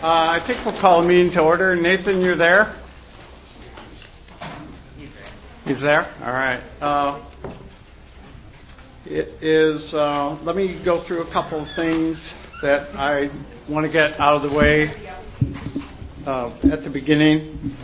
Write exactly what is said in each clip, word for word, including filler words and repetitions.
Uh, I think we'll call a meeting to order. Nathan, you're there? He's there. He's there? All right. Uh, it is, uh, let me go through a couple of things that I want to get out of the way uh, at the beginning.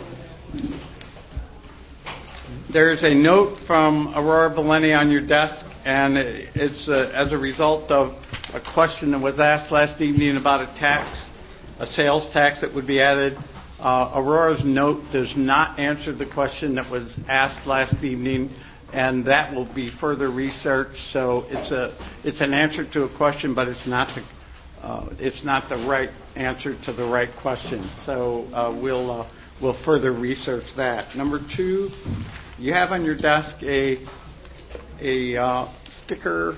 There's a note from Aurora Valeni on your desk, and it's uh, as a result of a question that was asked last evening about a tax, a sales tax that would be added. Uh, Aurora's note does not answer the question that was asked last evening, and that will be further researched. So it's a it's an answer to a question, but it's not the uh, it's not the right answer to the right question. So uh, we'll uh, we'll further research that. Number two, you have on your desk a a uh, sticker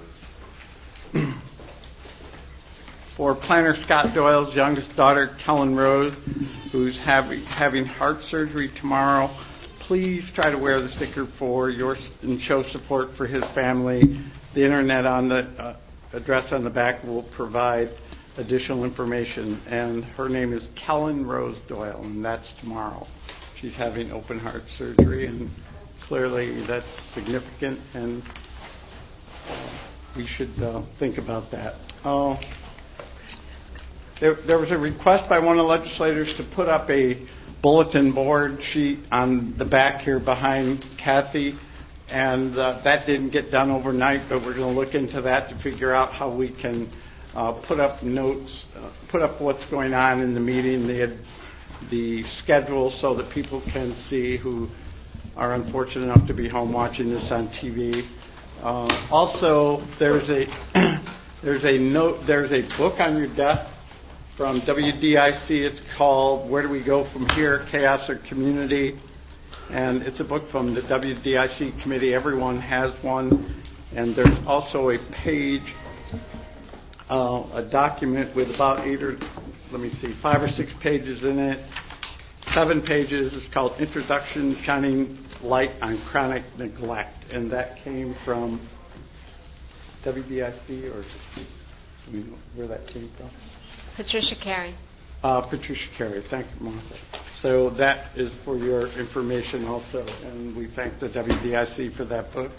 for Planner Scott Doyle's youngest daughter, Kellen Rose, who's having having heart surgery tomorrow. Please try to wear the sticker for your and show support for his family. The internet on the uh, address on the back will provide additional information. And her name is Kellen Rose Doyle, and that's tomorrow. She's having open heart surgery, and clearly that's significant, and uh, we should uh, think about that. Uh, There, there was a request by one of the legislators to put up a bulletin board sheet on the back here behind Kathy, and uh, that didn't get done overnight, but we're going to look into that to figure out how we can uh, put up notes, uh, put up what's going on in the meeting, the, the schedule, so that people can see who are unfortunate enough to be home watching this on T V. Uh, also, there's a there's a note, there's a book on your desk from W D I C. It's called Where Do We Go From Here, Chaos or Community? And it's a book from the W D I C committee. Everyone has one. And there's also a page, uh, a document with about eight or, let me see, five or six pages in it. Seven pages. It's called Introduction, Shining Light on Chronic Neglect. And that came from W D I C, or I mean, where that came from? Patricia Carey. Uh, Patricia Carey. Thank you, Martha. So that is for your information also, and we thank the W D I C for that book.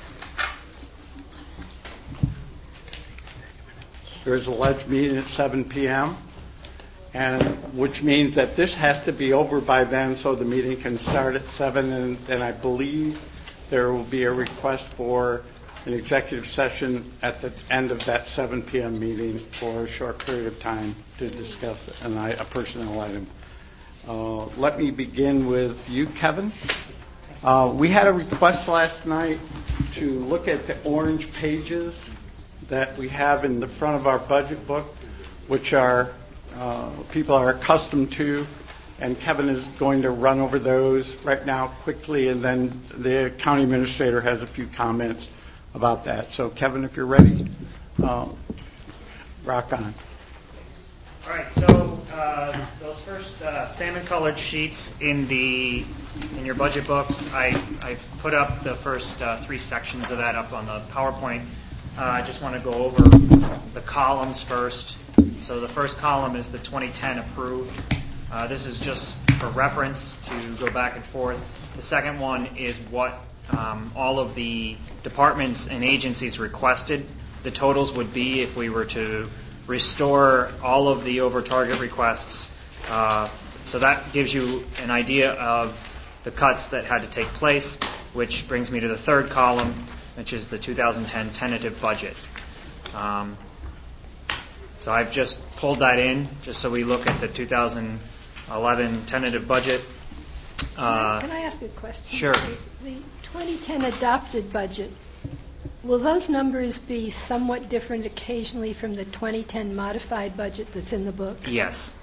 There's a ledge meeting at seven p.m., and which means that this has to be over by then, so the meeting can start at seven. And, and I believe there will be a request for an executive session at the end of that seven p.m. meeting for a short period of time to discuss an, a personnel item. Uh, let me begin with you, Kevin. Uh, we had a request last night to look at the orange pages that we have in the front of our budget book, which are uh, people are accustomed to, and Kevin is going to run over those right now quickly, and then the county administrator has a few comments about that. So, Kevin, if you're ready, uh, rock on. All right. So uh, those first uh, salmon-colored sheets in the in your budget books, I I put up the first uh, three sections of that up on the PowerPoint. Uh, I just want to go over the columns first. So the first column is the twenty ten approved. Uh, this is just for reference to go back and forth. The second one is what Um, all of the departments and agencies requested the totals would be if we were to restore all of the over-target requests. Uh, so that gives you an idea of the cuts that had to take place, which brings me to the third column, which is the two thousand ten tentative budget. Um, so I've just pulled that in just so we look at the two thousand eleven tentative budget. Uh, Can I ask a question? Sure. The twenty ten adopted budget, will those numbers be somewhat different occasionally from the twenty ten modified budget that's in the book? Yes.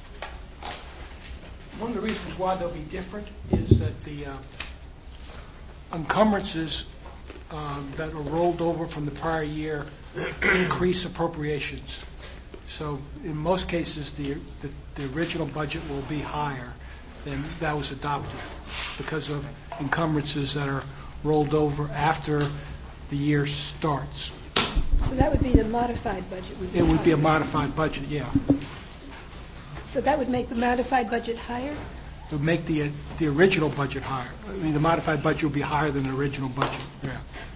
One of the reasons why they'll be different is that the uh, encumbrances um, that are rolled over from the prior year increase appropriations. So in most cases, the, the, the original budget will be higher than that was adopted because of encumbrances that are rolled over after the year starts. So that would be the modified budget. Would be it would higher. be a modified budget, yeah. So that would make the modified budget higher? To make the, the original budget higher. I mean, the modified budget will be higher than the original budget, yeah.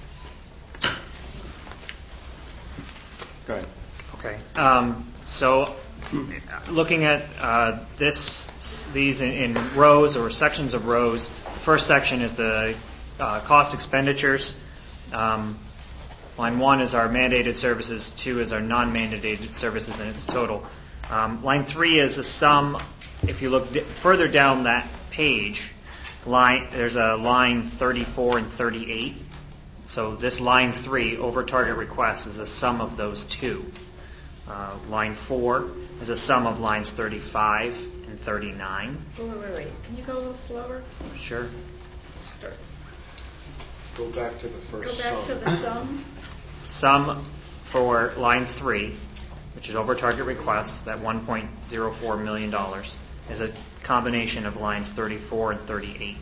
Go ahead. Okay. Um, so, looking at uh, this, these in, in rows or sections of rows. The first section is the uh, cost expenditures. Um, line one is our mandated services. Two is our non-mandated services, and its total. Um, line three is a sum. If you look di- further down that page, line there's a line thirty-four and thirty-eight. So this line three, over target requests, is a sum of those two. Uh, line four is a sum of lines thirty-five and thirty-nine. Wait, wait, wait. Can you go a little slower? Sure. Start. Go back to the first Go back sum. to the sum. Sum for line three, which is over target requests, that one point zero four million dollars, is a combination of lines thirty-four and thirty-eight.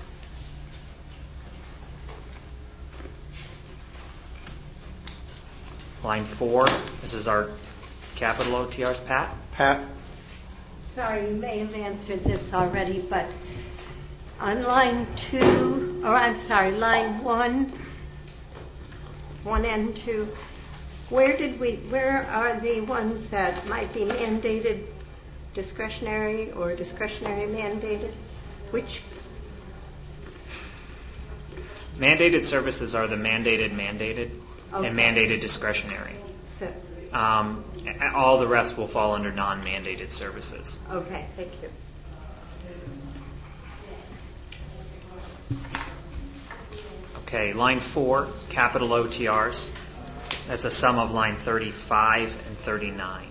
Line four, this is our capital O T Rs. Pat? Pat? Sorry, you may have answered this already, but on line two, or I'm sorry, line one, one and two, where did we, where are the ones that might be mandated discretionary or discretionary mandated? Which? Mandated services are the mandated mandated Okay. and mandated discretionary. So, Um, a- all the rest will fall under non-mandated services. okay, thank you. Okay, line four, capital O T Rs. That's a sum of line thirty-five and thirty-nine.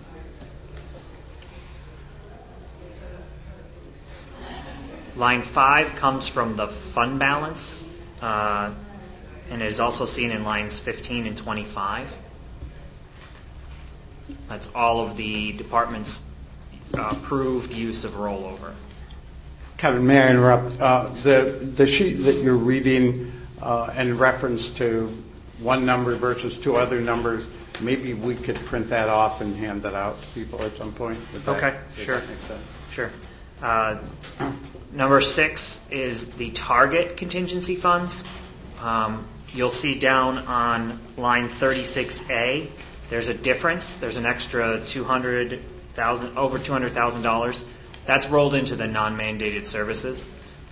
Line five comes from the fund balance, uh, and is also seen in lines fifteen and twenty-five. That's all of the department's uh, approved use of rollover. Kevin, may I interrupt? Uh, the the sheet that you're reading uh, in reference to one number versus two other numbers, maybe we could print that off and hand that out to people at some point. Would that- Okay, does sure. that make sense? Sure. Uh, number six is the target contingency funds. Um, you'll see down on line thirty-six A, there's a difference. There's an extra two hundred thousand, over two hundred thousand dollars. That's rolled into the non-mandated services.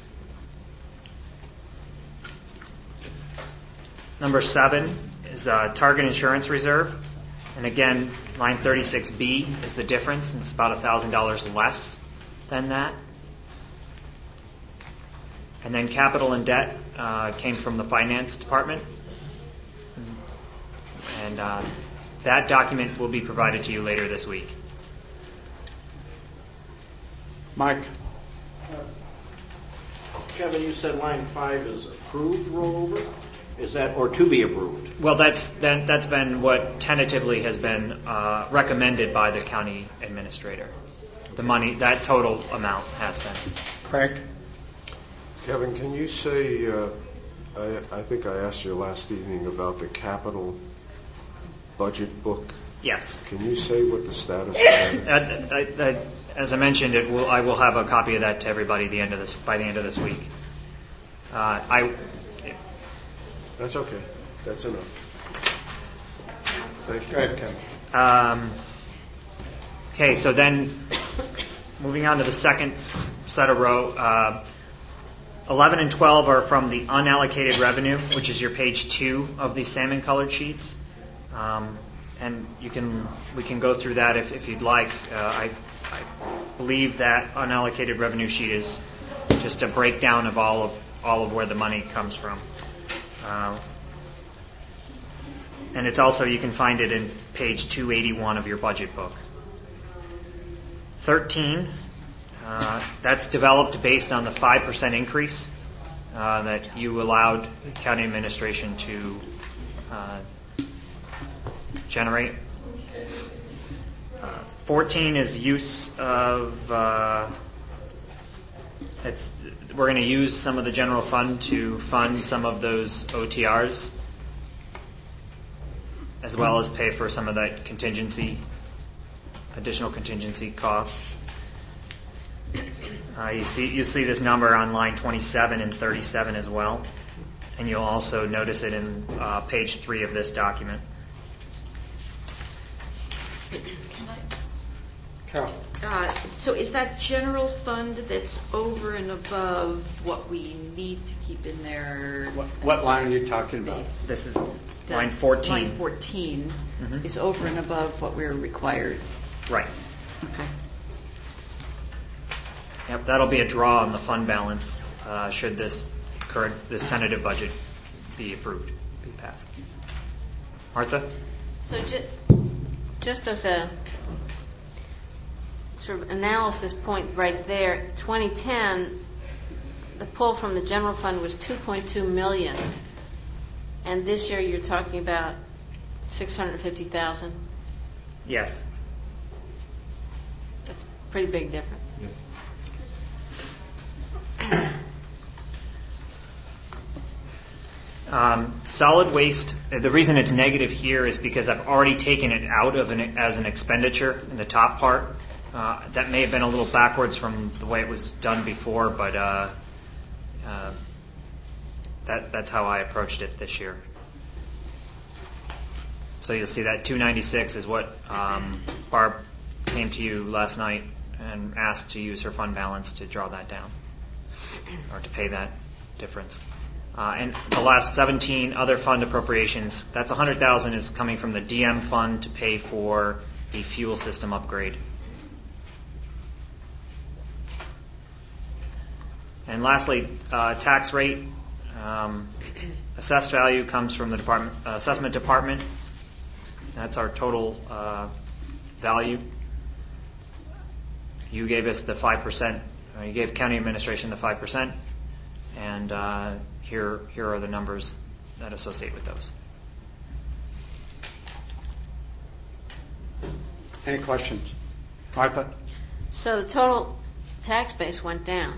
Number seven is uh, target insurance reserve. And again, line thirty-six B is the difference. It's about one thousand dollars less than that. And then capital and debt uh, came from the finance department. And uh, that document will be provided to you later this week. Mike? Kevin, you said line five is approved rollover? Is that, or to be approved? Well, that's that, that's been what tentatively has been uh, recommended by the county administrator. The money, that total amount has been. Craig? Kevin, can you say, uh, I, I think I asked you last evening about the capital budget book. Yes. Can you say what the status is? Uh, I, I, as I mentioned, it will, I will have a copy of that to everybody the end of this by the end of this week. Uh, I. That's okay. That's enough. Thank you. Go ahead, Kevin. Um, okay, so then moving on to the second s- set of row, uh, eleven and twelve are from the unallocated revenue, which is your page two of these salmon-colored sheets. Um, and you can we can go through that if, if you'd like. Uh, I, I believe that unallocated revenue sheet is just a breakdown of all of all of where the money comes from. Uh, and it's also, you can find it in page two eighty-one of your budget book. thirteen, uh, that's developed based on the five percent increase uh, that you allowed the county administration to uh, generate. Uh, fourteen is use of, uh, it's, we're going to use some of the general fund to fund some of those O T Rs, as well as pay for some of that contingency, additional contingency cost. Uh, you see you see this number on line twenty-seven and thirty-seven as well, and you'll also notice it in uh, page three of this document. Carol. Uh, So is that general fund that's over and above what we need to keep in there? What, what line are you talking about? This is The- line fourteen. Line fourteen Mhm. is over and above what we're required. Right. Okay. Yep, that'll be a draw on the fund balance uh, should this current this tentative budget be approved, be passed. Martha? So ju- just as a sort of analysis point right there, twenty ten, the pull from the general fund was two point two million, and this year you're talking about six hundred fifty thousand. Yes. That's a pretty big difference. Yes. Um, solid waste, uh, the reason it's negative here is because I've already taken it out of an, as an expenditure in the top part. Uh, that may have been a little backwards from the way it was done before, but uh, uh, that, that's how I approached it this year. So you'll see that two ninety-six is what um, Barb came to you last night and asked to use her fund balance to draw that down or to pay that difference. Uh, and the last seventeen other fund appropriations, that's one hundred thousand dollars is coming from the D M fund to pay for the fuel system upgrade. And lastly, uh, tax rate. Um, assessed value comes from the department, uh, assessment department. That's our total uh, value. You gave us the five percent. Uh, you gave county administration the five percent. And uh, here, here are the numbers that associate with those. Any questions? Martha? So the total tax base went down.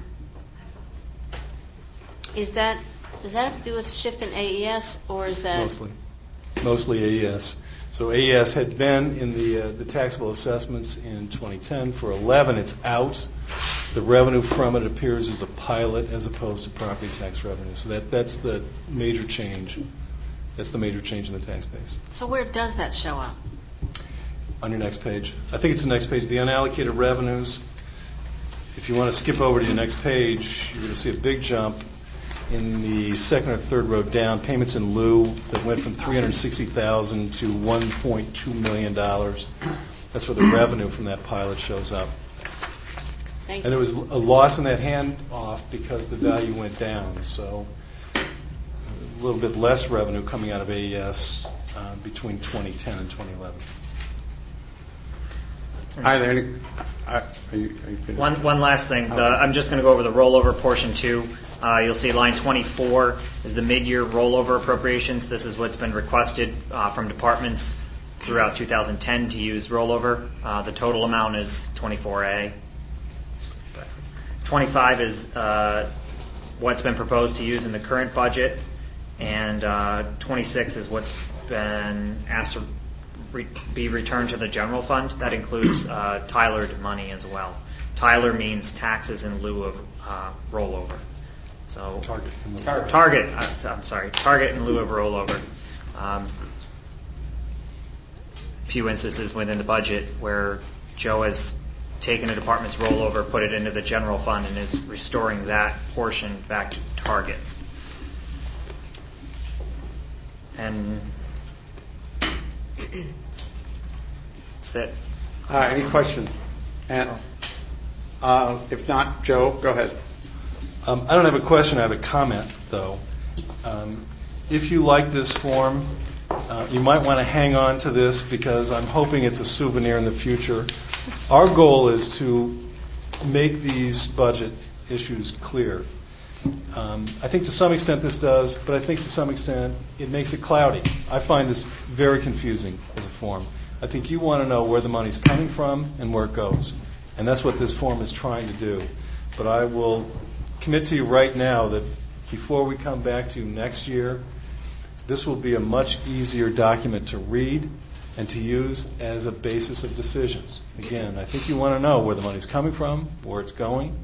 Is that, does that have to do with shift in A E S, or is that? Mostly. Mostly A E S. So A E S had been in the uh, the taxable assessments in twenty ten. For eleven, it's out. The revenue from it appears as a pilot as opposed to property tax revenue. So that, that's the major change. That's the major change in the tax base. So where does that show up? On your next page. I think it's the next page. The unallocated revenues. If you want to skip over to your next page, you're going to see a big jump in the second or third row down. Payments in lieu that went from three hundred sixty thousand dollars to one point two million dollars. That's where the revenue from that pilot shows up. Thank And you. there was a loss in that handoff because the value went down. So a little bit less revenue coming out of A E S uh, between twenty ten and twenty eleven. Are there any? Uh, are you, are you finished? One, one last thing. The, I'm just going to go over the rollover portion too. Uh, you'll see line twenty-four is the mid-year rollover appropriations. This is what's been requested uh, from departments throughout two thousand ten to use rollover. Uh, the total amount is twenty-four A. twenty-five is uh, what's been proposed to use in the current budget, and uh, twenty-six is what's been asked to re- be returned to the general fund. That includes uh, Tylered money as well. Tyler means taxes in lieu of uh, rollover. So Target. Target. Target. uh, I'm sorry. Target in lieu of rollover. Um, few instances within the budget where Joe has taken a department's rollover, put it into the general fund, and is restoring that portion back to target. And that's it. Uh, any questions? And, uh, if not, Joe, go ahead. Um, I don't have a question. I have a comment, though. Um, if you like this form, uh, you might want to hang on to this because I'm hoping it's a souvenir in the future. Our goal is to make these budget issues clear. Um, I think to some extent this does, but I think to some extent it makes it cloudy. I find this very confusing as a form. I think you want to know where the money's coming from and where it goes. And that's what this form is trying to do. But I will commit to you right now that before we come back to you next year, this will be a much easier document to read and to use as a basis of decisions. Again, I think you want to know where the money's coming from, where it's going,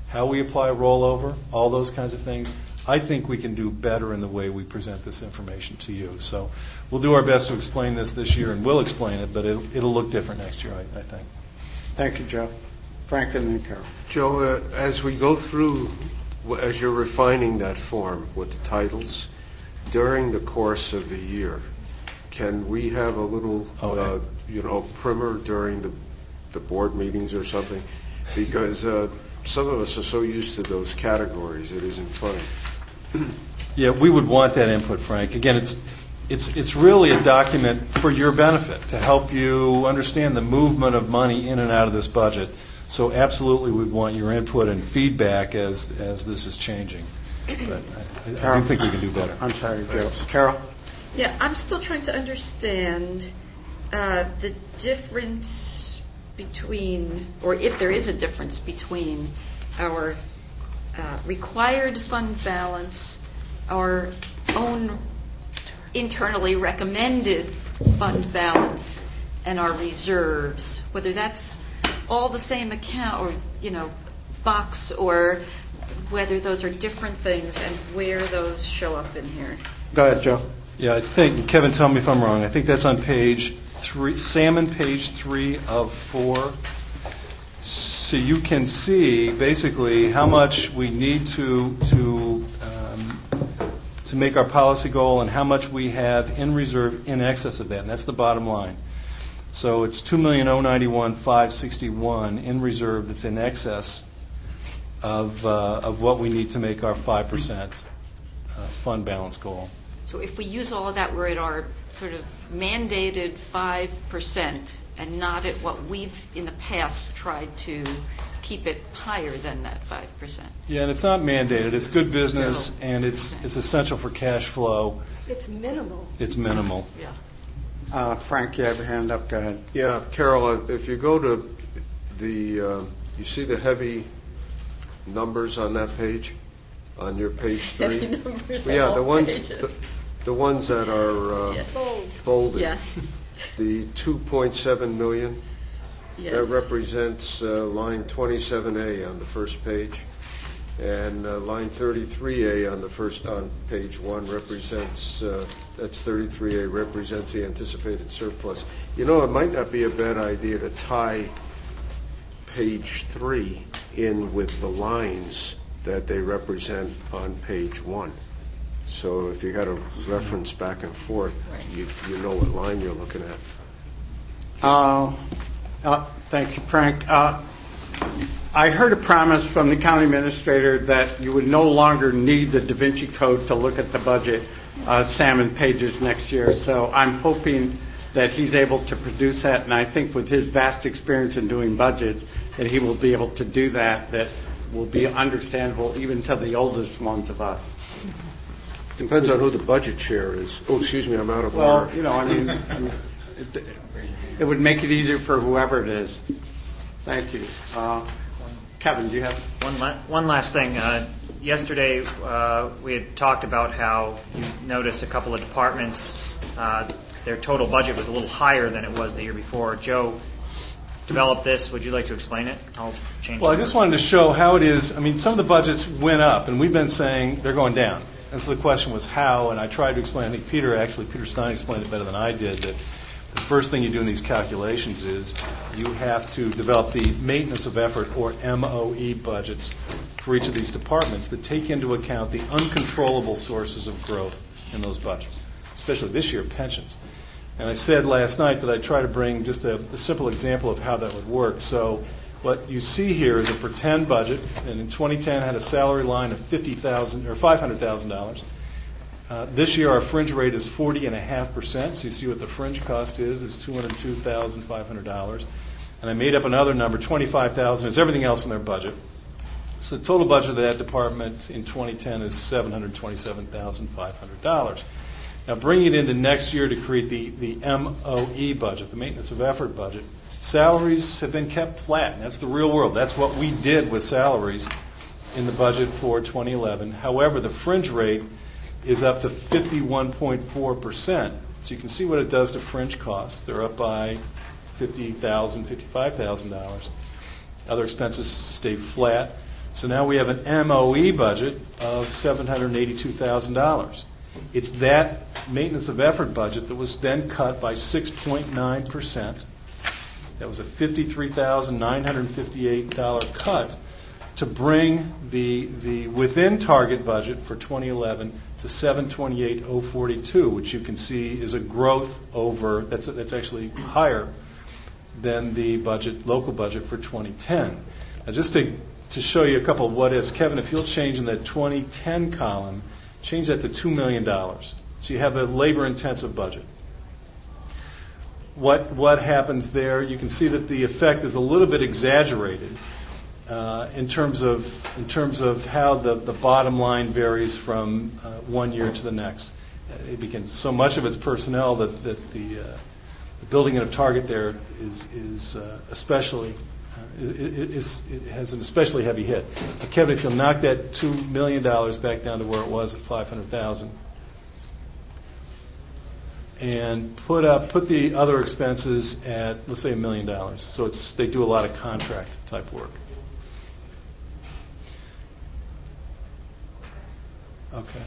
how we apply rollover, all those kinds of things. I think we can do better in the way we present this information to you. So we'll do our best to explain this this year, and we'll explain it, but it'll, it'll look different next year, I, I think. Thank you, Joe. Frank and then Carol. Joe, uh, as we go through, w- as you're refining that form with the titles, during the course of the year, can we have a little, Oh, uh, yeah. you know, primer during the, the board meetings or something? Because uh, some of us are so used to those categories, it isn't funny. Yeah, we would want that input, Frank. Again, it's it's it's really a document for your benefit to help you understand the movement of money in and out of this budget. So absolutely, we'd want your input and feedback as as this is changing. But I, I do think we can do better. I'm sorry, Joe. Carol? Yeah, I'm still trying to understand uh, the difference between, or if there is a difference between our uh, required fund balance, our own internally recommended fund balance, and our reserves, whether that's all the same account or, you know, box, or whether those are different things and where those show up in here. Go ahead, Joe. Yeah, I think, Kevin, tell me if I'm wrong. I think that's on page three, Salmon, page three of four. So you can see basically how much we need to to um, to make our policy goal and how much we have in reserve in excess of that, and that's the bottom line. So it's two million oh ninety-one five sixty-one in reserve that's in excess of uh, of what we need to make our five percent uh, fund balance goal. So if we use all of that, we're at our sort of mandated five percent and not at what we've in the past tried to keep it higher than that five percent. Yeah, and it's not mandated. It's good business, and it's it's essential for cash flow. It's minimal. It's minimal. Yeah. Uh, Frank, you have your hand up. Go ahead. Yeah, Carol, uh, if you go to the, uh, you see the heavy numbers on that page, on your page three? Heavy numbers Well, yeah, on the all ones, pages. the, the ones that are uh, Yes. bolded. Yeah. The two point seven million, Yes. that represents uh, line twenty-seven A on the first page, and uh, line thirty-three A on the first on page one represents uh, that's thirty-three A represents the anticipated surplus. You know, it might not be a bad idea to tie page three in with the lines that they represent on page one. So if you got a reference back and forth, you you know what line you're looking at. Uh, uh, thank you, Frank. Uh, I heard a promise from the county administrator that you would no longer need the Da Vinci Code to look at the budget uh, salmon pages next year. So I'm hoping that he's able to produce that, and I think with his vast experience in doing budgets, that he will be able to do that, that will be understandable even to the oldest ones of us. Depends on who the budget chair is. Oh, excuse me, I'm out of Well, order. you know, I mean, I mean it, it would make it easier for whoever it is. Thank you. Uh, Kevin, do you have? One, la- one last thing. Uh, yesterday, uh, we had talked about how you noticed a couple of departments, uh, their total budget was a little higher than it was the year before. Joe developed this. Would you like to explain it? I'll change Well, I the just word. wanted to show how it is. I mean, some of the budgets went up, and we've been saying they're going down. And so the question was how, and I tried to explain. I think Peter, actually, Peter Stein explained it better than I did, that the first thing you do in these calculations is you have to develop the maintenance of effort, or M O E, budgets for each of these departments that take into account the uncontrollable sources of growth in those budgets, especially this year, pensions. And I said last night that I'd try to bring just a, a simple example of how that would work. So what you see here is a pretend budget, and in twenty ten had a salary line of fifty thousand dollars or five hundred thousand dollars. Uh, this year our fringe rate is forty point five percent, so you see what the fringe cost is, is two hundred two thousand five hundred dollars. And I made up another number, twenty-five thousand dollars is everything else in their budget. So the total budget of that department in twenty ten is seven hundred twenty-seven thousand five hundred dollars. Now bringing it into next year to create the, the M O E budget, the maintenance of effort budget, salaries have been kept flat, and that's the real world. That's what we did with salaries in the budget for twenty eleven. However, the fringe rate is up to fifty-one point four percent. So you can see what it does to fringe costs. They're up by fifty thousand dollars, fifty-five thousand dollars. Other expenses stay flat. So now we have an M O E budget of seven hundred eighty-two thousand dollars. It's that maintenance of effort budget that was then cut by six point nine percent. That was a fifty-three thousand nine hundred fifty-eight dollars cut to bring the the within target budget for twenty eleven to seven hundred twenty-eight thousand forty-two, which you can see is a growth over, that's that's actually higher than the budget, local budget for twenty ten. Now just to, to show you a couple of what ifs, Kevin, if you'll change in that twenty ten column, change that to two million dollars. So you have a labor-intensive budget. What what happens there? You can see that the effect is a little bit exaggerated uh, in terms of in terms of how the, the bottom line varies from uh, one year to the next. Uh, it begins so much of it's personnel that that the, uh, the building of target there is is uh, especially uh, it, is it has an especially heavy hit. Uh, Kevin, if you'll knock that two million dollars back down to where it was at five hundred thousand. And put up put the other expenses at, let's say, a million dollars. So it's they do a lot of contract type work. Okay.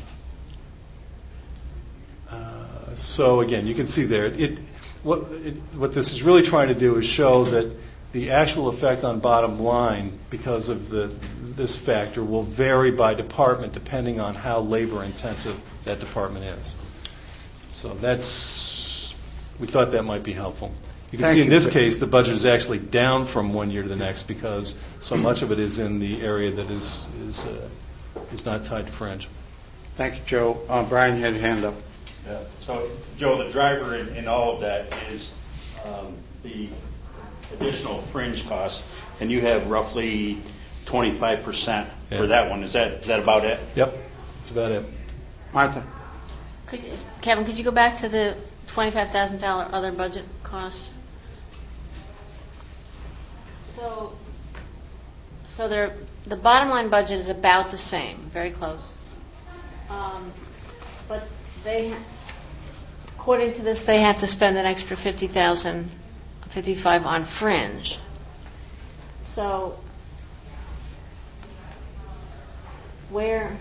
Uh, so again, you can see there it what it, what this is really trying to do is show that the actual effect on bottom line because of the this factor will vary by department depending on how labor intensive that department is. So that's, we thought that might be helpful. You can Thank see in you. this case the budget is actually down from one year to the next because so much of it is in the area that is is uh, is not tied to fringe. Thank you, Joe. Uh, Brian, you had a hand up. Yeah. So, Joe, the driver in, in all of that is um, the additional fringe costs, and you have roughly twenty-five percent Yeah. for that one. Is that is that about it? Yep, that's about it. Martha. Could you, Kevin, could you go back to the twenty-five thousand dollars other budget costs? So, so they're, the bottom line budget is about the same, very close. Um, but they, ha- according to this, they have to spend an extra fifty thousand, fifty-five on fringe. So, where?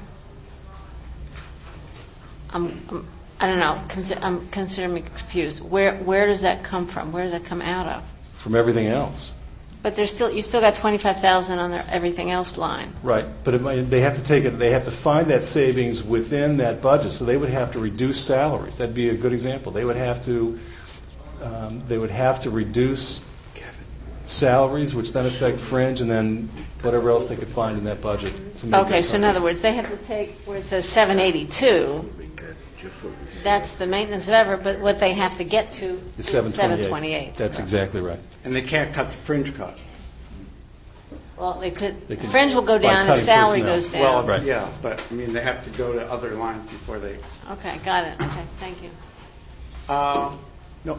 I'm, I'm, I don't know. Consi- I'm considering me confused. Where where does that come from? Where does that come out of? From everything else. But there's still you still got twenty-five thousand on their everything else line. Right, but it might, they have to take it. They have to find that savings within that budget. So they would have to reduce salaries. That'd be a good example. They would have to. Um, they would have to reduce salaries, which then affect fringe, and then whatever else they could find in that budget. to make Okay, that so in cover. other words, they have to take where it says seven eighty-two. That's the maintenance of effort, but what they have to get to It's is seven seven twenty-eight. twenty-eight. That's exactly right. And they can't cut the fringe cut. Well, they could. They could- Fringe will go by down if cutting salary personnel. goes down. Well, Right. yeah, but I mean, they have to go to other lines before they. Okay, got it. Okay, thank you. Uh, no.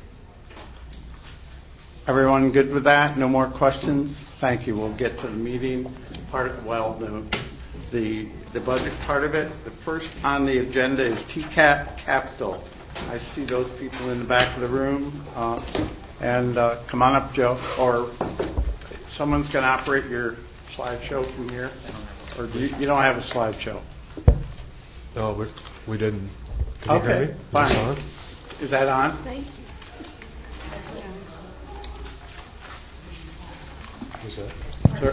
Everyone good with that? No more questions? Thank you. We'll get to the meeting part. Well, the the the budget part of it. The first on the agenda is T CAT Capital. I see those people in the back of the room. Uh, and uh, come on up, Joe. Or someone's going to operate your slideshow from here. Or do you, you don't have a slideshow? No, we, we didn't. Can you Okay, hear me? Is fine. this on? Is that on? Thank you. Who's that? Sir?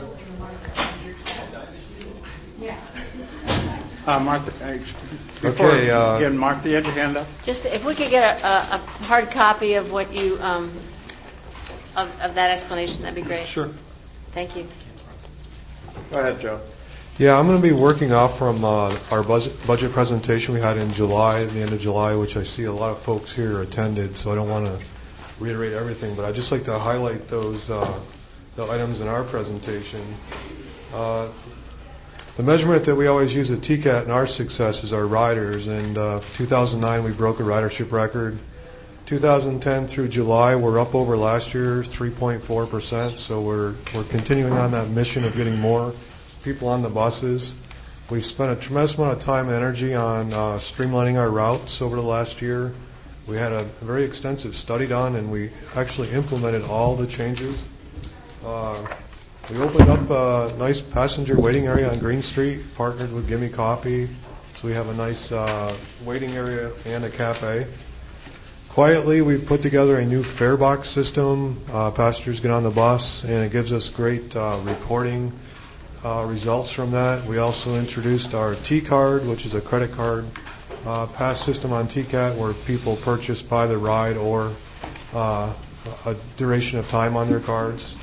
Uh, Martha, uh, before, Okay, uh, again, Martha, you had your hand up? Just if we could get a, a, a hard copy of what you um, of, of that explanation, that'd be great. Sure. Thank you. Go ahead, Joe. Yeah, I'm going to be working off from uh, our budget, budget presentation we had in July, the end of July, which I see a lot of folks here attended, so I don't want to reiterate everything, but I'd just like to highlight those uh, the items in our presentation. Uh, the measurement that we always use at T CAT in our success is our riders, and uh, two thousand nine we broke a ridership record. two thousand ten through July, we're up over last year, three point four percent, so we're we're continuing on that mission of getting more people on the buses. We've spent a tremendous amount of time and energy on uh, streamlining our routes over the last year. We had a very extensive study done, and we actually implemented all the changes. Uh, We opened up a nice passenger waiting area on Green Street, partnered with Gimme Coffee, so we have a nice uh, waiting area and a cafe. Quietly, we've put together a new fare box system. Uh, passengers get on the bus, and it gives us great uh, reporting uh, results from that. We also introduced our T-Card, which is a credit card uh, pass system on T CAT where people purchase by the ride or uh, a duration of time on their cards.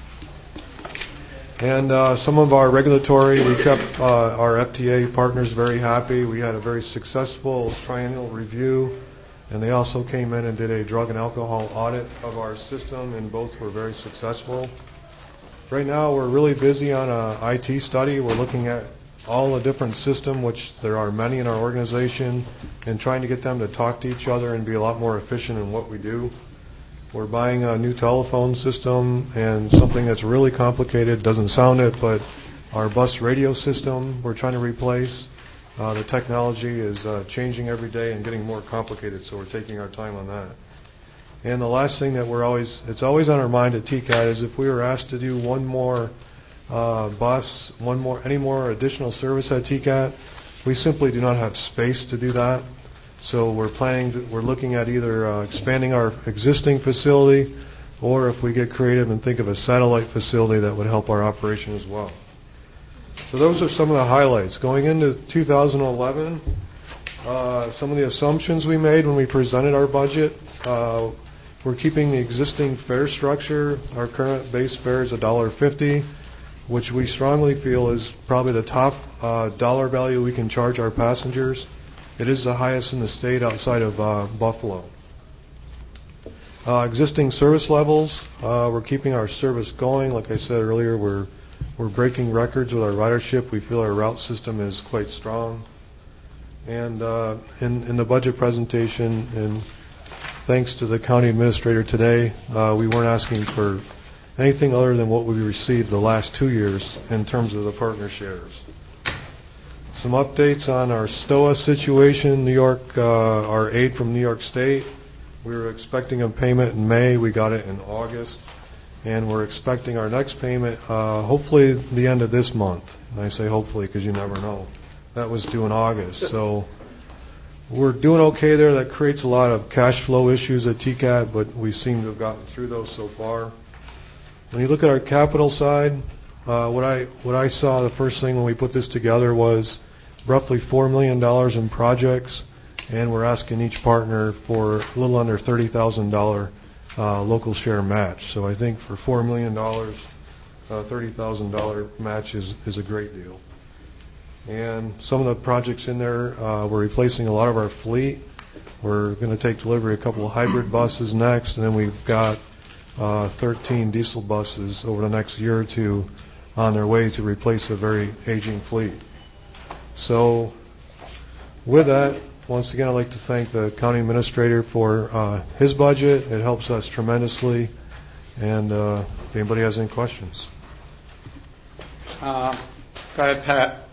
And uh, some of our regulatory, we kept uh, our F T A partners very happy. We had a very successful triennial review, and they also came in and did a drug and alcohol audit of our system, and both were very successful. Right now, we're really busy on a I T study. We're looking at all the different systems, which there are many in our organization, and trying to get them to talk to each other and be a lot more efficient in what we do. We're buying a new telephone system and something that's really complicated, doesn't sound it, but our bus radio system we're trying to replace. Uh, the technology is uh, changing every day and getting more complicated, so we're taking our time on that. And the last thing that we're always, it's always on our mind at T CAT is if we were asked to do one more uh, bus, one more, any more additional service at T CAT, we simply do not have space to do that. So we're planning, to, we're looking at either uh, expanding our existing facility, or if we get creative and think of a satellite facility that would help our operation as well. So those are some of the highlights. Going into two thousand eleven, uh, some of the assumptions we made when we presented our budget, uh, we're keeping the existing fare structure. Our current base fare is one dollar fifty, which we strongly feel is probably the top uh, dollar value we can charge our passengers. It is the highest in the state outside of uh, Buffalo. Uh, existing service levels, uh, we're keeping our service going. Like I said earlier, we're we're breaking records with our ridership. We feel our route system is quite strong. And uh, in, in the budget presentation, and thanks to the county administrator today, uh, we weren't asking for anything other than what we received the last two years in terms of the partner shares. Some updates on our STOA situation. New York, uh, our aid from New York State. We were expecting a payment in May. We got it in August. And we're expecting our next payment, uh, hopefully the end of this month. And I say hopefully because you never know. That was due in August. So we're doing okay there. That creates a lot of cash flow issues at T CAT, but we seem to have gotten through those so far. When you look at our capital side, uh, what I what I saw the first thing when we put this together was roughly four million dollars in projects, and we're asking each partner for a little under thirty thousand dollars uh, local share match. So I think for four million dollars, uh, thirty thousand dollars match is, is a great deal. And some of the projects in there, uh, we're replacing a lot of our fleet. We're going to take delivery of a couple of hybrid buses next, and then we've got uh, thirteen diesel buses over the next year or two on their way to replace a very aging fleet. So with that, once again, I'd like to thank the county administrator for uh, his budget. It helps us tremendously. And uh, if anybody has any questions. Uh, go ahead, Pat.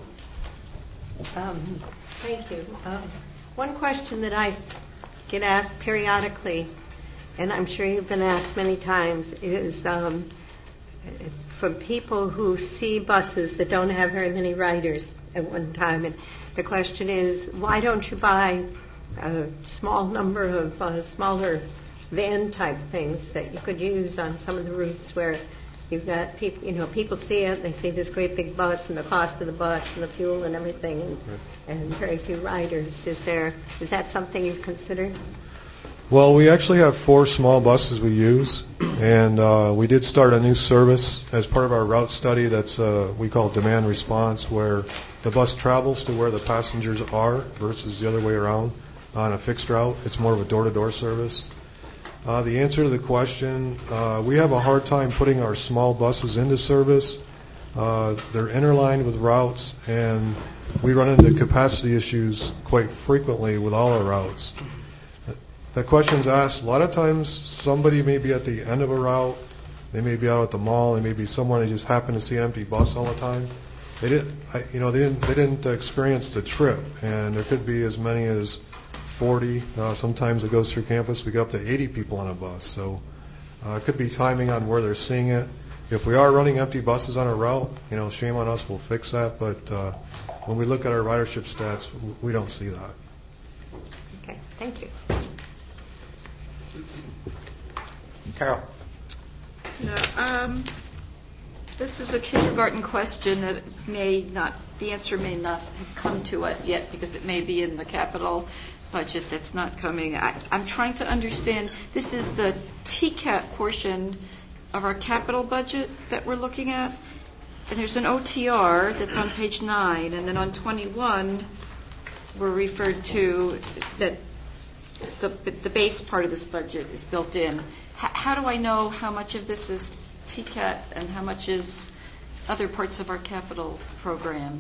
Um, thank you. Um, one question that I get asked periodically, and I'm sure you've been asked many times, is um, from people who see buses that don't have very many riders at one time. And the question is, why don't you buy a small number of uh, smaller van-type things that you could use on some of the routes where you've got people, you know, people see it, they see this great big bus and the cost of the bus and the fuel and everything, and, and very few riders. Is there, is that something you've considered? Well, we actually have four small buses we use, and uh, we did start a new service as part of our route study that's uh, we call demand response, where the bus travels to where the passengers are versus the other way around on a fixed route. It's more of a door-to-door service. Uh, the answer to the question, uh, we have a hard time putting our small buses into service. Uh, they're interlined with routes, and we run into capacity issues quite frequently with all our routes. The question's asked, a lot of times somebody may be at the end of a route, they may be out at the mall, they may be somewhere they just happen to see an empty bus all the time. They didn't, I, you know, they didn't, they didn't experience the trip, and there could be as many as forty. Uh, sometimes it goes through campus. We get up to eighty people on a bus, so uh, it could be timing on where they're seeing it. if we are running empty buses on a route, you know, shame on us, we'll fix that, but uh, when we look at our ridership stats, w- we don't see that. Okay, thank you. Carol? Yeah, um, this is a kindergarten question that may not, the answer may not have come to us yet because it may be in the capital budget that's not coming. I, I'm trying to understand, this is the T CAT portion of our capital budget that we're looking at. And there's an O T R that's on page nine, and then on twenty-one, we're referred to that the, the base part of this budget is built in. H- how do I know how much of this is T CAT and how much is other parts of our capital program?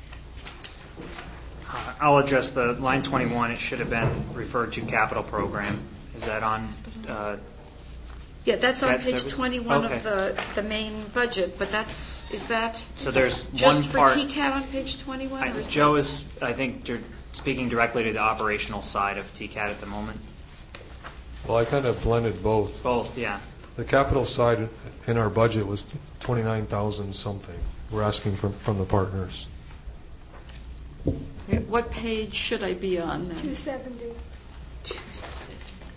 Uh, I'll address the line twenty-one. It should have been referred to capital program. Is that on? Uh, Yeah, that's on Debt page service? twenty-one Okay. of the, the main budget, but that's, is that so there's just one for part. T CAT on page twenty-one? I, or is Joe that- is, I think, dir- speaking directly to the operational side of T CAT at the moment. Well, I kind of blended both. Both, yeah. The capital side in our budget was twenty-nine thousand something. We're asking from, from the partners. Yeah, what page should I be on then? two seventy. two seventy.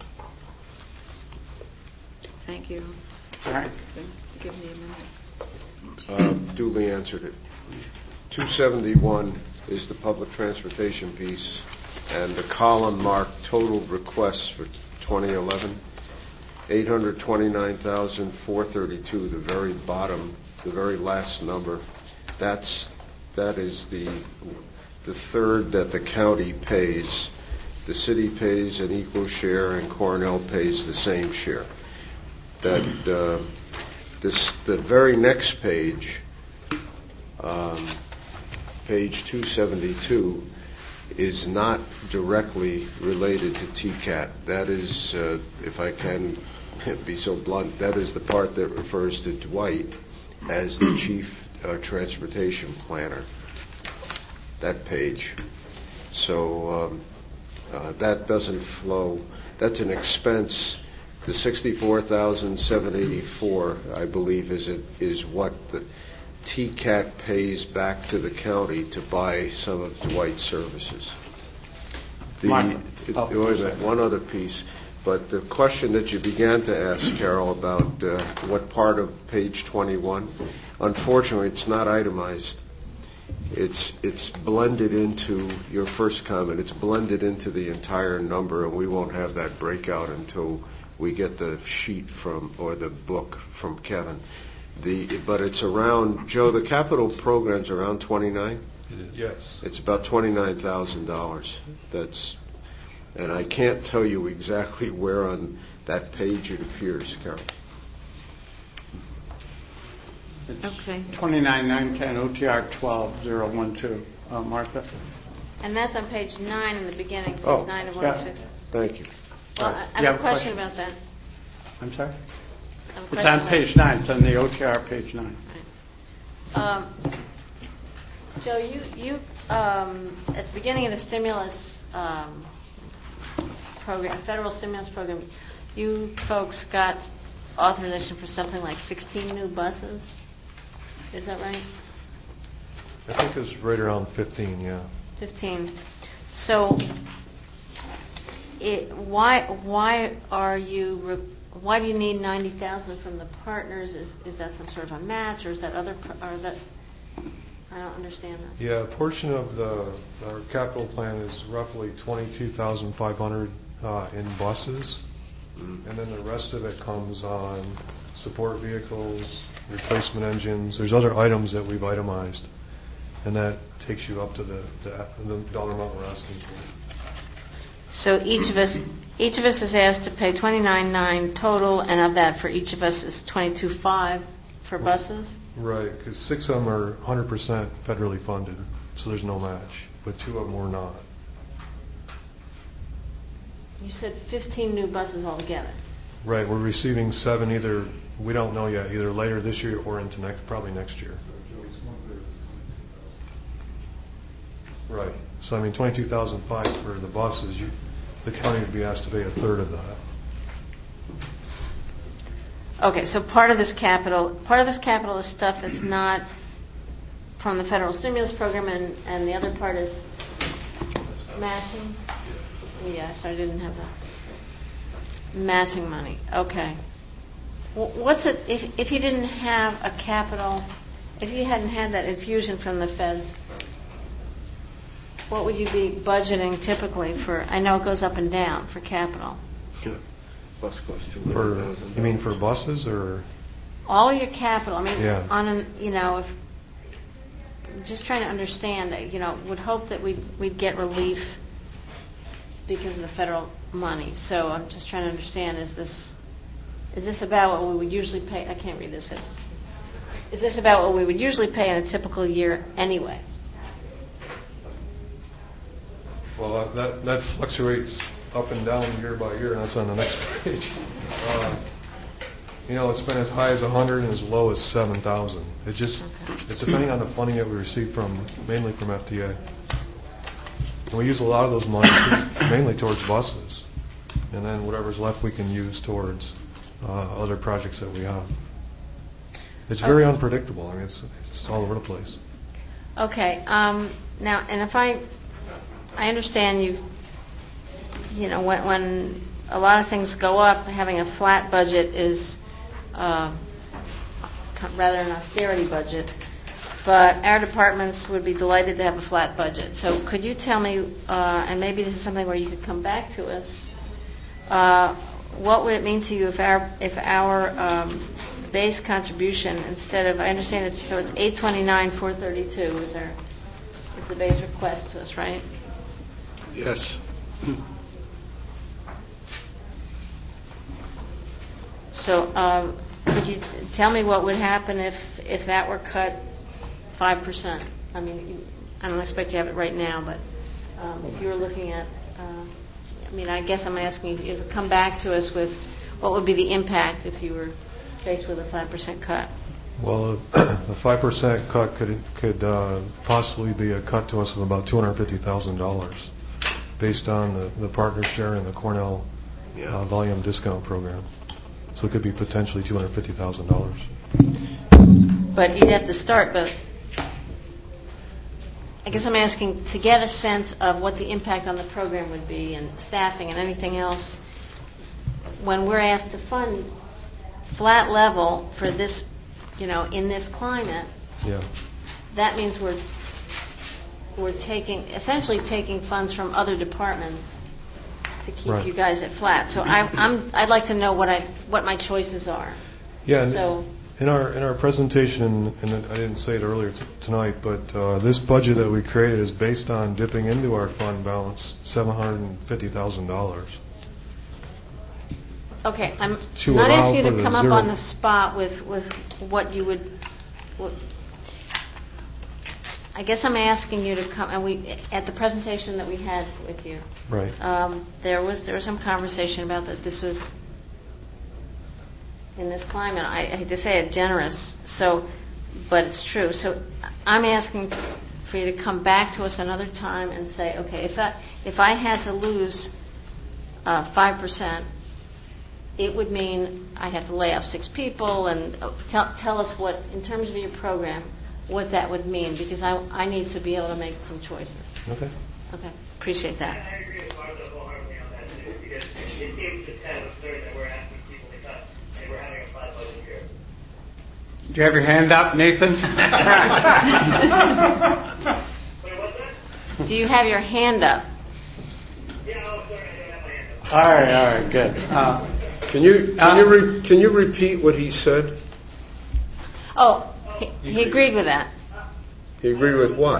Thank you. All right. Give me a minute. Um, Duly answered it. two seventy-one is the public transportation piece, and the column marked total requests for twenty eleven, eight hundred twenty-nine thousand four hundred thirty-two, the very bottom, the very last number. That's, that is the, the third that the county pays. The city pays an equal share, and Cornell pays the same share. That uh, this the very next page, um, page two seventy-two, is not directly related to T CAT. That is, uh, if I can be so blunt, that is the part that refers to Dwight as the chief uh, transportation planner. That page. So um, uh, that doesn't flow. That's an expense. The sixty-four thousand seven hundred eighty-four, I believe, is it, is what the T CAT pays back to the county to buy some of Dwight's services. The, Martha. it- Oh, wait a minute, one other piece. But the question that you began to ask, Carol, about uh, what part of page twenty-one, unfortunately, it's not itemized. It's it's blended into your first comment. It's blended into the entire number, and we won't have that breakout until we get the sheet from, or the book from Kevin. The but it's around, Joe, the capital program's around twenty-nine? Yes. It's about twenty-nine thousand dollars. That's, and I can't tell you exactly where on that page it appears, Carol. It's Okay. twenty-nine nine ten O T R twelve zero one two. Uh, Martha? And that's on page nine in the beginning, page Oh, nine of yeah. one oh six. Thank you. Well, Right. I You I have have a a question question? about that. I'm sorry? I have a It's question on about- page nine. It's on the O T R page nine. Um, Joe, you, you, um, at the beginning of the stimulus um, program, federal stimulus program, you folks got authorization for something like sixteen new buses. Is that right? I think it was right around fifteen, yeah. fifteen. So, it, why, why are you, re- why do you need ninety thousand from the partners? Is, is that some sort of a match, or is that other, par- or that, I don't understand that. Yeah, a portion of the, our capital plan is roughly twenty-two thousand five hundred uh, in buses, and then the rest of it comes on support vehicles, replacement engines. There's other items that we've itemized, and that takes you up to the, the, the dollar amount we're asking for. So each of us, each of us is asked to pay twenty-nine nine total, and of that, for each of us is twenty-two five for buses? Right, because six of them are one hundred percent federally funded, so there's no match, but two of them were not. You said fifteen new buses altogether. Right, we're receiving seven either, we don't know yet, either later this year or into next, probably next year. Right, so I mean, twenty-two thousand five for the buses, you, the county would be asked to pay a third of that. Okay, so part of this capital, part of this capital is stuff that's not from the federal stimulus program, and, and the other part is matching? Yeah, so I didn't have that. Matching money, okay. W- What's it, if, if you didn't have a capital, if you hadn't had that infusion from the feds, what would you be budgeting typically for, I know it goes up and down, for capital? Bus question. For, you mean for buses or? All of your capital, I mean, Yeah. on an, you know, if, just trying to understand, you know, would hope that we'd, we'd get relief because of the federal money. So I'm just trying to understand, is this, is this about what we would usually pay? I can't read this. Is this about what we would usually pay in a typical year anyway? Well, that, that fluctuates up and down year by year, and that's on the next page. Uh, You know, it's been as high as one hundred and as low as seven thousand. It just, Okay. it's depending on the funding that we receive from, mainly from F D A. And we use a lot of those monies mainly towards buses. And then whatever's left we can use towards uh, other projects that we have. It's very Okay. unpredictable. I mean, it's, it's all over the place. Okay, um, now, and if I, I understand you, you know, when, when a lot of things go up, having a flat budget is uh, rather an austerity budget, but our departments would be delighted to have a flat budget. So could you tell me, uh, and maybe this is something where you could come back to us, uh, what would it mean to you if our, if our um, base contribution, instead of, I understand it's, so it's eight twenty-nine, four thirty-two is our, is the base request to us, right? Yes. So um, could you t- tell me what would happen if, if that were cut five percent? I mean, you- I don't expect you have it right now, but um, if you were looking at, uh, I mean, I guess I'm asking you to come back to us with what would be the impact if you were faced with a five percent cut? Well, a five percent cut could could uh, possibly be a cut to us of about two hundred fifty thousand dollars based on the, the partner share in the Cornell uh, volume discount program. So it could be potentially two hundred fifty thousand dollars. But you'd have to start, but I guess I'm asking to get a sense of what the impact on the program would be and staffing and anything else when we're asked to fund flat level for this, you know, in this climate. Yeah. That means we're we're taking, essentially taking funds from other departments to keep Right. you guys at flat. So I, I'm, I'd like to know what I, what my choices are. Yeah. And So, in our in our presentation, and I didn't say it earlier t- tonight, but uh, this budget that we created is based on dipping into our fund balance seven hundred fifty thousand dollars. okay, I'm To not allow asking you for to the come up zero- on the spot with, with what you would, what, I guess I'm asking you to come, and we, at the presentation that we had with you, Right. um, there was, there was some conversation about that this was, in this climate, I, I hate to say it, generous, so, but it's true. So I'm asking for you to come back to us another time and say, okay, if I, if I had to lose uh, five percent, it would mean I have to lay off six people, and uh, tell, tell us what, in terms of your program, what that would mean, because I, I need to be able to make some choices. Okay. Okay, appreciate that. I agree with Martha wholeheartedly on that too, because it seems to kind of absurd that we're asking people to cut, and we're having a flat budget year. Do you have your hand up, Nathan? Wait, what's that? Do you have your hand up? Yeah, oh, sorry, I don't have my hand up. All right, all right, good. Uh, Can you can you re, can you repeat what he said? Oh, he, he agreed with that. He agreed with what?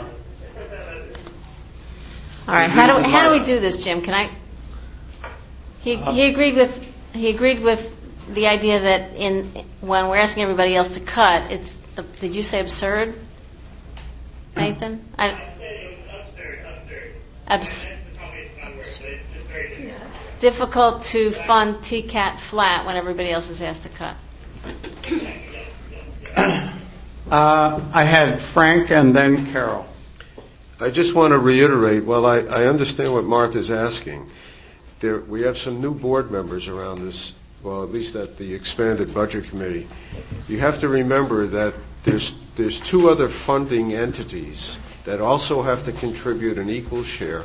All right, how do how do we do this, Jim? Can I? He he agreed with he agreed with the idea that in when we're asking everybody else to cut, it's uh, did you say absurd, Nathan? I, abs- difficult to fund T CAT flat when everybody else is asked to cut. uh, I had Frank and then Carol. I just want to reiterate, well, I, I understand what Martha's asking. There, we have some new board members around this well, at least at the expanded budget committee, you have to remember that there's there's two other funding entities that also have to contribute an equal share.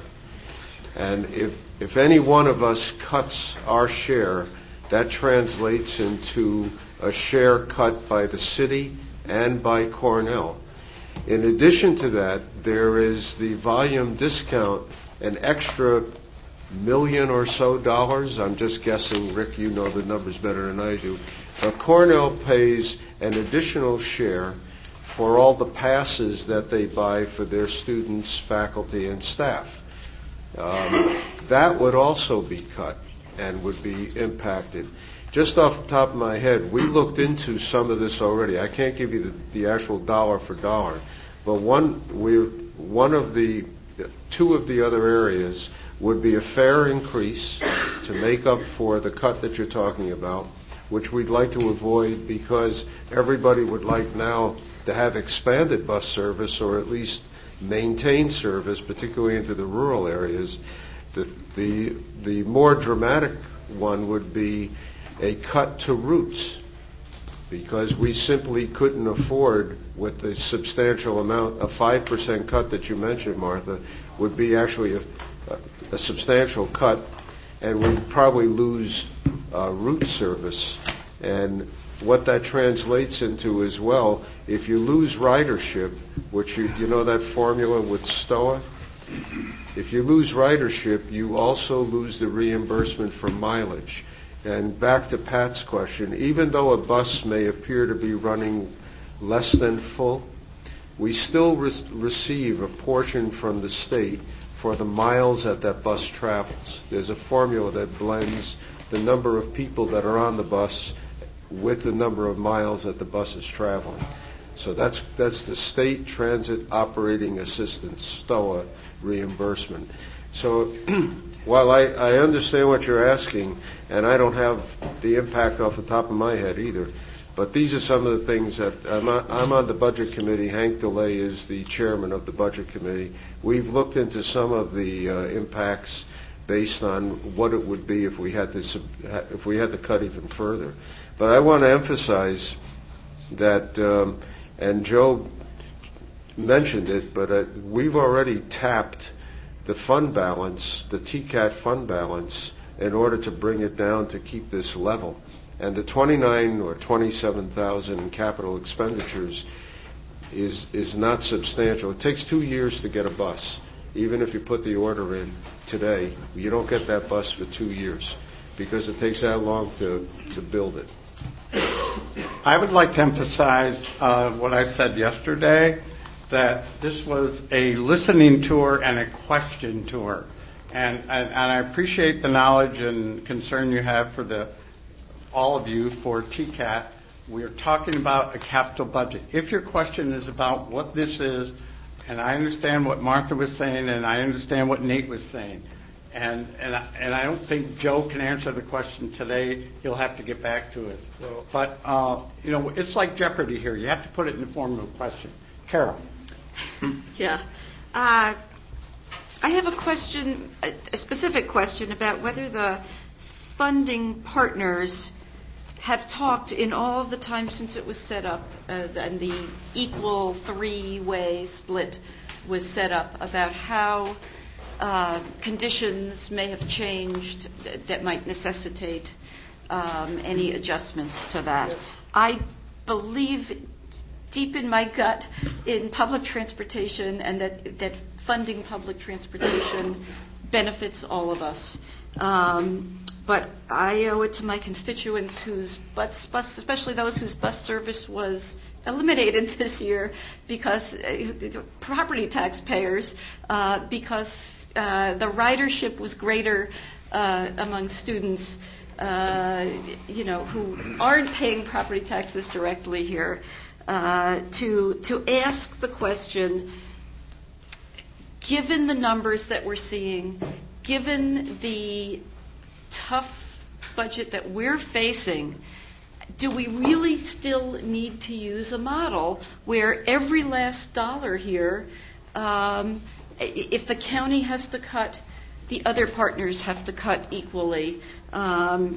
And if if any one of us cuts our share, that translates into a share cut by the city and by Cornell. In addition to that, there is the volume discount, an extra million or so dollars. I'm just guessing, Rick, you know the numbers better than I do. But Cornell pays an additional share for all the passes that they buy for their students, faculty, and staff. Um, that would also be cut and would be impacted. Just off the top of my head, we looked into some of this already. I can't give you the, the actual dollar for dollar, but one we one of the two of the other areas would be a fair increase to make up for the cut that you're talking about, which we'd like to avoid because everybody would like now to have expanded bus service or at least maintain service, particularly into the rural areas. The the the more dramatic one would be a cut to routes, because we simply couldn't afford, with the substantial amount, a five percent cut that you mentioned, Martha, would be actually a, a, a substantial cut, and we'd probably lose uh, route service. And what that translates into as well, if you lose ridership, which you, you know that formula with STOA? If you lose ridership, you also lose the reimbursement for mileage. And back to Pat's question, even though a bus may appear to be running less than full, we still re- receive a portion from the state for the miles that that bus travels. There's a formula that blends the number of people that are on the bus with the number of miles that the bus is traveling. So that's that's the State Transit Operating Assistance, STOA, reimbursement. So while I, I understand what you're asking, and I don't have the impact off the top of my head either, but these are some of the things that I'm on, I'm on the budget committee. Hank DeLay is the chairman of the budget committee. We've looked into some of the uh, impacts based on what it would be if we had to sub, if we had to cut even further. But I want to emphasize that, um, and Joe mentioned it, but uh, we've already tapped the fund balance, the T C A T fund balance, in order to bring it down to keep this level. And the twenty-nine or twenty-seven thousand in capital expenditures is is not substantial. It takes two years to get a bus. Even if you put the order in today, you don't get that bus for two years because it takes that long to, to build it. I would like to emphasize uh, what I said yesterday, that this was a listening tour and a question tour. And, and, and I appreciate the knowledge and concern you have for the all of you for T C A T. We're talking about a capital budget. If your question is about what this is, and I understand what Martha was saying, and I understand what Nate was saying, and and I, and I don't think Joe can answer the question today. He'll have to get back to us. But uh, you know, it's like Jeopardy here. You have to put it in the form of a question. Carol. Yeah. Uh, I have a question, a, a specific question about whether the funding partners have talked in all of the time since it was set up uh, and the equal three-way split was set up about how uh, conditions may have changed th- that might necessitate um, any adjustments to that. Yes. I believe deep in my gut in public transportation, and that that funding public transportation benefits all of us. Um, but I owe it to my constituents whose bus, bus, especially those whose bus service was eliminated this year because uh, property taxpayers, uh, because uh, the ridership was greater uh, among students, uh, you know, who aren't paying property taxes directly here. Uh, to to ask the question, given the numbers that we're seeing, given the tough budget that we're facing, do we really still need to use a model where every last dollar here, um, if the county has to cut, the other partners have to cut equally? Um,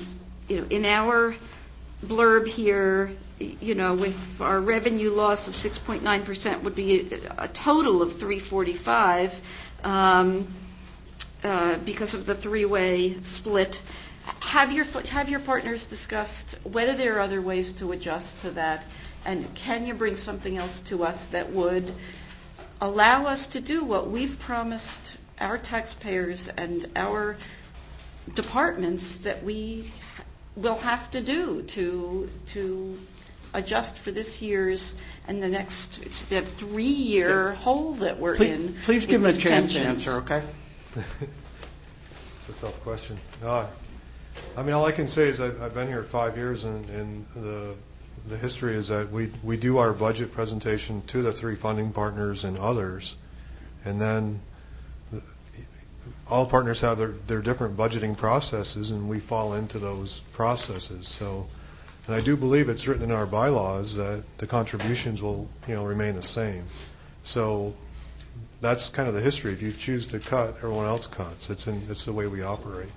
you know, in our blurb here, you know, with our revenue loss of six point nine percent would be a, a total of three forty-five um, uh, because of the three-way split. Have your have your partners discussed whether there are other ways to adjust to that, and can you bring something else to us that would allow us to do what we've promised our taxpayers and our departments that we will have to do to to adjust for this ye's and the next it's a three-year hole that we're please, in. Please give him a chance to pensions. answer, okay? It's a tough question. Uh, I mean, all I can say is I've, I've been here five years, and, and the the history is that we we do our budget presentation to the three funding partners and others, and then all partners have their, their different budgeting processes, and we fall into those processes. So, and I do believe it's written in our bylaws that the contributions will, you know, remain the same. So that's kind of the history. If you choose to cut, everyone else cuts. It's in, it's the way we operate.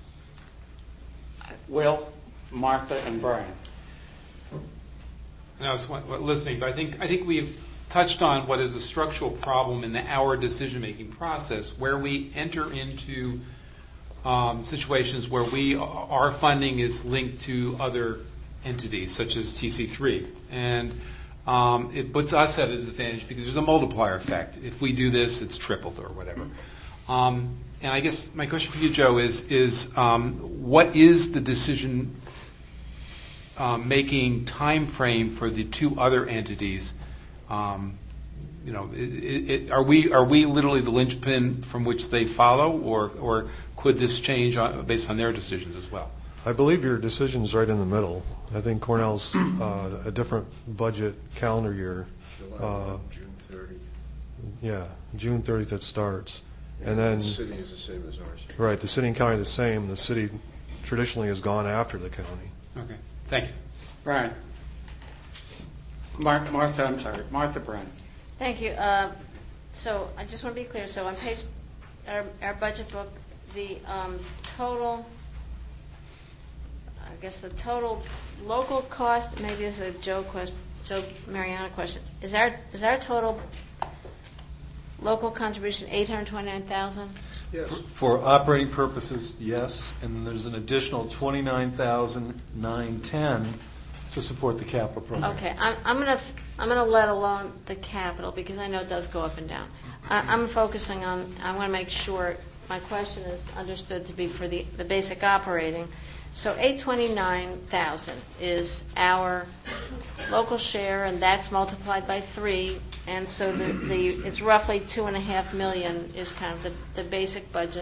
Will, Martha, and Brian. And I was listening, but I think I think we've touched on what is a structural problem in the our decision-making process, where we enter into um, situations where we our funding is linked to other entities, such as T C three, and um, it puts us at a disadvantage because there's a multiplier effect. If we do this, it's tripled or whatever. Um, and I guess my question for you, Joe, is is um, what is the decision um, making time frame for the two other entities? Um, you know, it, it, are we are we literally the linchpin from which they follow, or or could this change on, based on their decisions as well? I believe your decision's right in the middle. I think Cornell's uh, a different budget calendar year. Uh, June thirtieth. Yeah, June thirtieth it starts. And, and then the city is the same as ours. Right, the city and county are the same. The city traditionally has gone after the county. Okay, thank you. Brian. Mar- Martha, I'm sorry. Martha Brian. Thank you. Uh, so I just want to be clear. So on page, our, our budget book, the um, total, I guess the total local cost, maybe this is a Joe question, Joe Mariana question. Is our, is our total local contribution eight hundred twenty-nine thousand dollars? Yes. For, for operating purposes, yes. And then there's an additional twenty-nine thousand nine hundred ten dollars to support the capital program. Okay, I'm, I'm going to I'm going to let alone the capital because I know it does go up and down. I, I'm focusing on. I want to make sure my question is understood to be for the, the basic operating. So eight hundred twenty-nine thousand is our local share, and that's multiplied by three, and so the, the it's roughly two and a half million is kind of the, the basic budget.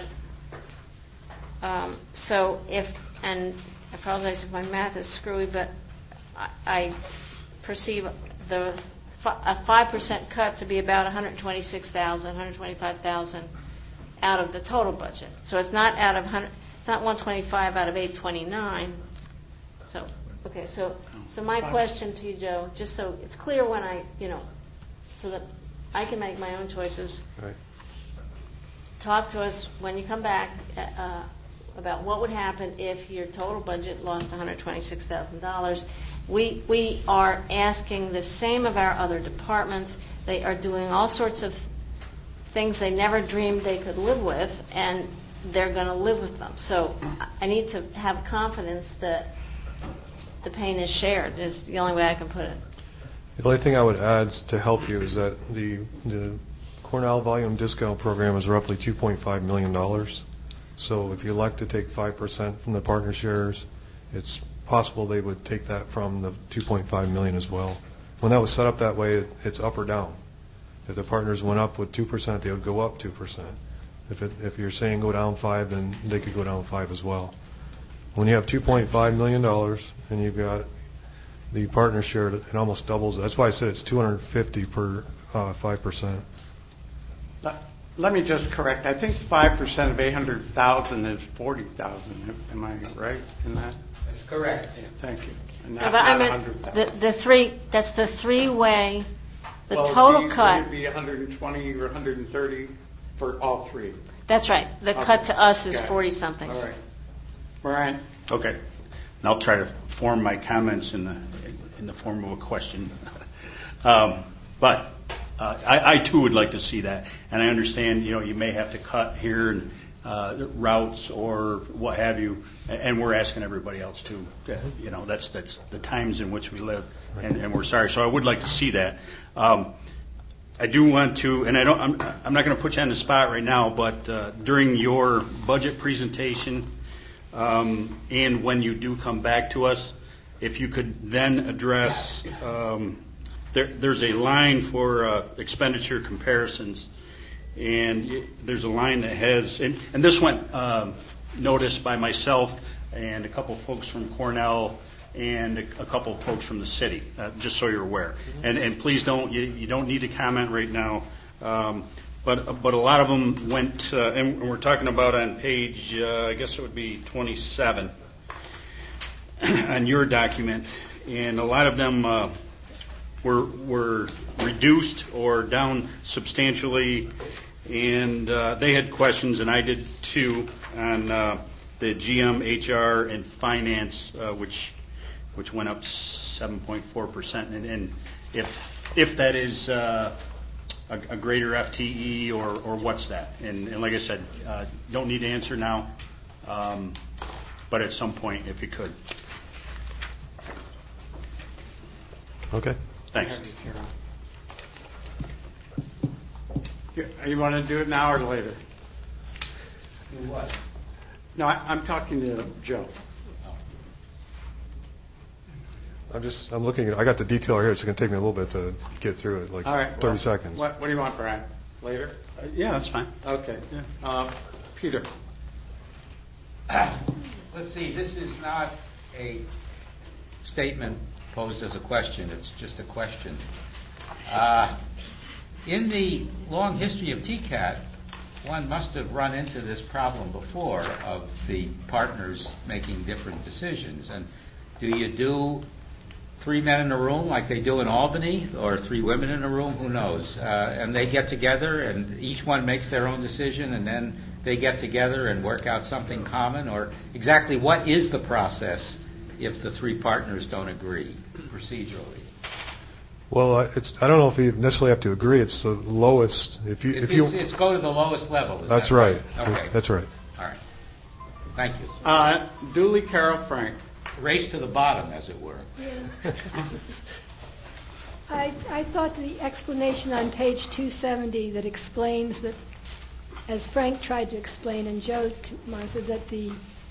Um, so if and I apologize if my math is screwy, but I perceive the a five percent cut to be about one hundred twenty-six thousand, one hundred twenty-five thousand out of the total budget. So it's not out of one hundred, it's not one hundred twenty-five out of eight hundred twenty-nine. So okay, so so my question to you, Joe, just so it's clear when I, you know, so that I can make my own choices. Right. Talk to us when you come back uh, about what would happen if your total budget lost one hundred twenty-six thousand dollars. We we are asking the same of our other departments. They are doing all sorts of things they never dreamed they could live with, and they're going to live with them. So I need to have confidence that the pain is shared, is the only way I can put it. The only thing I would add to help you is that the the Cornell Volume Discount Program is roughly two point five million dollars. So if you elect to take five percent from the partner shares, it's possible they would take that from the two point five million dollars as well. When that was set up that way, it, it's up or down. If the partners went up with two percent, they would go up two percent. If it, if you're saying go down five, then they could go down five as well. When you have two point five million dollars and you've got the partner share, it almost doubles. That's why I said it's two hundred fifty per uh, five percent. Let me just correct. I think five percent of eight hundred thousand is forty thousand. Am I right in that? That's correct. Yeah, thank you. And No, not, but I not meant one hundred the, thousand. the three, that's the three-way, the well, total would cut. Would it be one hundred twenty or one hundred thirty for all three? That's right. The Okay. cut to us is Got it. forty-something. All right. Brian? Okay. and I'll try to form my comments in the in the form of a question. um, but uh, I, I too would like to see that, and I understand you know you may have to cut here and uh, routes or what have you, and we're asking everybody else too. You know that's that's the times in which we live, and, and we're sorry. So I would like to see that. Um, I do want to, and I don't. I'm, I'm not going to put you on the spot right now, but uh, during your budget presentation, um, and when you do come back to us, if you could then address, um, there, there's a line for uh, expenditure comparisons, and it, there's a line that has, and, and this went um, noticed by myself and a couple folks from Cornell and a, a couple of folks from the city, uh, just so you're aware. And, and please don't, you, you don't need to comment right now. Um, but but a lot of them went, uh, and we're talking about on page, uh, I guess it would be twenty-seven on your document, and a lot of them uh, were were reduced or down substantially, and uh, they had questions, and I did too, on uh, the G M, H R, and finance, uh, which which went up seven point four percent, and, and if if that is uh, a, a greater F T E or, or what's that? And, and like I said, uh, don't need to answer now, um, but at some point, if you could. Okay. Thanks. You, you want to do it now or later? Do what? No, I, I'm talking to Joe. I'm just, I'm looking at, I got the detail here. It's going to take me a little bit to get through it, like All right, thirty well, seconds. What, what do you want, Brian? Later? Uh, yeah, that's fine. Okay. Yeah. Uh, Peter. Let's see, this is not a statement posed as a question. It's just a question. Uh, in the long history of T C A T, one must have run into this problem before of the partners making different decisions. And do you do three men in a room like they do in Albany, or three women in a room? Who knows? Uh, and they get together, and each one makes their own decision, and then they get together and work out something common? Or exactly what is the process if the three partners don't agree procedurally? Well, uh, it's, I don't know if you necessarily have to agree. It's the lowest. If you, If if you, it's, it's go to the lowest level. Is that's that right. Okay. That's right. All right. Thank you. Uh, Dooley Carroll Frank. Race to the bottom, as it were. Yeah. I, I thought the explanation on page two seventy that explains that, as Frank tried to explain and Joe to Martha, that the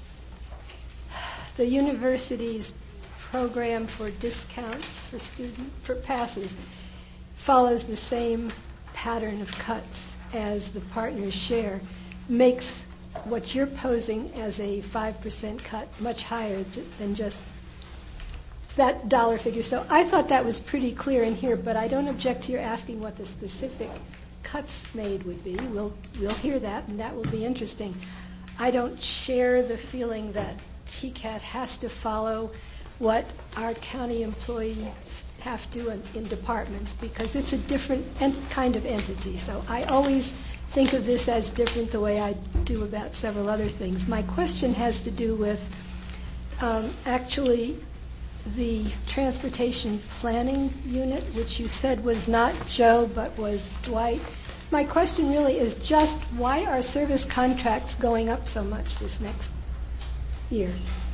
the university's program for discounts for student for passes follows the same pattern of cuts as the partners share, makes what you're posing as a five percent cut much higher than just that dollar figure. So I thought that was pretty clear in here, but I don't object to your asking what the specific cuts made would be. We'll we'll hear that, and that will be interesting. I don't share the feeling that T C A T has to follow what our county employees have to in, in departments, because it's a different en- kind of entity. So I always think of this as different the way I do about several other things. My question has to do with um, actually the transportation planning unit, which you said was not Joe but was Dwight. My question really is just why are service contracts going up so much this next year?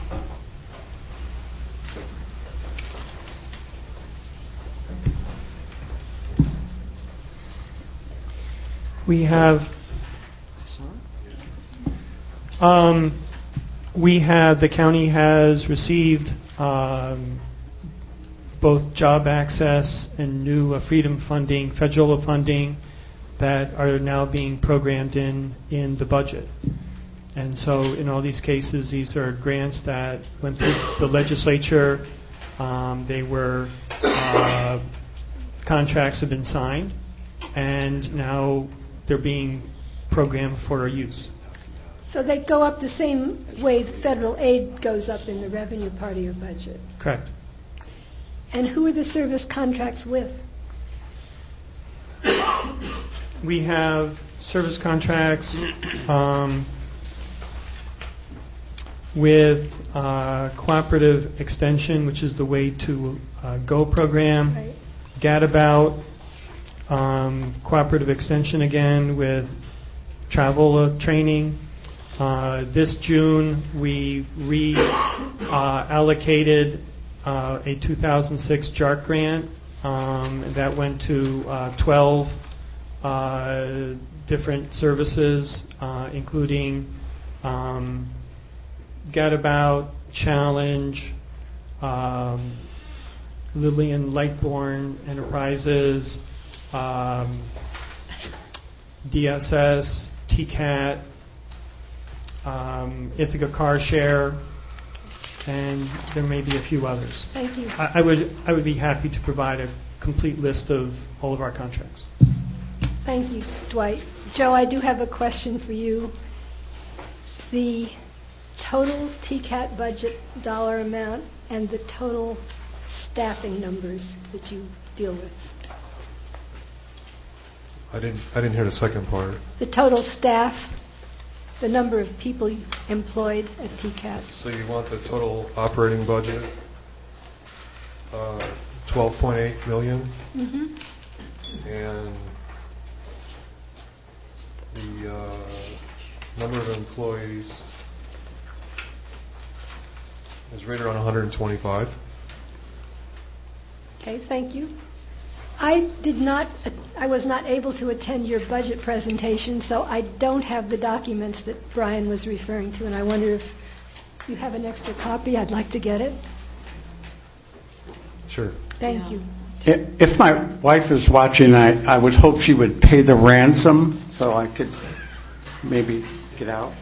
We have um, we have the county has received um, both job access and new uh, freedom funding, federal funding that are now being programmed in in the budget. And so in all these cases, these are grants that went through the legislature. Um, they were uh, contracts have been signed, and now they're being programmed for our use. So they go up the same way the federal aid goes up in the revenue part of your budget. Correct. And who are the service contracts with? We have service contracts um, with uh, Cooperative Extension, which is the Way to uh, Go program, Right. Gadabout, um, Cooperative Extension again with travel uh, training. Uh, this June, we reallocated uh, a two thousand six J A R C grant um, that went to uh, twelve uh, different services, uh, including um, Gadabout, Challenge, um, Lillian Lightborn Enterprises, um, D S S, T CAT, um, Ithaca Car Share, and there may be a few others. Thank you. I, I would I would be happy to provide a complete list of all of our contracts. Thank you, Dwight. Joe, I do have a question for you. The total T CAT budget dollar amount and the total staffing numbers that you deal with. I didn't, I didn't hear the second part. The total staff, the number of people employed at T CAT. So you want the total operating budget, uh, twelve point eight million, Mm-hmm. and the uh, number of employees is right around one hundred twenty-five. Okay, thank you. I did not, I was not able to attend your budget presentation, so I don't have the documents that Brian was referring to, and I wonder if you have an extra copy. I'd like to get it. Sure. Thank you. If my wife is watching, I, I would hope she would pay the ransom so I could maybe get out.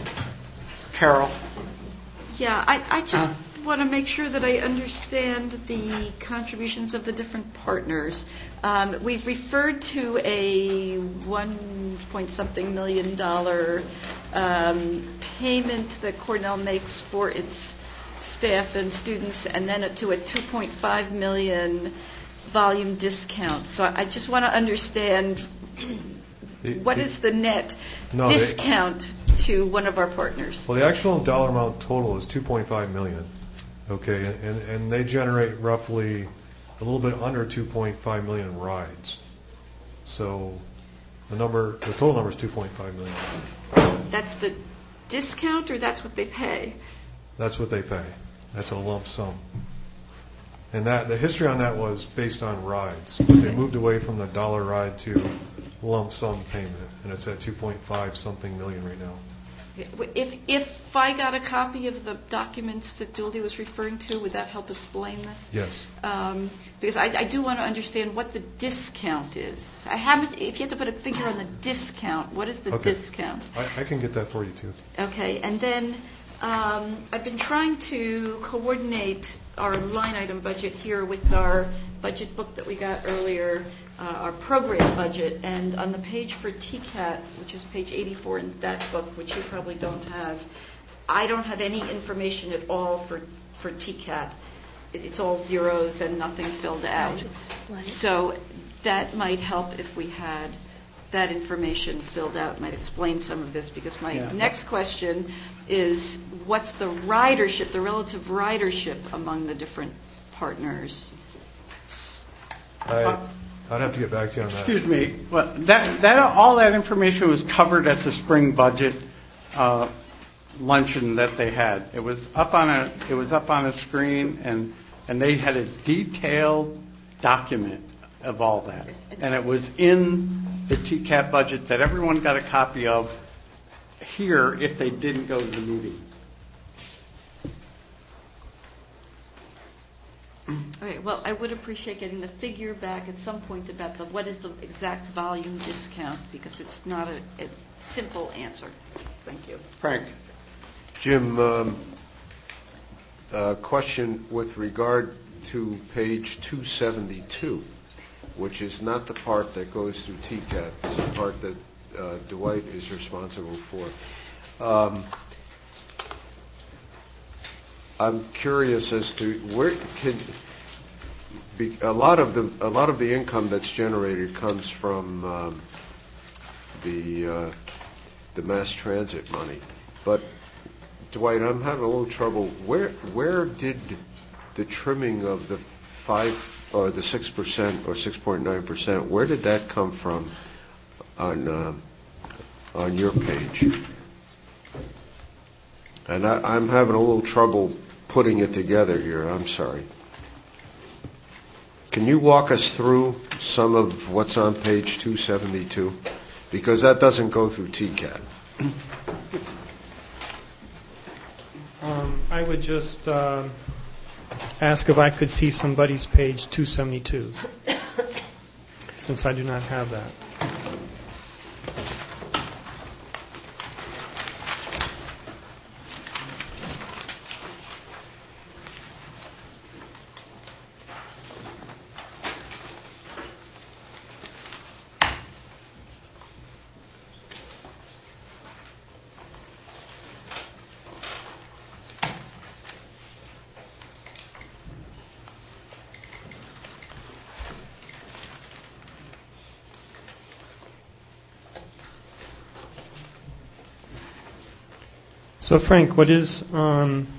Carol? Yeah, I, I just Uh. want to make sure that I understand the contributions of the different partners. Um, we've referred to a one point something million dollar um, payment that Cornell makes for its staff and students, and then to a two point five million volume discount. So I just want to understand The- what the- is the net No, they- discount to one of our partners. Well, the actual dollar amount total is two point five million. Okay, and, and they generate roughly a little bit under two point five million rides. So the number, the total number is two point five million. That's the discount, or that's what they pay? That's what they pay. That's a lump sum. And that, the history on that was based on rides. But they moved away from the dollar ride to lump sum payment, and it's at two point five something million right now. If if I got a copy of the documents that Duldy was referring to, would that help explain this? Yes. Um, because I, I do want to understand what the discount is. I haven't. If you had to put a figure on the discount, what is the Okay. discount? I, I can get that for you too. Okay, and then um, I've been trying to coordinate our line item budget here with our budget book that we got earlier, uh, our program budget, and on the page for T CAT, which is page eighty-four in that book, which you probably don't have, I don't have any information at all for, for T CAT. It, it's all zeros and nothing filled out. So that might help if we had that information filled out, might explain some of this, because my Yeah. next question is, what's the ridership, the relative ridership among the different partners? I, I'd have to get back to you on that. Excuse me, well, that, that, all that information was covered at the spring budget uh, luncheon that they had. It was up on a, it was up on a screen, and, and they had a detailed document of all that. And it was in the T CAT budget that everyone got a copy of here if they didn't go to the meeting. Okay, well, I would appreciate getting the figure back at some point about the, what is the exact volume discount, because it's not a, a simple answer. Thank you. Frank? Jim, um, a question with regard to page two seventy-two, which is not the part that goes through T CAT. It's the part that uh, Dwight is responsible for. Um, I'm curious as to where can be, a lot of the a lot of the income that's generated comes from um, the uh, the mass transit money, but Dwight, I'm having a little trouble. Where where did the trimming of the five or the six percent or six point nine percent? Where did that come from on uh, on your page? And I, I'm having a little trouble putting it together here. I'm sorry. Can you walk us through some of what's on page two seventy-two? Because that doesn't go through T C A T. Um, I would just uh, ask if I could see somebody's page two seventy-two, since I do not have that. So, Frank, what is um,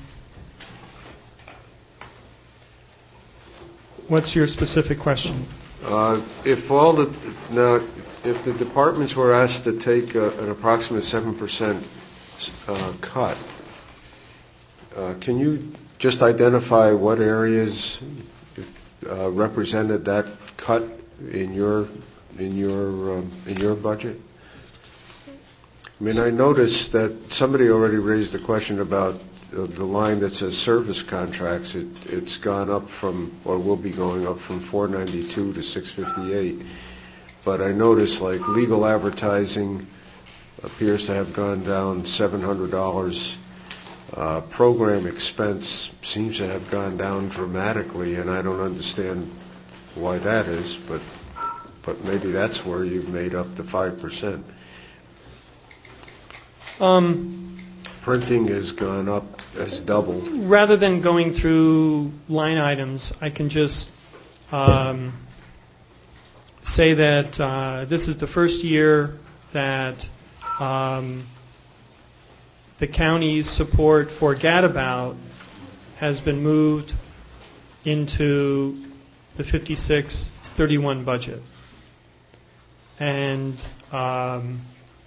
what's your specific question? Uh, if all the now, if the departments were asked to take a, an approximate seven percent uh, cut, uh, can you just identify what areas uh, represented that cut in your in your um, in your budget? I mean, I noticed that somebody already raised the question about uh, the line that says service contracts. It, it's gone up from, or will be going up from four ninety-two to six fifty-eight. But I noticed, like, legal advertising appears to have gone down seven hundred dollars. Uh, program expense seems to have gone down dramatically, and I don't understand why that is, but but maybe that's where you've made up the five percent. Um, Printing has gone up as double. Rather than going through line items, I can just um, say that uh, this is the first year that um, the county's support for Gadabout has been moved into the fifty-six thirty-one budget. And um,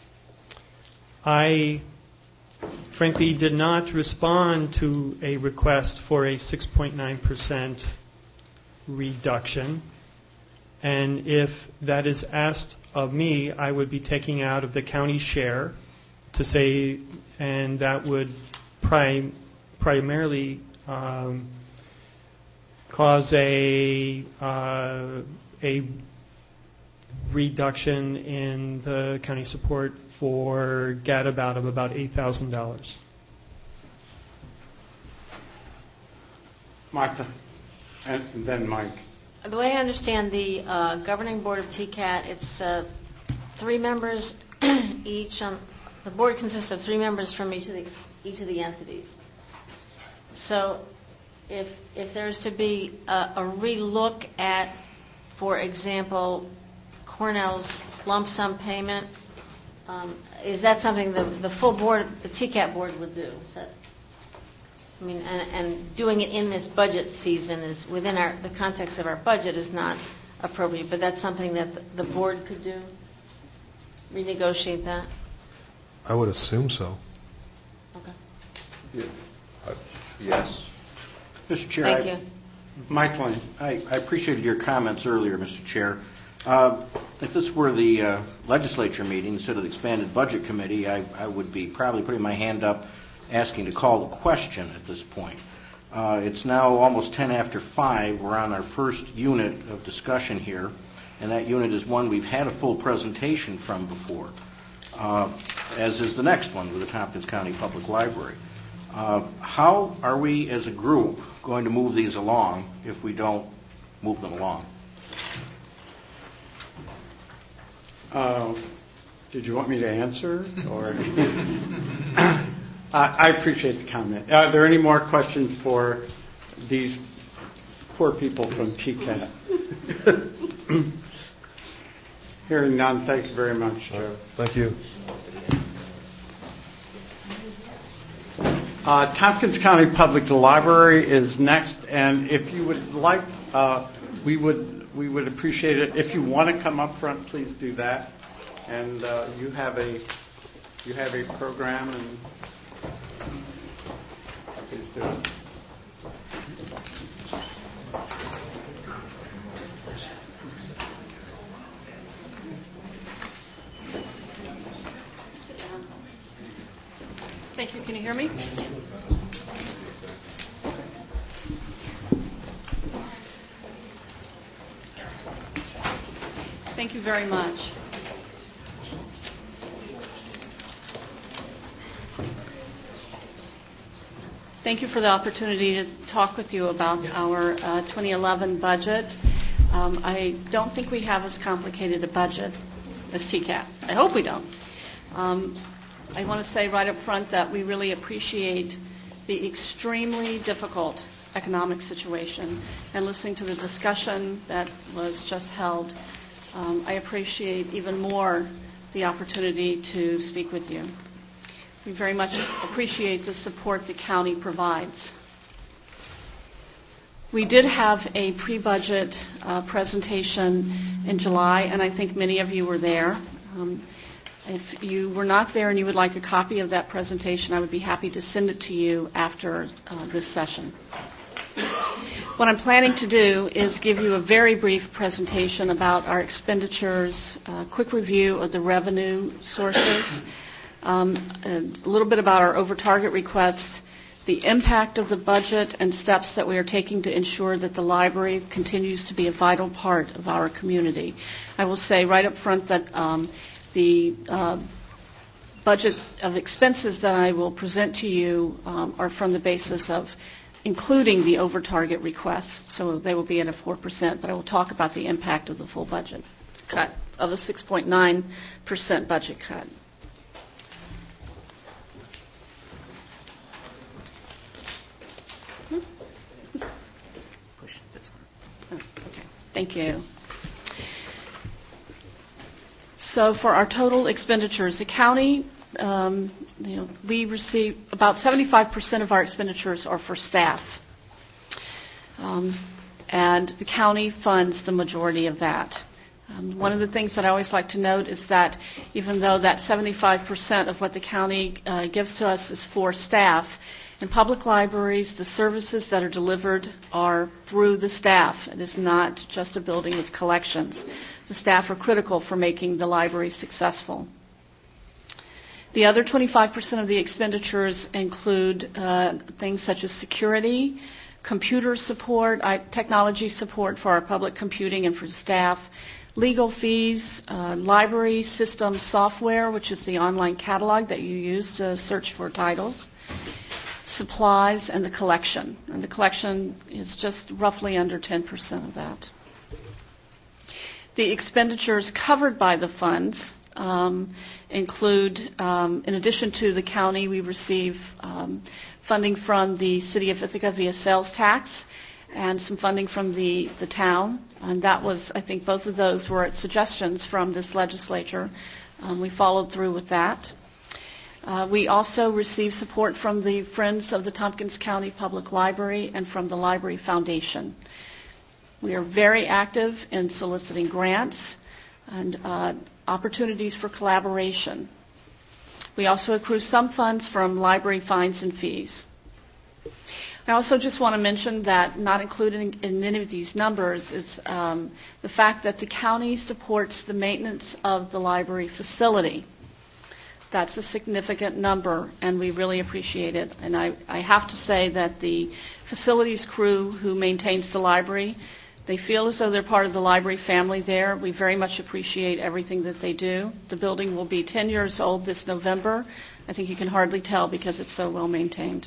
I frankly did not respond to a request for a six point nine percent reduction. And if that is asked of me, I would be taking out of the county's share to say, and that would prim- primarily um, cause a uh, a reduction in the county support for Gadabout of about eight thousand dollars. Martha, and then Mike. The way I understand the uh, governing board of T C A T, it's uh, three members each. On, the board consists of three members from each of the each of the entities. So, if if there's to be a, a relook at, for example, Cornell's lump sum payment, um, is that something the the full board, the T C A T board, would do? Is that, I mean, and, and doing it in this budget season is within our the context of our budget is not appropriate, but that's something that the, the board could do. Renegotiate that. I would assume so. Okay. Yeah. Uh, yes. Mister Chair, Thank I, you. Mike Lane. I, I appreciated your comments earlier, Mister Chair. Uh, if this were the uh, legislature meeting instead of the expanded budget committee, I, I would be probably putting my hand up asking to call the question at this point. Uh, it's now almost ten after five. We're on our first unit of discussion here, and that unit is one we've had a full presentation from before, uh, as is the next one with the Tompkins County Public Library. Uh, how are we as a group going to move these along if we don't move them along? Uh, did you want me to answer, or? uh, I appreciate the comment. Are there any more questions for these poor people from T C A T? Hearing none, thank you very much, Joe. Thank you. Uh, Tompkins County Public Library is next, and if you would like, uh, we would we would appreciate it. If you want to come up front, please do that. And uh, you have a you have a program, and please do it. Thank you. Can you hear me? Thank you very much. Thank you for the opportunity to talk with you about our uh, twenty eleven budget. Um, I don't think we have as complicated a budget as T C A T. I hope we don't. Um, I want to say right up front that we really appreciate the extremely difficult economic situation, and listening to the discussion that was just held, um, I appreciate even more the opportunity to speak with you. We very much appreciate the support the county provides. We did have a pre-budget uh, presentation in July, and I think many of you were there. Um, If you were not there and you would like a copy of that presentation, I would be happy to send it to you after uh, this session. What I'm planning to do is give you a very brief presentation about our expenditures, a quick review of the revenue sources, um, a little bit about our over-target requests, the impact of the budget, and steps that we are taking to ensure that the library continues to be a vital part of our community. I will say right up front that um, The uh, budget of expenses that I will present to you um, are from the basis of including the over-target requests, so they will be at a four percent, but I will talk about the impact of the full budget cut, of a six point nine percent budget cut. Okay, thank you. So for our total expenditures, the county, um, you know, we receive about seventy-five percent of our expenditures are for staff. Um, and the county funds the majority of that. Um, one of the things that I always like to note is that even though that seventy-five percent of what the county uh, gives to us is for staff, in public libraries, the services that are delivered are through the staff. It is not just a building with collections. The staff are critical for making the library successful. The other twenty-five percent of the expenditures include uh, things such as security, computer support, I, technology support for our public computing and for staff, legal fees, uh, library system software, which is the online catalog that you use to search for titles, supplies, and the collection. And the collection is just roughly under ten percent of that. The expenditures covered by the funds um, include, um, in addition to the county, we receive um, funding from the city of Ithaca via sales tax and some funding from the, the town. And that was, I think both of those were at suggestions from this legislature. Um, we followed through with that. Uh, we also receive support from the Friends of the Tompkins County Public Library and from the Library Foundation. We are very active in soliciting grants and uh, opportunities for collaboration. We also accrue some funds from library fines and fees. I also just want to mention that not included in any of these numbers is um, the fact that the county supports the maintenance of the library facility. That's a significant number, and we really appreciate it. And I, I have to say that the facilities crew who maintains the library, they feel as though they're part of the library family there. We very much appreciate everything that they do. The building will be ten years old this November. I think you can hardly tell because it's so well maintained.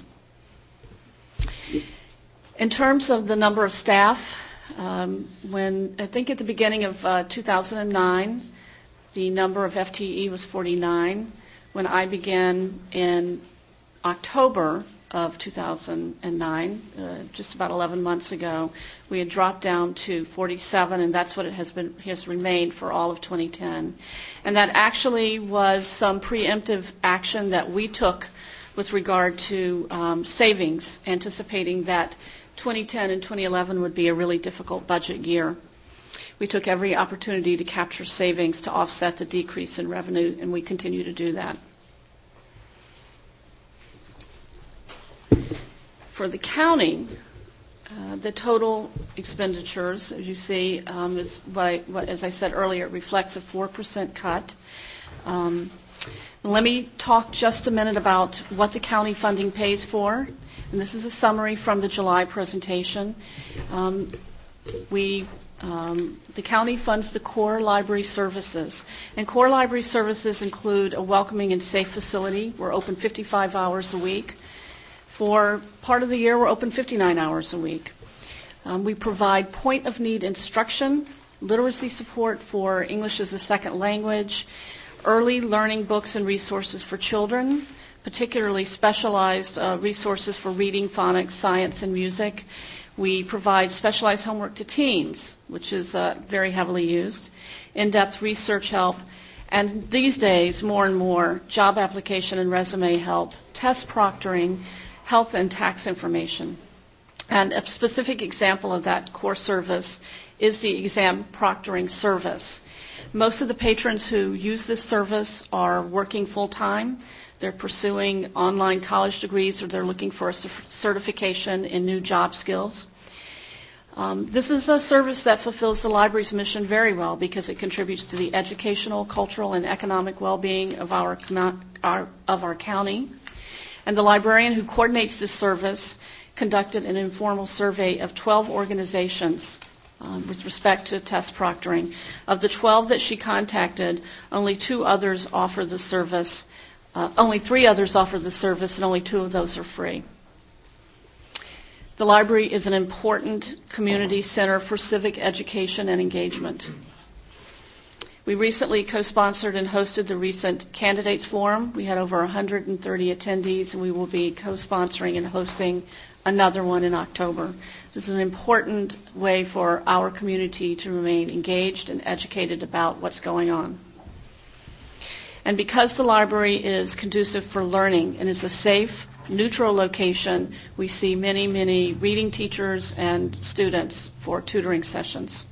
In terms of the number of staff, um, when I think at the beginning of uh, two thousand nine, the number of F T E was forty-nine. When I began in October of two thousand nine, uh, just about eleven months ago, we had dropped down to forty-seven, and that's what it has been has remained for all of twenty ten. And that actually was some preemptive action that we took with regard to um, savings, anticipating that twenty ten and twenty eleven would be a really difficult budget year. We took every opportunity to capture savings to offset the decrease in revenue, and we continue to do that. For the county, uh, the total expenditures, as you see, um, is by, what, as I said earlier, it reflects a four percent cut. Um, let me talk just a minute about what the county funding pays for. And this is a summary from the July presentation. Um, we Um, the county funds the core library services. And core library services include a welcoming and safe facility. We're open fifty-five hours a week. For part of the year, we're open fifty-nine hours a week. Um, we provide point-of-need instruction, literacy support for English as a second language, early learning books and resources for children, particularly specialized uh, resources for reading, phonics, science, and music. We provide specialized homework to teens, which is uh, very heavily used, in-depth research help, and these days, more and more, job application and resume help, test proctoring, health and tax information. And a specific example of that core service is the exam proctoring service. Most of the patrons who use this service are working full-time. They're pursuing online college degrees, or they're looking for a certification in new job skills. Um, this is a service that fulfills the library's mission very well because it contributes to the educational, cultural, and economic well-being of our, our, of our county. And the librarian who coordinates this service conducted an informal survey of twelve organizations Um, with respect to test proctoring. Of the twelve that she contacted, only two others offer the service. Uh, only three others offer the service, and only two of those are free. The library is an important community center for civic education and engagement. We recently co-sponsored and hosted the recent Candidates Forum. We had over one hundred thirty attendees, and we will be co-sponsoring and hosting another one in October. This is an important way for our community to remain engaged and educated about what's going on. And because the library is conducive for learning and is a safe, neutral location, we see many, many reading teachers and students for tutoring sessions.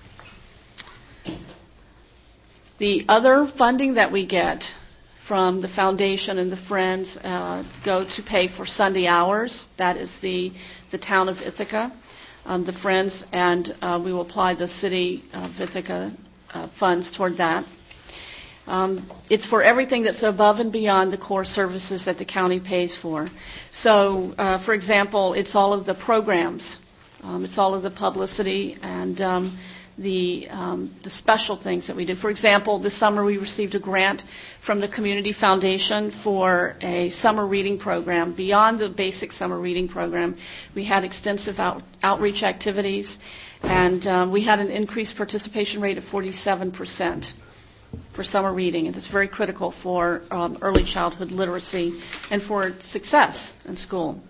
The other funding that we get from the foundation and the Friends uh, go to pay for Sunday hours. That is the, the town of Ithaca, um, the Friends, and uh, we will apply the city of Ithaca uh, funds toward that. Um, it's for everything that's above and beyond the core services that the county pays for. So, uh, for example, it's all of the programs. Um, it's all of the publicity and um, the, um, the special things that we do. For example, this summer we received a grant from the Community Foundation for a summer reading program. Beyond the basic summer reading program, we had extensive out, outreach activities, and um, we had an increased participation rate of forty-seven percent for summer reading, and it's very critical for um, early childhood literacy and for success in school.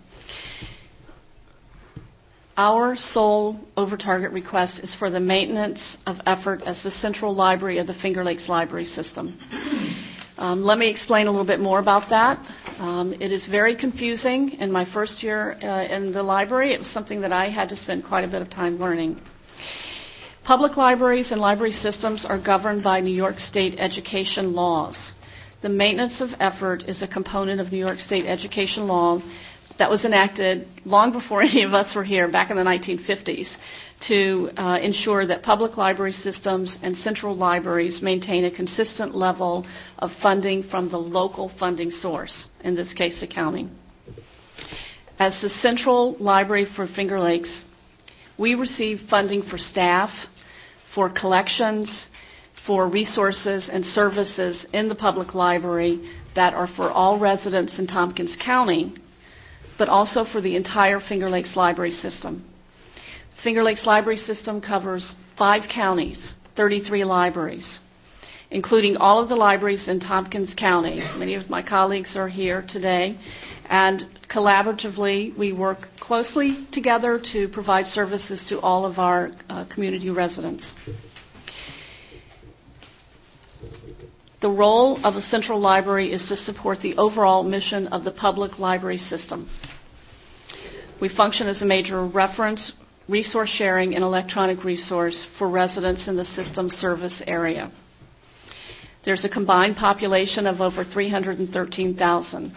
Our sole over-target request is for the maintenance of effort as the central library of the Finger Lakes Library System. Um, let me explain a little bit more about that. Um, it is very confusing. In my first year uh, in the library, it was something that I had to spend quite a bit of time learning. Public libraries and library systems are governed by New York State education laws. The maintenance of effort is a component of New York State education law that was enacted long before any of us were here, back in the nineteen fifties, to uh, ensure that public library systems and central libraries maintain a consistent level of funding from the local funding source, in this case the county. As the central library for Finger Lakes, we receive funding for staff, for collections, for resources and services in the public library that are for all residents in Tompkins County, but also for the entire Finger Lakes Library System. The Finger Lakes Library System covers five counties, thirty-three libraries, including all of the libraries in Tompkins County. Many of my colleagues are here today, and collaboratively we work closely together to provide services to all of our uh, community residents. The role of a central library is to support the overall mission of the public library system. We function as a major reference, resource sharing, and electronic resource for residents in the system service area. There's a combined population of over three hundred thirteen thousand.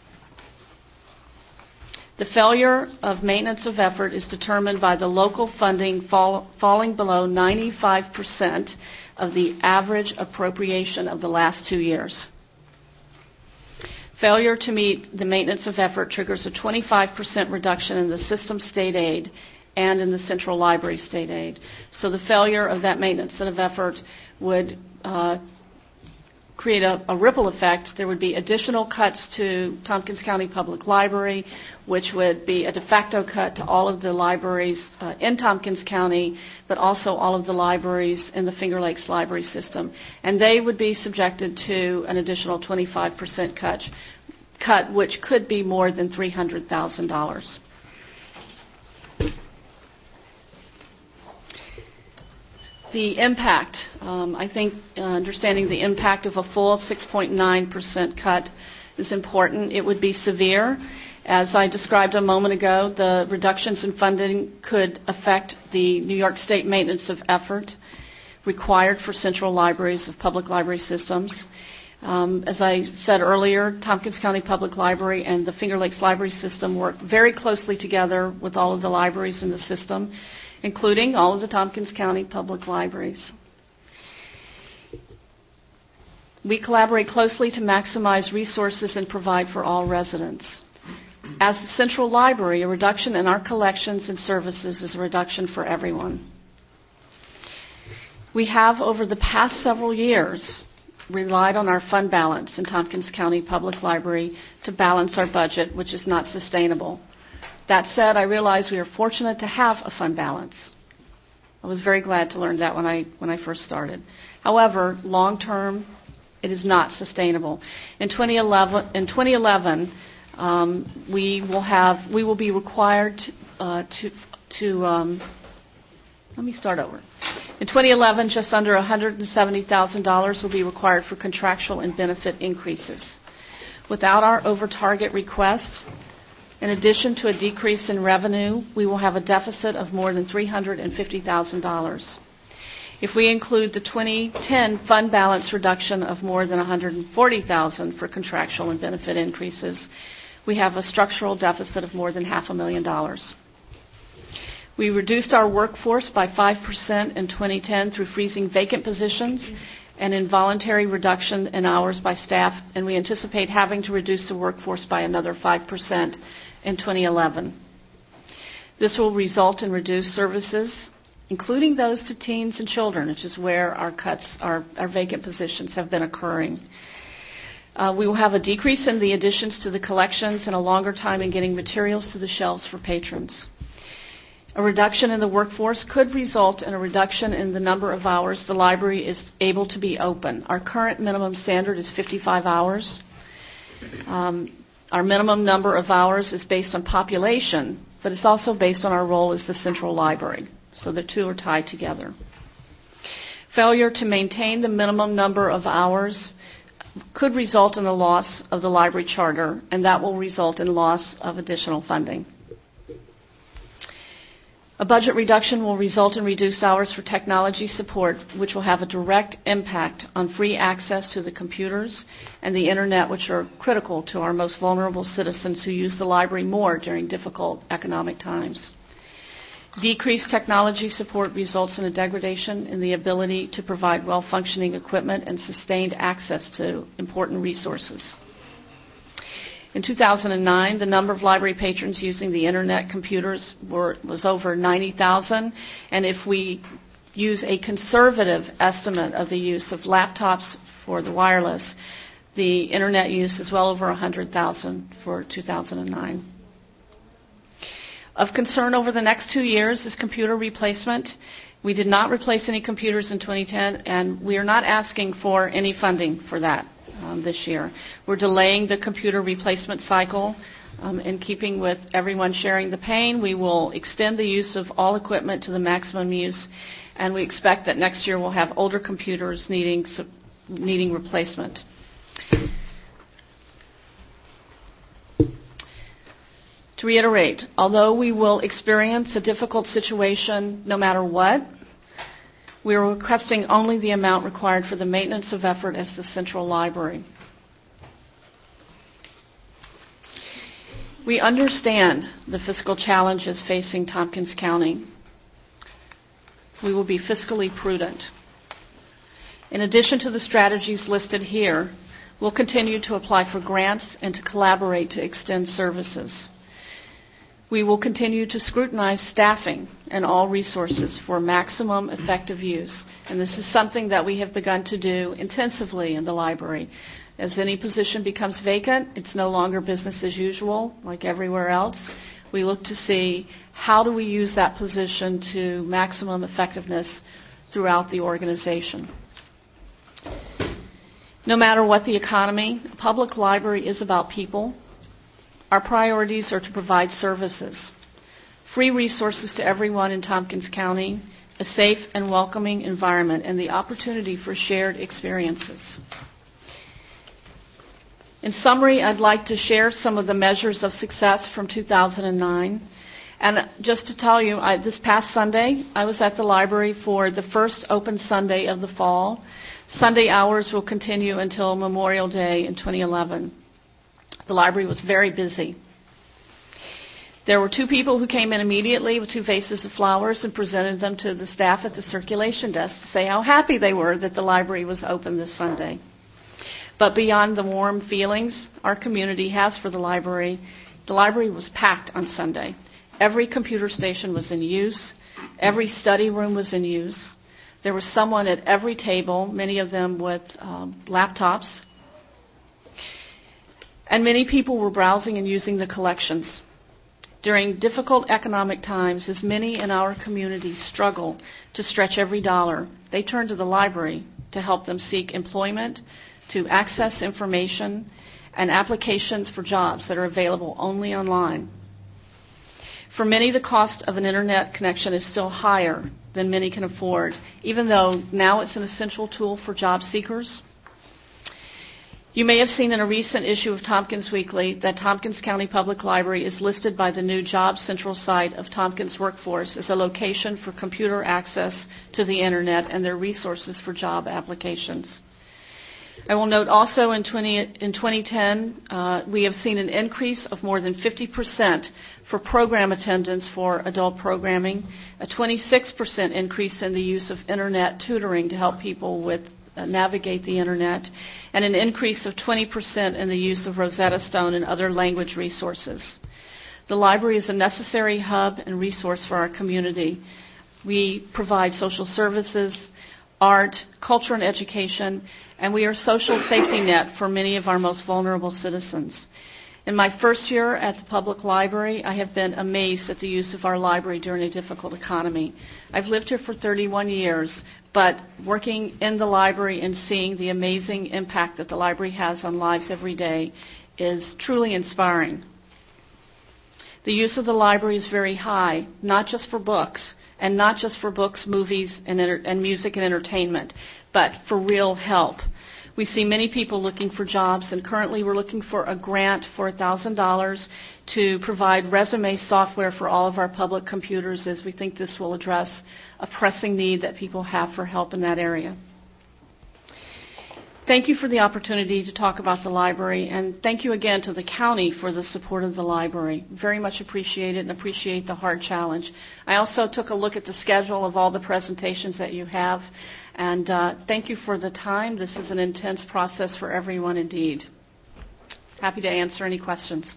The failure of maintenance of effort is determined by the local funding fall, falling below ninety-five percent of the average appropriation of the last two years. Failure to meet the maintenance of effort triggers a twenty-five percent reduction in the system state aid and in the central library state aid. So the failure of that maintenance of effort would uh, create a, a ripple effect. There would be additional cuts to Tompkins County Public Library, which would be a de facto cut to all of the libraries uh, in Tompkins County, but also all of the libraries in the Finger Lakes library system. And they would be subjected to an additional twenty-five percent cut, cut which could be more than three hundred thousand dollars. The impact, um, I think uh, understanding the impact of a full six point nine percent cut is important. It would be severe. As I described a moment ago, the reductions in funding could affect the New York State maintenance of effort required for central libraries of public library systems. Um, as I said earlier, Tompkins County Public Library and the Finger Lakes Library System work very closely together with all of the libraries in the system, including all of the Tompkins County Public Libraries. We collaborate closely to maximize resources and provide for all residents. As the central library, a reduction in our collections and services is a reduction for everyone. We have, over the past several years, relied on our fund balance in Tompkins County Public Library to balance our budget, which is not sustainable. That said, I realize we are fortunate to have a fund balance. I was very glad to learn that when I when I first started. However, long term, it is not sustainable. In twenty eleven, in twenty eleven, um, we will have we will be required to uh, to, to um, let me start over. In twenty eleven, just under one hundred seventy thousand dollars will be required for contractual and benefit increases. Without our over-target requests, in addition to a decrease in revenue, we will have a deficit of more than three hundred fifty thousand dollars. If we include the twenty ten fund balance reduction of more than one hundred forty thousand dollars for contractual and benefit increases, we have a structural deficit of more than half a million dollars. We reduced our workforce by five percent in twenty ten through freezing vacant positions and involuntary reduction in hours by staff, and we anticipate having to reduce the workforce by another five percent in twenty eleven. This will result in reduced services, including those to teens and children, which is where our cuts, our, our vacant positions have been occurring. Uh, we will have a decrease in the additions to the collections and a longer time in getting materials to the shelves for patrons. A reduction in the workforce could result in a reduction in the number of hours the library is able to be open. Our current minimum standard is fifty-five hours. Um, our minimum number of hours is based on population, but it's also based on our role as the central library. So the two are tied together. Failure to maintain the minimum number of hours could result in the loss of the library charter, and that will result in loss of additional funding. A budget reduction will result in reduced hours for technology support, which will have a direct impact on free access to the computers and the internet, which are critical to our most vulnerable citizens who use the library more during difficult economic times. Decreased technology support results in a degradation in the ability to provide well-functioning equipment and sustained access to important resources. In two thousand nine, the number of library patrons using the internet computers were, was over ninety thousand, and if we use a conservative estimate of the use of laptops for the wireless, the internet use is well over one hundred thousand for two thousand nine. Of concern over the next two years is computer replacement. We did not replace any computers in twenty ten, and we are not asking for any funding for that. Um, this year. We're delaying the computer replacement cycle. Um, in keeping with everyone sharing the pain, we will extend the use of all equipment to the maximum use, and we expect that next year we'll have older computers needing su- needing replacement. To reiterate, although we will experience a difficult situation no matter what, we are requesting only the amount required for the maintenance of effort as the Central Library. We understand the fiscal challenges facing Tompkins County. We will be fiscally prudent. In addition to the strategies listed here, we'll continue to apply for grants and to collaborate to extend services. We will continue to scrutinize staffing and all resources for maximum effective use. And this is something that we have begun to do intensively in the library. As any position becomes vacant, it's no longer business as usual like everywhere else. We look to see how do we use that position to maximum effectiveness throughout the organization. No matter what the economy, a public library is about people. Our priorities are to provide services, free resources to everyone in Tompkins County, a safe and welcoming environment, and the opportunity for shared experiences. In summary, I'd like to share some of the measures of success from two thousand nine. And just to tell you, I, this past Sunday, I was at the library for the first open Sunday of the fall. Sunday hours will continue until Memorial Day in twenty eleven. The library was very busy. There were two people who came in immediately with two vases of flowers and presented them to the staff at the circulation desk to say how happy they were that the library was open this Sunday. But beyond the warm feelings our community has for the library, the library was packed on Sunday. Every computer station was in use. Every study room was in use. There was someone at every table, many of them with um, laptops. And many people were browsing and using the collections. During difficult economic times, as many in our community struggle to stretch every dollar, they turn to the library to help them seek employment, to access information, and applications for jobs that are available only online. For many, the cost of an internet connection is still higher than many can afford, even though now it's an essential tool for job seekers. You may have seen in a recent issue of Tompkins Weekly that Tompkins County Public Library is listed by the new Job Central site of Tompkins Workforce as a location for computer access to the internet and their resources for job applications. I will note also in, twenty, in twenty ten, uh, we have seen an increase of more than fifty percent for program attendance for adult programming, a twenty-six percent increase in the use of internet tutoring to help people with uh, navigate the internet, and an increase of twenty percent in the use of Rosetta Stone and other language resources. The library is a necessary hub and resource for our community. We provide social services, art, culture, and education, and we are a social safety net for many of our most vulnerable citizens. In my first year at the public library, I have been amazed at the use of our library during a difficult economy. I've lived here for thirty-one years, but working in the library and seeing the amazing impact that the library has on lives every day is truly inspiring. The use of the library is very high, not just for books, and not just for books, movies, and, enter- and music and entertainment, but for real help. We see many people looking for jobs, and currently we're looking for a grant for one thousand dollars to provide resume software for all of our public computers, as we think this will address a pressing need that people have for help in that area. Thank you for the opportunity to talk about the library, and thank you again to the county for the support of the library. Very much appreciate it and appreciate the hard challenge. I also took a look at the schedule of all the presentations that you have, and uh, thank you for the time. This is an intense process for everyone indeed. Happy to answer any questions.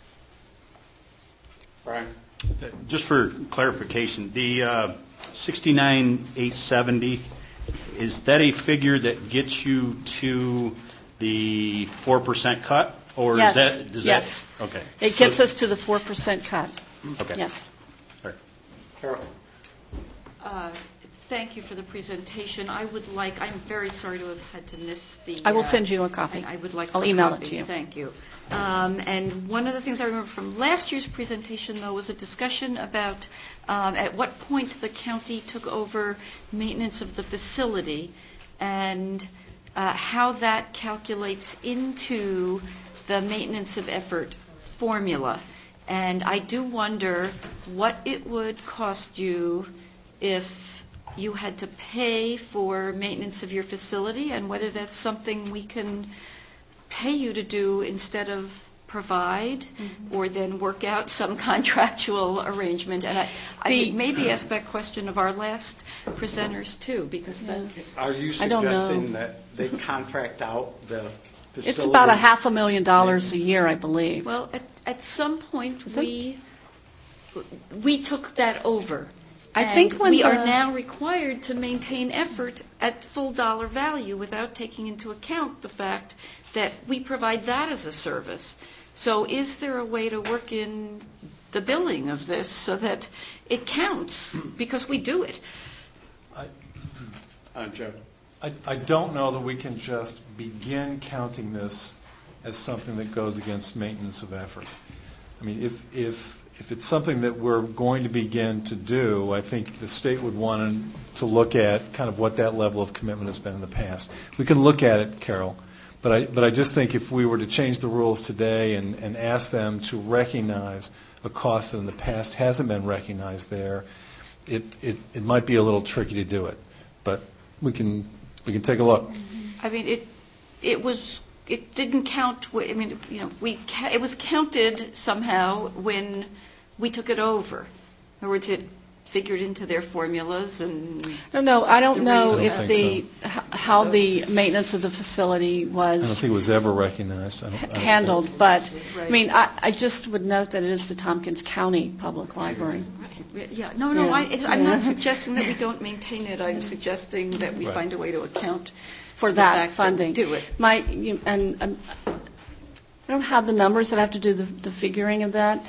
Brian? Just for clarification, the uh, sixty-nine eight seventy, is that a figure that gets you to the four percent cut? Or yes. is that, does yes. That, okay. It gets so, us to the four percent cut. Okay. Yes. Sorry. Carol. Uh, Thank you for the presentation. I would like, I'm very sorry to have had to miss the... I will uh, send you a copy. I, I would like I'll a email copy. it to you. Thank you. Um, and one of the things I remember from last year's presentation, though, was a discussion about um, at what point the county took over maintenance of the facility. And uh, how that calculates into the maintenance of effort formula. And I do wonder what it would cost you if you had to pay for maintenance of your facility, and whether that's something we can pay you to do instead of provide, mm-hmm. or then work out some contractual arrangement. And I, I The- would maybe ask that question of our last presenters too, because that's... Are you I don't know. suggesting that they contract out the facility? It's about a half a million dollars a year, I believe. Well, at, at some point, we, we took that over. I And think when we the- are now required to maintain effort at full dollar value without taking into account the fact that we provide that as a service. So is there a way to work in the billing of this so that it counts? Because we do it. Uh, Joe. I, I don't know that we can just begin counting this as something that goes against maintenance of effort. I mean, if if if it's something that we're going to begin to do, I think the state would want to look at kind of what that level of commitment has been in the past. We can look at it, Carol, but I but I just think if we were to change the rules today and, and ask them to recognize a cost that in the past hasn't been recognized there, it, it, it might be a little tricky to do it. But we can we can take a look. I mean, it it was it didn't count. I mean, you know, we ca- it was counted somehow when we took it over. In other words, it figured into their formulas and. No, no, I don't the know rates. if I don't the think h- how the maintenance of the facility I don't was think it was ever recognized. I don't, I don't handled, but I Right. mean, I, I just would note that it is the Tompkins County Public Library. Yeah, no, no, Yeah. I, it, I'm not Yeah. suggesting that we don't maintain it. I'm suggesting that we Right. find a way to account For the that fact funding. That we do it. My, you- and um, I don't have the numbers that have to do the, the figuring of that.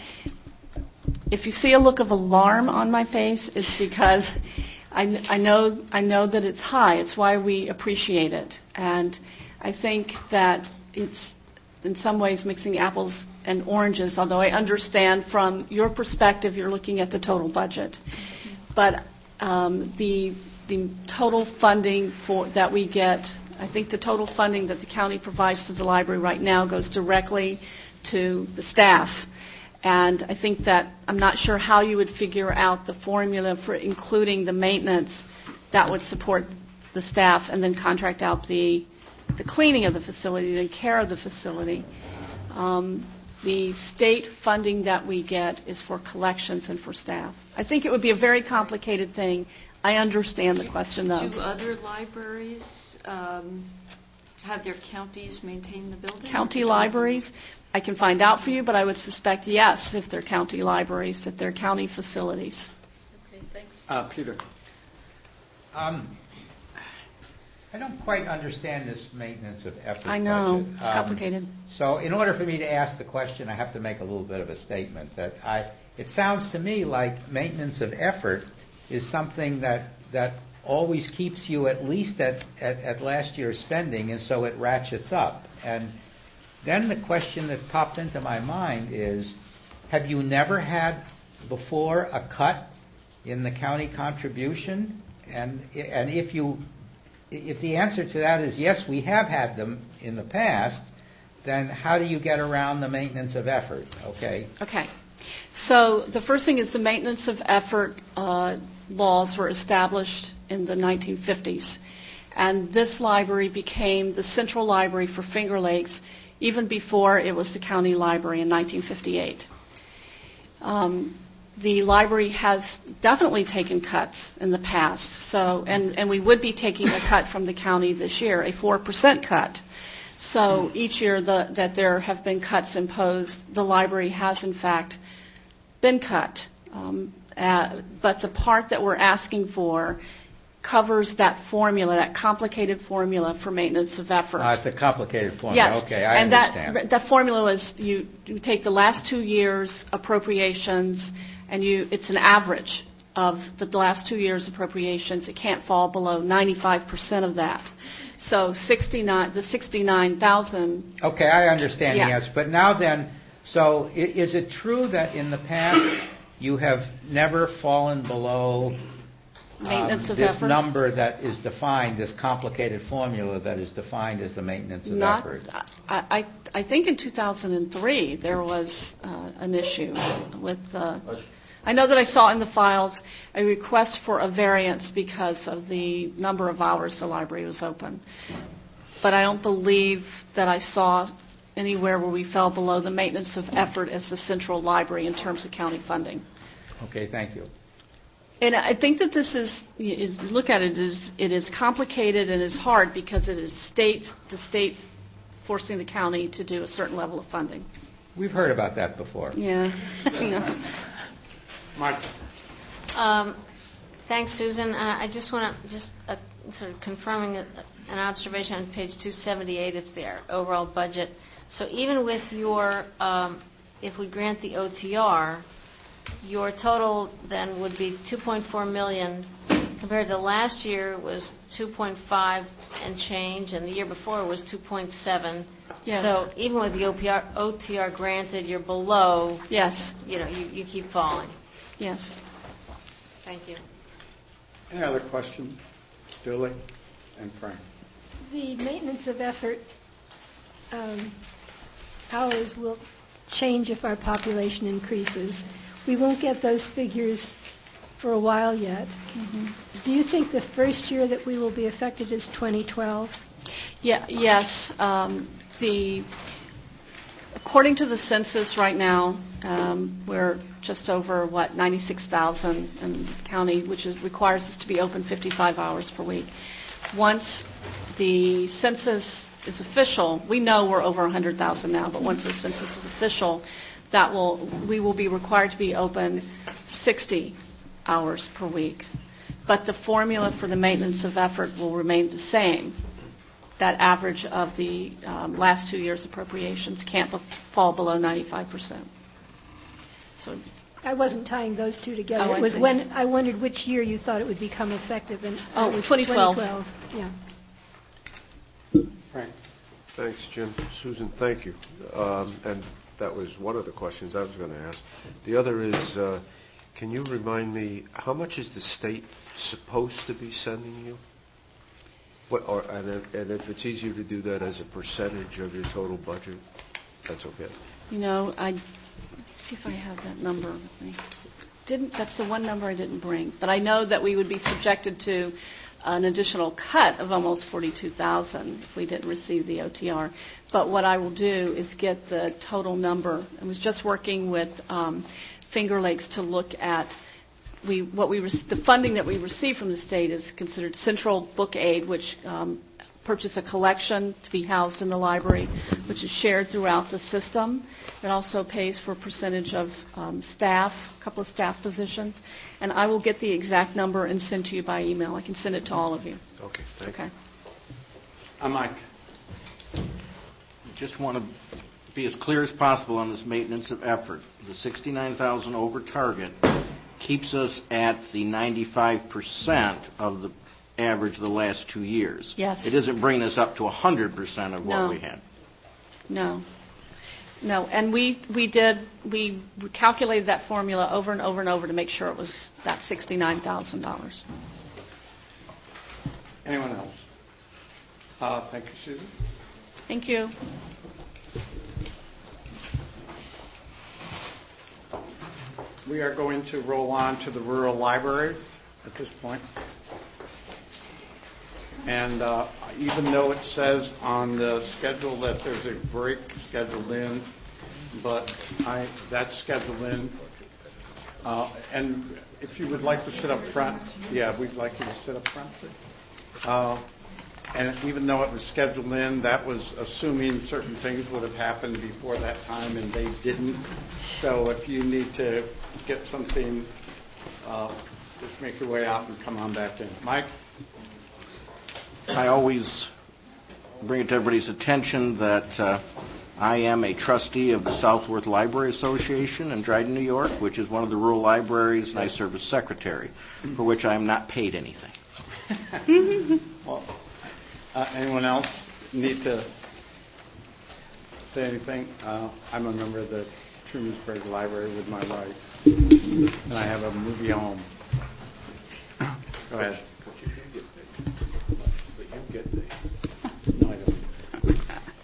If you see a look of alarm on my face, it's because I, I know I know that it's high. It's why we appreciate it, and I think that it's in some ways mixing apples and oranges. Although I understand from your perspective, you're looking at the total budget, but um, the the total funding for that we get. I think the total funding that the county provides to the library right now goes directly to the staff. And I think that I'm not sure how you would figure out the formula for including the maintenance that would support the staff and then contract out the, the cleaning of the facility and care of the facility. Um, the state funding that we get is for collections and for staff. I think it would be a very complicated thing. I understand the question, though. Do other libraries um, have their counties maintain the building? County libraries, I can find out for you, but I would suspect yes, if they're county libraries, that they're county facilities. Okay, thanks. Uh, Peter. Um, I don't quite understand this maintenance of effort I know, budget. it's Um, complicated. So in order for me to ask the question, I have to make a little bit of a statement that I, it sounds to me like maintenance of effort is something that, that always keeps you at least at, at, at last year's spending, and so it ratchets up. And then the question that popped into my mind is, have you never had before a cut in the county contribution? And, and if you, if the answer to that is yes, we have had them in the past, then how do you get around the maintenance of effort? Okay. Okay. So the first thing is the maintenance of effort uh, laws were established in the nineteen fifties. And this library became the central library for Finger Lakes even before it was the county library in nineteen fifty-eight. Um, the library has definitely taken cuts in the past, so and, and we would be taking a cut from the county this year, a four percent cut. So each year the, that there have been cuts imposed, the library has in fact been cut. Um, uh, but the part that we're asking for covers that formula, that complicated formula for maintenance of effort. Uh, it's a complicated formula. Yes. Okay, I and understand. that that formula is you, you take the last two years' appropriations and you it's an average of the last two years' appropriations. It can't fall below ninety-five percent of that. So sixty-nine, the sixty-nine thousand. Okay, I understand Yeah. the answer. But now then, so i- is it true that in the past you have never fallen below maintenance um, of this effort. number that is defined, this complicated formula that is defined as the maintenance of Not, effort? I, I, I think in two thousand three there was uh, an issue with. Uh, I know that I saw in the files a request for a variance because of the number of hours the library was open, but I don't believe that I saw anywhere where we fell below the maintenance of effort as the central library in terms of county funding. Okay, thank you. And I think that this is, is look at it as it is complicated and is hard because it is state the state forcing the county to do a certain level of funding. We've heard about that before. Yeah. No. Mike. Um, thanks, Susan. Uh, I just want to just uh, sort of confirming a, an observation on page two seventy-eight. It's their overall budget. So even with your, um, if we grant the O T R, your total then would be two point four million compared to last year was two point five and change, and the year before was two point seven. Yes. So even with the O P R, O T R granted, you're below. Yes. You know, you, you keep falling. Yes. Thank you. Any other questions? Julie and Frank. The maintenance of effort um, hours will change if our population increases. We won't get those figures for a while yet. Mm-hmm. Do you think the first year that we will be affected is twenty twelve? Yeah. Yes. Um, the according to the census right now, um, we're just over what ninety-six thousand in the county, which is, requires us to be open fifty-five hours per week. Once the census is official, we know we're over one hundred thousand now, but once the census is official, that will we will be required to be open sixty hours per week. But the formula for the maintenance of effort will remain the same. That average of the um, last two years' appropriations can't be- fall below ninety-five percent. So I wasn't tying those two together. Oh, I It was see. when I wondered which year you thought it would become effective, and Oh, it was twenty twelve. Yeah. Frank. Thanks, Jim. Susan, thank you. Um, and that was one of the questions I was going to ask. The other is, uh, can you remind me, how much is the state supposed to be sending you? What, or, and, if, and if it's easier to do that as a percentage of your total budget, that's okay. You know, I let's see if I have that number with me. Didn't that's the one number I didn't bring, but I know that we would be subjected to an additional cut of almost forty-two thousand if we didn't receive the O T R. But what I will do is get the total number. I was just working with um, Finger Lakes to look at we what we rec- the funding that we receive from the state is considered central book aid, which um, purchase a collection to be housed in the library, which is shared throughout the system. It also pays for a percentage of um, staff, a couple of staff positions, and I will get the exact number and send to you by email. I can send it to all of you. Okay, thank Okay. you. I'm Mike. Just want to be as clear as possible on this maintenance of effort. The sixty-nine thousand over target keeps us at the ninety-five percent of the average of the last two years. Yes. It isn't bringing us up to one hundred percent of what No. we had. No. No, and we, we did, we calculated that formula over and over and over to make sure it was that sixty-nine thousand dollars. Anyone else? Uh, thank you, Susan. Thank you. We are going to roll on to the rural libraries at this point. And uh, even though it says on the schedule that there's a break scheduled in, but I that's scheduled in. Uh, and if you would like to sit up front, yeah, we'd like you to sit up front. Uh, and even though it was scheduled in, that was assuming certain things would have happened before that time, and they didn't. So if you need to get something, uh, just make your way out and come on back in. Mike? I always bring it to everybody's attention that uh, I am a trustee of the Southworth Library Association in Dryden, New York, which is one of the rural libraries, and I serve as secretary, for which I am not paid anything. Well, uh, anyone else need to say anything? Uh, I'm a member of the Trumansburg Library with my wife, and I have a movie home. Go ahead. But you do get paid. But you get paid. No, I don't.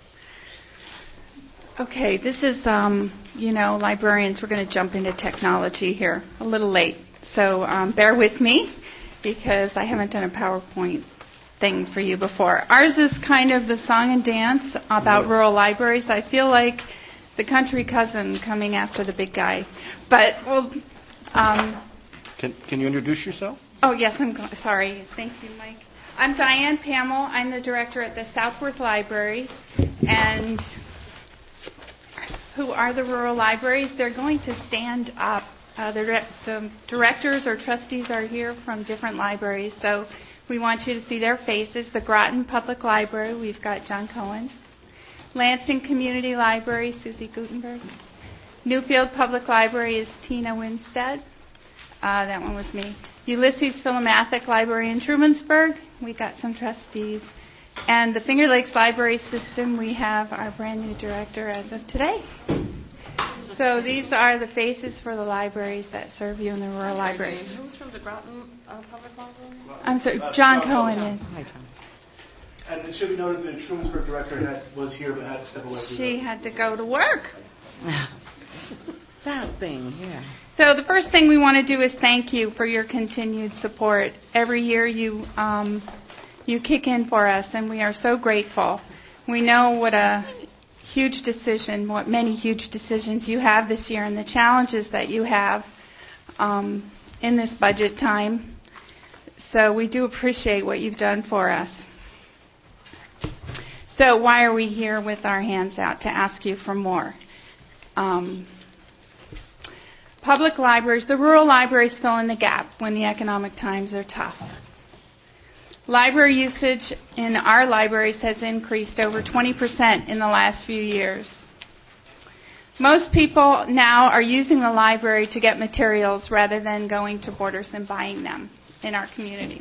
Okay, this is, um, you know, librarians, we're going to jump into technology here a little late. So um, bear with me because I haven't done a PowerPoint thing for you before. Ours is kind of the song and dance about rural libraries. I feel like the country cousin coming after the big guy. But, well, um, Can, can you introduce yourself? oh, yes, I'm go- sorry. Thank you, Mike. I'm Diane Pamel. I'm the director at the Southworth Library. And who are the rural libraries? They're going to stand up. Uh, the, the directors or trustees are here from different libraries, so we want you to see their faces. The Groton Public Library, we've got John Cohen. Lansing Community Library, Susie Gutenberg. Newfield Public Library is Tina Winstead. Uh, that one was me. Ulysses Philomathic Library in Trumansburg, we got some trustees. And the Finger Lakes Library System, we have our brand new director as of today. So these are the faces for the libraries that serve you in the rural libraries. Who's from the Groton uh, Public Library? I'm sorry, John Cohen is. And it should be noted that the Trumansburg director had, was here but had to step away. She had to go to work. That thing, yeah. So the first thing we want to do is thank you for your continued support. Every year you um, you kick in for us, and we are so grateful. We know what a huge decision, what many huge decisions you have this year, and the challenges that you have um, in this budget time. So we do appreciate what you've done for us. So why are we here with our hands out? To ask you for more. Um, public libraries, the rural libraries fill in the gap when the economic times are tough. Library usage in our libraries has increased over twenty percent in the last few years. Most people now are using the library to get materials rather than going to Borders and buying them in our communities.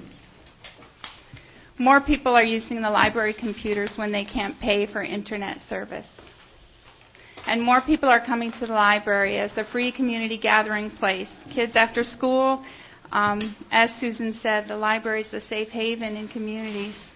More people are using the library computers when they can't pay for internet service. And more people are coming to the library as a free community gathering place. Kids after school, um, as Susan said, the library is a safe haven in communities.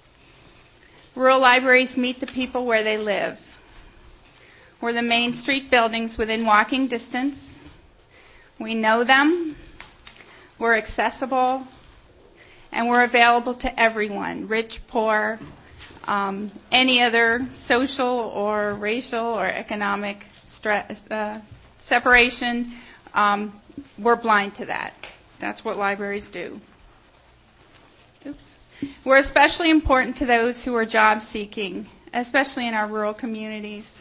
Rural libraries meet the people where they live. We're the main street buildings within walking distance. We know them. We're accessible. And we're available to everyone, rich, poor, um, any other social or racial or economic stress, uh, separation. Um, we're blind to that. That's what libraries do. Oops. We're especially important to those who are job seeking, especially in our rural communities.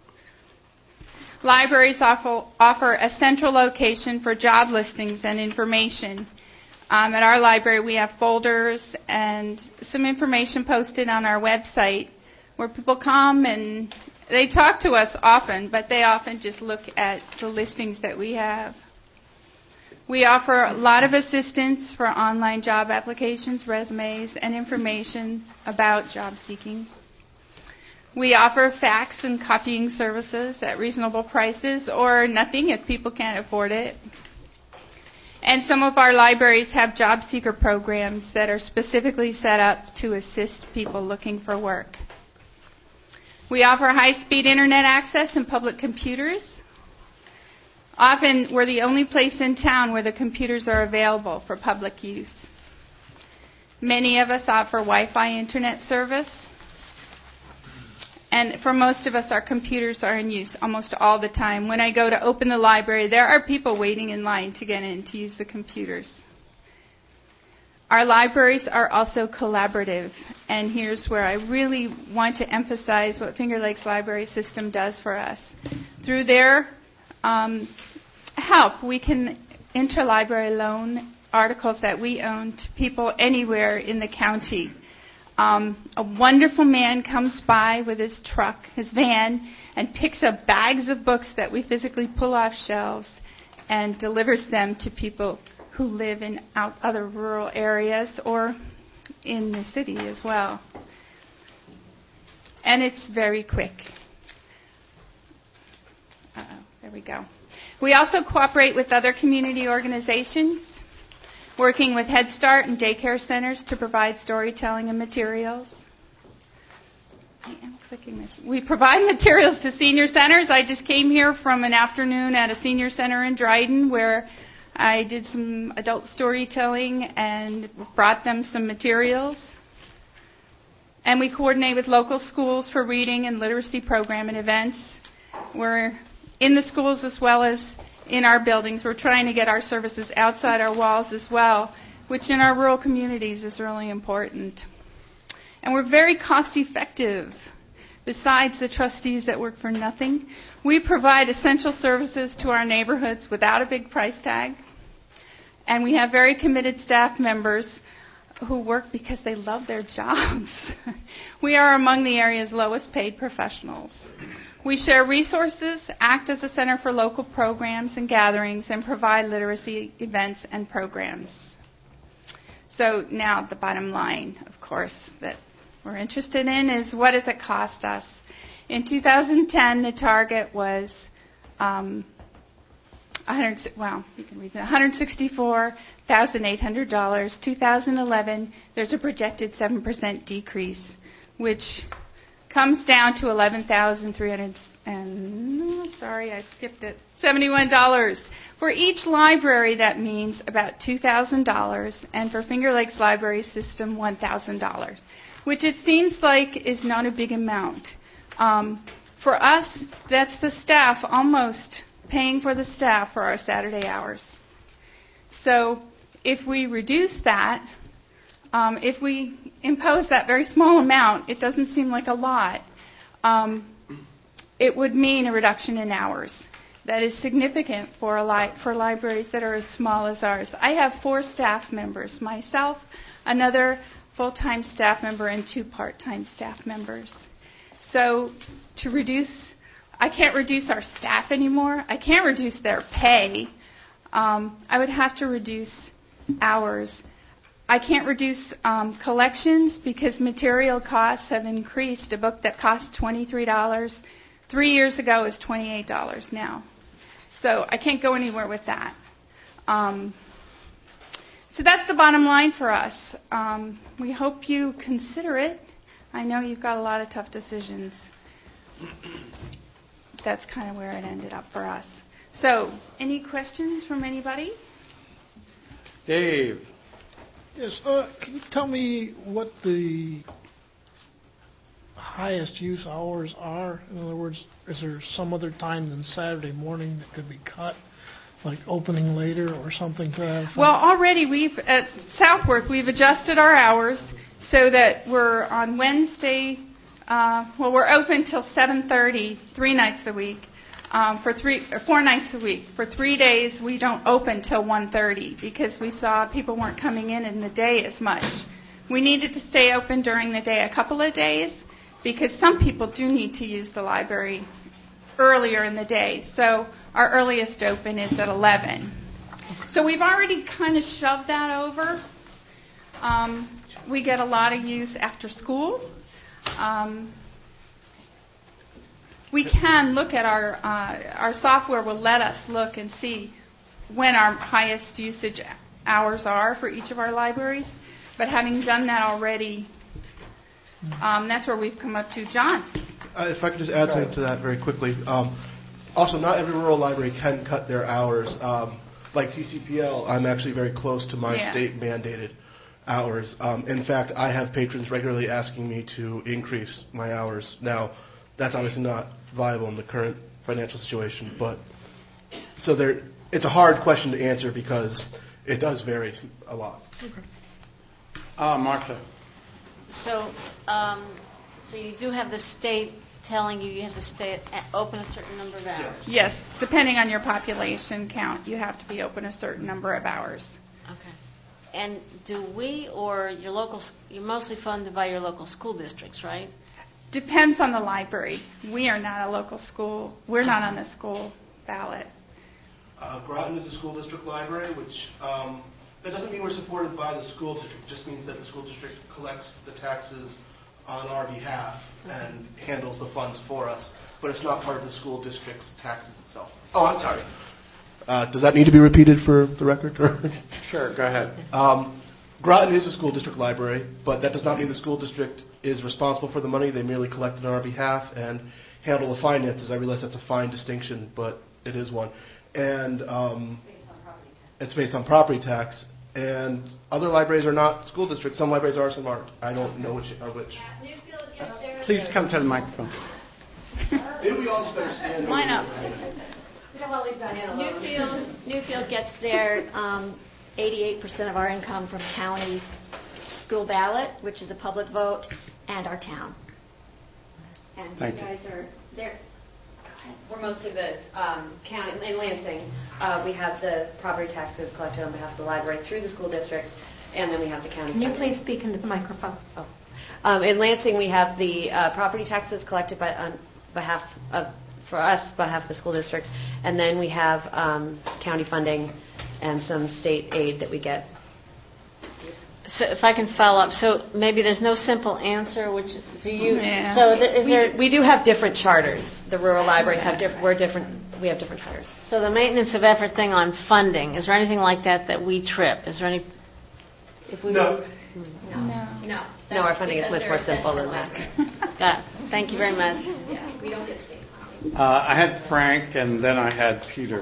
Libraries offer, offer a central location for job listings and information. Um, at our library, we have folders and some information posted on our website where people come and they talk to us often, but they often just look at the listings that we have. We offer a lot of assistance for online job applications, resumes, and information about job seeking. We offer fax and copying services at reasonable prices or nothing if people can't afford it. And some of our libraries have job seeker programs that are specifically set up to assist people looking for work. We offer high-speed internet access and public computers. Often we're the only place in town where the computers are available for public use. Many of us offer Wi-Fi internet service. And for most of us, our computers are in use almost all the time. When I go to open the library, there are people waiting in line to get in to use the computers. Our libraries are also collaborative, and here's where I really want to emphasize what Finger Lakes Library System does for us. Through their um, help, we can interlibrary loan articles that we own to people anywhere in the county. Um, a wonderful man comes by with his truck, his van, and picks up bags of books that we physically pull off shelves and delivers them to people who live in out other rural areas or in the city as well. And it's very quick. Uh-oh, there we go. We also cooperate with other community organizations. working with Head Start and daycare centers to provide storytelling and materials. I am clicking this. We provide materials to senior centers. I just came here from an afternoon at a senior center in Dryden where I did some adult storytelling and brought them some materials. And we coordinate with local schools for reading and literacy program and events. We're in the schools as well as in our buildings. We're trying to get our services outside our walls as well, which in our rural communities is really important. And we're very cost effective. Besides the trustees that work for nothing, we provide essential services to our neighborhoods without a big price tag. And we have very committed staff members who work because they love their jobs. We are among the area's lowest paid professionals. We share resources, act as a center for local programs and gatherings, and provide literacy events and programs. So now the bottom line, of course, that we're interested in is what does it cost us? In two thousand ten, the target was um, one hundred, well, you can read that, one hundred sixty-four thousand eight hundred dollars. two thousand eleven, there's a projected seven percent decrease, which comes down to eleven thousand three hundred and sorry, I skipped it. seventy-one dollars. For each library, that means about two thousand dollars, and for Finger Lakes Library System, one thousand dollars, which it seems like is not a big amount. Um, for us, that's the staff almost paying for the staff for our Saturday hours. So if we reduce that, um, if we impose that very small amount, it doesn't seem like a lot. Um, it would mean a reduction in hours. That is significant for a li- for libraries that are as small as ours. I have four staff members, myself, another full-time staff member, and two part-time staff members. So to reduce, I can't reduce our staff anymore. I can't reduce their pay. Um, I would have to reduce hours. I can't reduce um, collections because material costs have increased. A book that cost twenty-three dollars three years ago is twenty-eight dollars now. So I can't go anywhere with that. Um, so that's the bottom line for us. Um, we hope you consider it. I know you've got a lot of tough decisions. That's kind of where it ended up for us. So, any questions from anybody? Dave. Yes, uh, can you tell me what the highest use hours are? In other words, is there some other time than Saturday morning that could be cut, like opening later or something to that effect? Well, already we've, at Southworth, we've adjusted our hours so that we're on Wednesday, uh, well, we're open till seven thirty, three nights a week. Um, for three, or four nights a week. For three days, we don't open till one thirty because we saw people weren't coming in in the day as much. We needed to stay open during the day a couple of days because some people do need to use the library earlier in the day. So our earliest open is at eleven. So we've already kind of shoved that over. Um, we get a lot of use after school. Um, We can look at our, uh, our software will let us look and see when our highest usage hours are for each of our libraries. But having done that already, um, that's where we've come up to. John? Uh, if I could just add something to that very quickly. Um, also, not every rural library can cut their hours. Um, like T C P L, I'm actually very close to my Yeah. state mandated hours. Um, in fact, I have patrons regularly asking me to increase my hours. Now, that's obviously not viable in the current financial situation, but so there, it's a hard question to answer because it does vary a lot. Okay. Uh, Martha. So, um, so you do have the state telling you you have to stay at, open a certain number of hours? Yes, depending on your population count, you have to be open a certain number of hours. Okay. And do we or your local, you're mostly funded by your local school districts, right? Depends on the library. We are not a local school. We're not on the school ballot. Uh, Groton is a school district library, which um, that doesn't mean we're supported by the school district. It just means that the school district collects the taxes on our behalf and handles the funds for us. But it's not part of the school district's taxes itself. Oh, I'm sorry. Uh, does that need to be repeated for the record? Sure, go ahead. Um, Groton is a school district library, but that does not mean the school district is responsible for the money. They merely collect it on our behalf and handle the finances. I realize that's a fine distinction, but it is one. And um, it's based on property tax. And other libraries are not school districts. Some libraries are, some aren't. I don't know which are which. Please come to the microphone. Maybe we all just understand. Why not? Newfield, Newfield gets their um, eighty-eight percent of our income from county school ballot, which is a public vote, and our town. And Thank you you. guys are there. We're mostly the um, county, in Lansing, uh, we have the property taxes collected on behalf of the library through the school district, and then we have the county. Can you please speak into the microphone? Oh. Um, in Lansing, we have the uh, property taxes collected by on behalf of, for us, behalf of the school district, and then we have um, county funding and some state aid that we get. So if I can follow up, so maybe there's no simple answer, which do you, Yeah. so th- is we, there... do, we do have different charters. The rural libraries have different, we're different, we have different charters. So the maintenance of effort thing on funding, is there anything like that that we trip? Is there any... If we No. No. No. No, our funding is much more simple than that. Got it. Thank you very much. Yeah, we don't get state funding. Uh, I had Frank, and then I had Peter.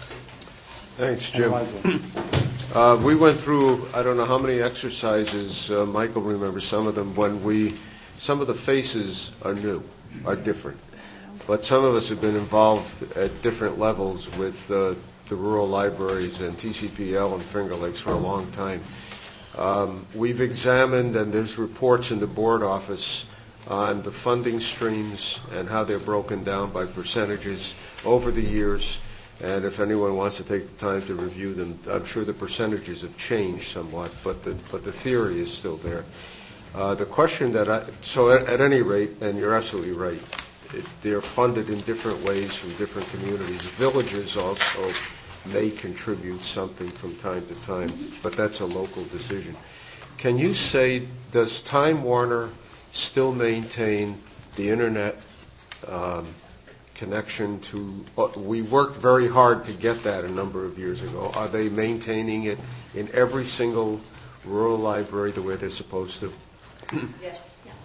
Thanks, And Jim. Leslie. Uh, we went through, I don't know how many exercises, uh, Michael remembers some of them, when we, some of the faces are new, are different. But some of us have been involved at different levels with uh, the rural libraries and T C P L and Finger Lakes for a long time. Um, we've examined, and there's reports in the board office on the funding streams and how they're broken down by percentages over the years. And if anyone wants to take the time to review them, I'm sure the percentages have changed somewhat, but the but the theory is still there. Uh, the question that I, so at, at any rate, and you're absolutely right, it, they're funded in different ways from different communities. Villages also may contribute something from time to time, but that's a local decision. Can you say, does Time Warner still maintain the internet um, connection to, uh, we worked very hard to get that a number of years ago. Are they maintaining it in every single rural library the way they're supposed to? Yes.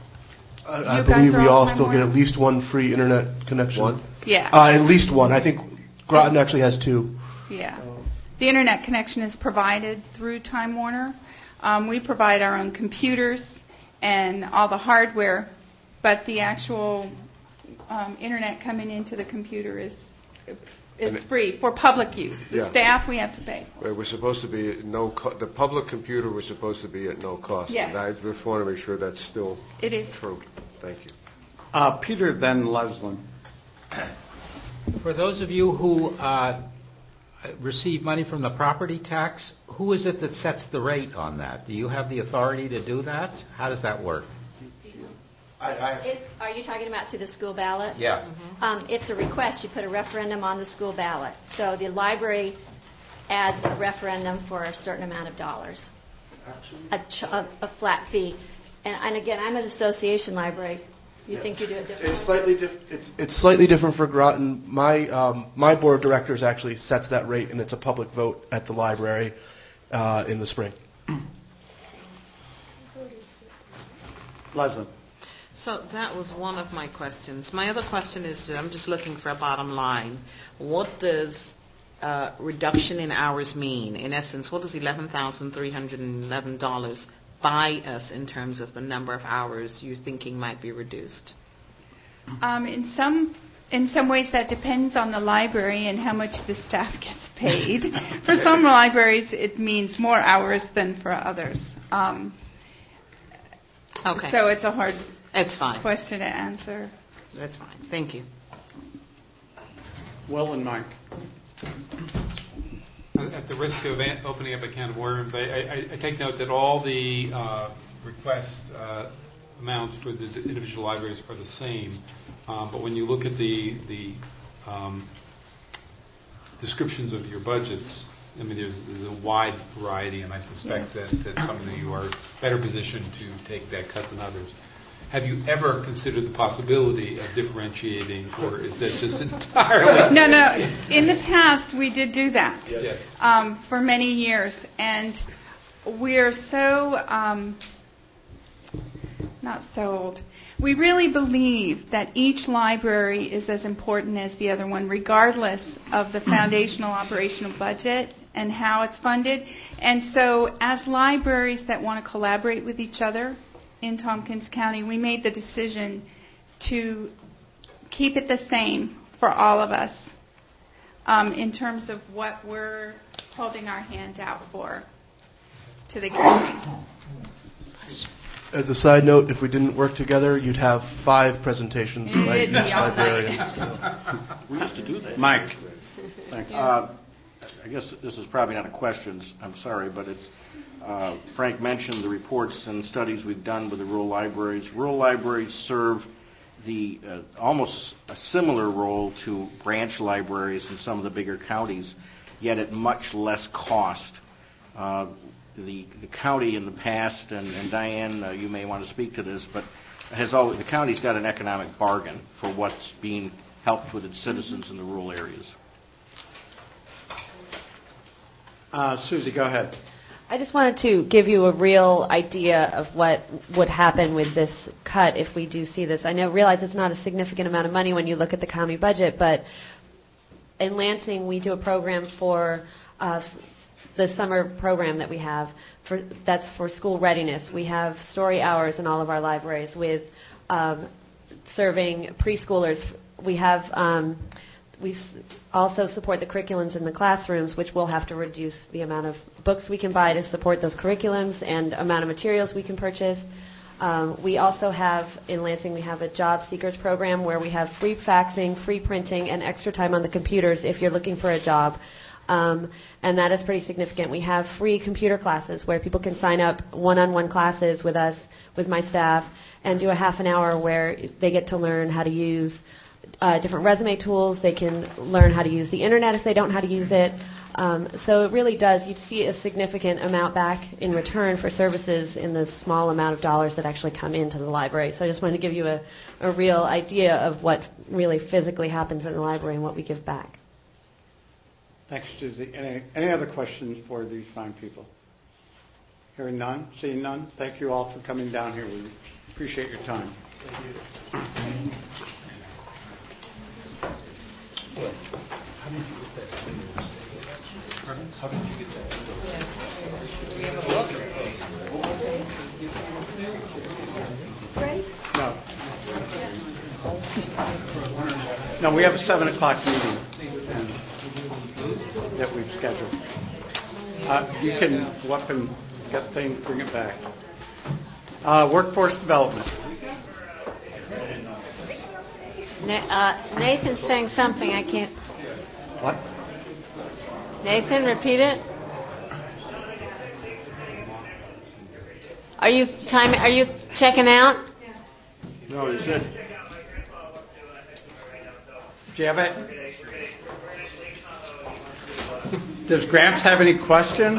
I, I You guys believe are we all all Time still get Warner? at least one free internet connection. One? Yeah. Uh, at least one. I think Groton actually has two. Yeah. The internet connection is provided through Time Warner. Um, we provide our own computers and all the hardware, but the actual um, internet coming into the computer is is And it- free for public use. The Yeah. staff we have to pay. It was supposed to be at no, co- the public computer was supposed to be at no cost. Yes. And I just want to make sure that's still It is. true. Thank you. Uh, Peter, then Leslie. For those of you who uh, receive money from the property tax, who is it that sets the rate on that? Do you have the authority to do that? How does that work? I, I, It, are you talking about through the school ballot? Yeah. Um, it's a request. You put a referendum on the school ballot. So the library adds a referendum for a certain amount of dollars, a, ch- a, a flat fee. And, and again, I'm an association library. You Yeah. think you do it differently? It's slightly diff- it's, it's slightly different for Groton. My um, my board of directors actually sets that rate, and it's a public vote at the library uh, in the spring. Leslie. So that was one of my questions. My other question is, I'm just looking for a bottom line. What does uh, reduction in hours mean? In essence, what does eleven thousand three hundred eleven dollars buy us in terms of the number of hours you're thinking might be reduced? Um, in some in some ways, that depends on the library and how much the staff gets paid. For some libraries, it means more hours than for others. Um, Okay. So it's a hard It's fine. question to answer. That's fine. Thank you. Will and Mike. At the risk of an- opening up a can of worms, I, I, I take note that all the uh, request uh, amounts for the individual libraries are the same. Um, but when you look at the the um, descriptions of your budgets, I mean, there's, there's a wide variety, and I suspect Yes. that, that some of you are better positioned to take that cut than others. Have you ever considered the possibility of differentiating, or is that just entirely? No, no. In the past, we did do that Yes. um, for many years, and we're so um, not so old. We really believe that each library is as important as the other one, regardless of the foundational operational budget and how it's funded. And so, as libraries that want to collaborate with each other in Tompkins County, we made the decision to keep it the same for all of us um, in terms of what we're holding our hand out for to the county. As a side note, if we didn't work together, you'd have five presentations You'd by each be all librarian. We used to do that. Mike. Thank you. Uh, I guess this is probably not a question, I'm sorry, but it's, uh, Frank mentioned the reports and studies we've done with the rural libraries. Rural libraries serve the uh, almost a similar role to branch libraries in some of the bigger counties, yet at much less cost. Uh, the, the county in the past, and, and Diane, uh, you may want to speak to this, but has always, the county's got an economic bargain for what's being helped with its citizens in the rural areas. Uh, Susie, go ahead. I just wanted to give you a real idea of what would happen with this cut if we do see this. I know realize it's not a significant amount of money when you look at the county budget, but in Lansing we do a program for uh, the summer program that we have for that's for school readiness. We have story hours in all of our libraries with um, serving preschoolers. We have um, we also support the curriculums in the classrooms, which will have to reduce the amount of books we can buy to support those curriculums and amount of materials we can purchase. Um, we also have, in Lansing, we have a job seekers program where we have free faxing, free printing, and extra time on the computers if you're looking for a job. Um, and that is pretty significant. We have free computer classes where people can sign up one-on-one classes with us, with my staff, and do a half an hour where they get to learn how to use Uh, different resume tools. They can learn how to use the internet if they don't know how to use it. Um, so it really does, you'd see a significant amount back in return for services in the small amount of dollars that actually come into the library. So I just wanted to give you a, a real idea of what really physically happens in the library and what we give back. Thanks, Susie. Any, any other questions for these fine people? Hearing none, seeing none, thank you all for coming down here. We appreciate your time. Thank you. How did you get that? Pardon? How did you get that? No. No, we have a seven o'clock meeting and, that we've scheduled. Uh, you can go up and get things, bring it back. Uh, workforce development. Uh, Nathan's saying something. I can't. What? Nathan, repeat it. Are you time? Are you checking out? No, he said. Do you have it? Does Gramps have any questions?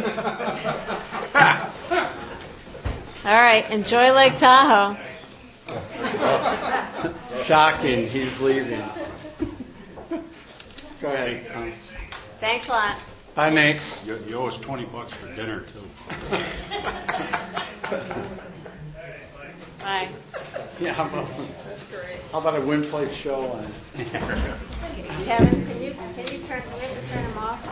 All right. Enjoy Lake Tahoe. Shocking, he's leaving. Go ahead. Um, Thanks a lot. Bye, Nate. You, you owe us twenty bucks for dinner, too. Bye. Yeah, how about, how about a win plate show on it? Kevin, can you can you turn we have to turn him off?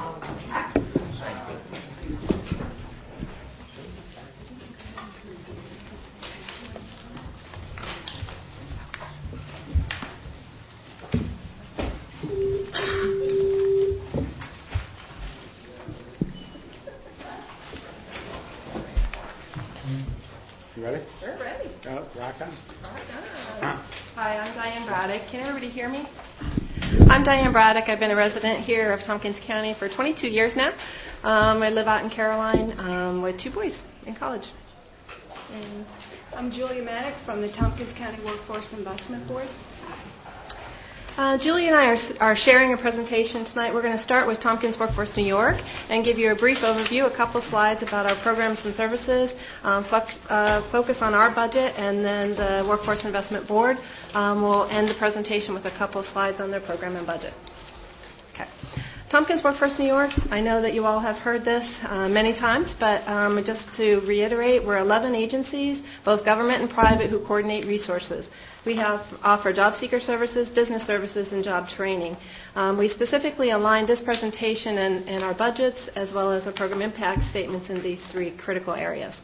You ready? We're ready. Go, rock on. Hi, I'm Diane Braddock. Can everybody hear me? I'm Diane Braddock. I've been a resident here of Tompkins County for twenty-two years now. Um, I live out in Caroline um, with two boys in college. And I'm Julia Maddock from the Tompkins County Workforce Investment Board. Uh, Julie and I are, are sharing a presentation tonight. We're going to start with Tompkins Workforce New York and give you a brief overview, a couple slides about our programs and services, um, fo- uh, focus on our budget, and then the Workforce Investment Board um, will end the presentation with a couple slides on their program and budget. Okay. Tompkins Workforce New York, I know that you all have heard this uh, many times, but um, just to reiterate, we're eleven agencies, both government and private, who coordinate resources. We have offer job seeker services, business services, and job training. Um, we specifically aligned this presentation and, and our budgets as well as our program impact statements in these three critical areas.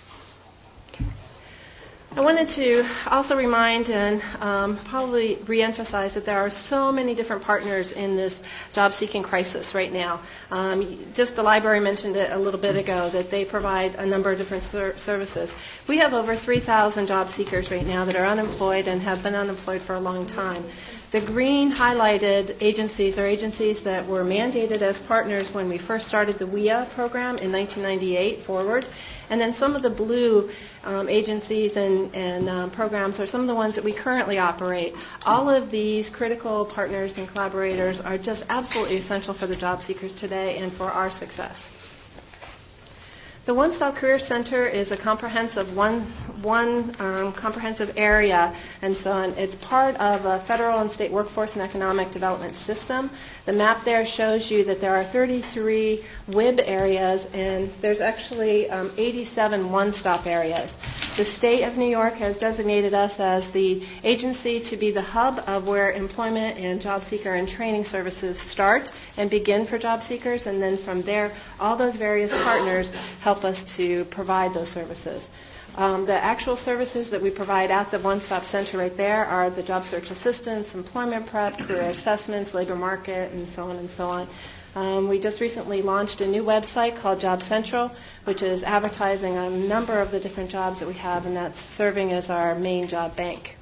I wanted to also remind and um, probably reemphasize that there are so many different partners in this job-seeking crisis right now. Um, just the library mentioned it a little bit ago, that they provide a number of different ser- services. We have over three thousand job seekers right now that are unemployed and have been unemployed for a long time. The green highlighted agencies are agencies that were mandated as partners when we first started the W I A program in nineteen ninety-eight forward. And then some of the blue um, agencies and, and um, programs are some of the ones that we currently operate. All of these critical partners and collaborators are just absolutely essential for the job seekers today and for our success. The One Stop Career Center is a comprehensive one one um, comprehensive area, and so on. It's part of a federal and state workforce and economic development system. The map there shows you that there are thirty-three W I B areas, and there's actually um, eighty-seven one-stop areas. The state of New York has designated us as the agency to be the hub of where employment and job seeker and training services start and begin for job seekers, and then from there, all those various partners help us to provide those services. Um, the actual services that we provide at the one-stop center right there are the job search assistance, employment prep, career assessments, labor market, and so on and so on. Um, we just recently launched a new website called Job Central, which is advertising a number of the different jobs that we have, and that's serving as our main job bank.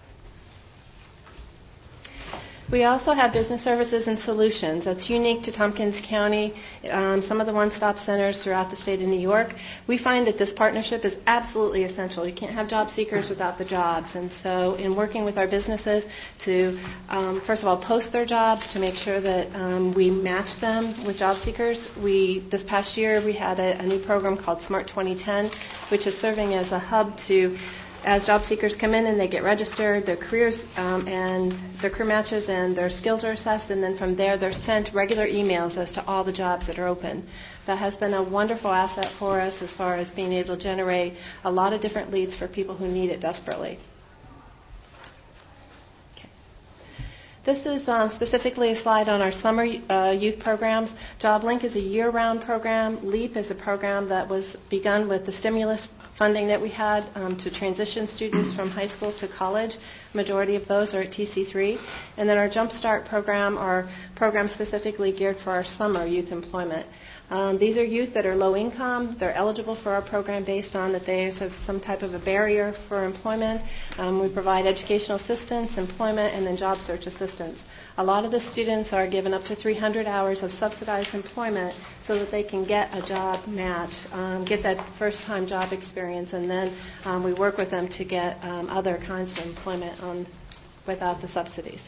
We also have business services and solutions. That's unique to Tompkins County, um, some of the one-stop centers throughout the state of New York. We find that this partnership is absolutely essential. You can't have job seekers without the jobs. And so in working with our businesses to, um, first of all, post their jobs, to make sure that um, we match them with job seekers, we this past year we had a, a new program called Smart twenty ten, which is serving as a hub to, as job seekers come in and they get registered, their careers um, and their career matches and their skills are assessed, and then from there they're sent regular emails as to all the jobs that are open. That has been a wonderful asset for us as far as being able to generate a lot of different leads for people who need it desperately. This is um, specifically a slide on our summer uh, youth programs. JobLink is a year-round program. LEAP is a program that was begun with the stimulus funding that we had um, to transition students from high school to college. Majority of those are at T C three. And then our Jumpstart program are programs specifically geared for our summer youth employment. Um, these are youth that are low income. They're eligible for our program based on that they have some type of a barrier for employment. Um, we provide educational assistance, employment, and then job search assistance. A lot of the students are given up to three hundred hours of subsidized employment so that they can get a job match, um, get that first-time job experience, and then um, we work with them to get um, other kinds of employment on, without the subsidies.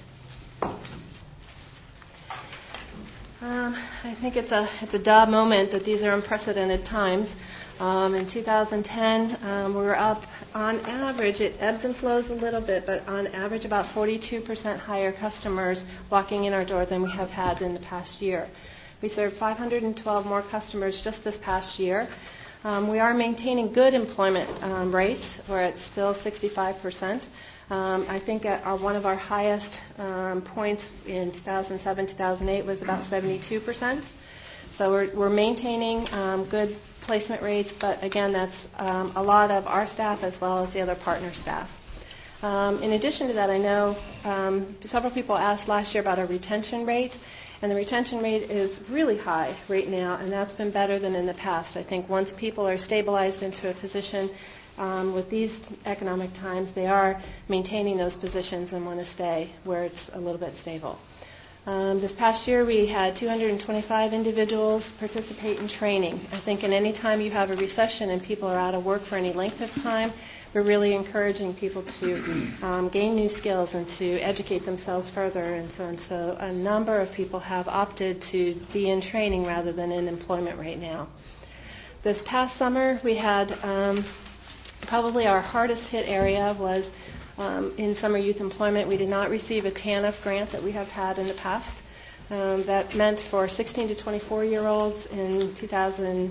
Um, I think it's a it's a duh moment that these are unprecedented times. Um, in two thousand ten, um, we were up on average. It ebbs and flows a little bit, but on average, about forty-two percent higher customers walking in our door than we have had in the past year. We served five hundred twelve more customers just this past year. Um, we are maintaining good employment um, rates. We're at still sixty-five percent. Um, I think at our, one of our highest um, points in two thousand seven, two thousand eight was about seventy-two percent. So we're, we're maintaining um, good placement rates, but again, that's um, a lot of our staff as well as the other partner staff. Um, in addition to that, I know um, several people asked last year about our retention rate, and the retention rate is really high right now, and that's been better than in the past. I think once people are stabilized into a position Um, with these economic times, they are maintaining those positions and want to stay where it's a little bit stable. Um, this past year, we had two hundred twenty-five individuals participate in training. I think in any time you have a recession and people are out of work for any length of time, we're really encouraging people to um, gain new skills and to educate themselves further. And so, and so a number of people have opted to be in training rather than in employment right now. This past summer, we had um, probably our hardest hit area was Um, in summer youth employment. We did not receive a T A N F grant that we have had in the past. Um, that meant for sixteen to twenty-four year olds in two thousand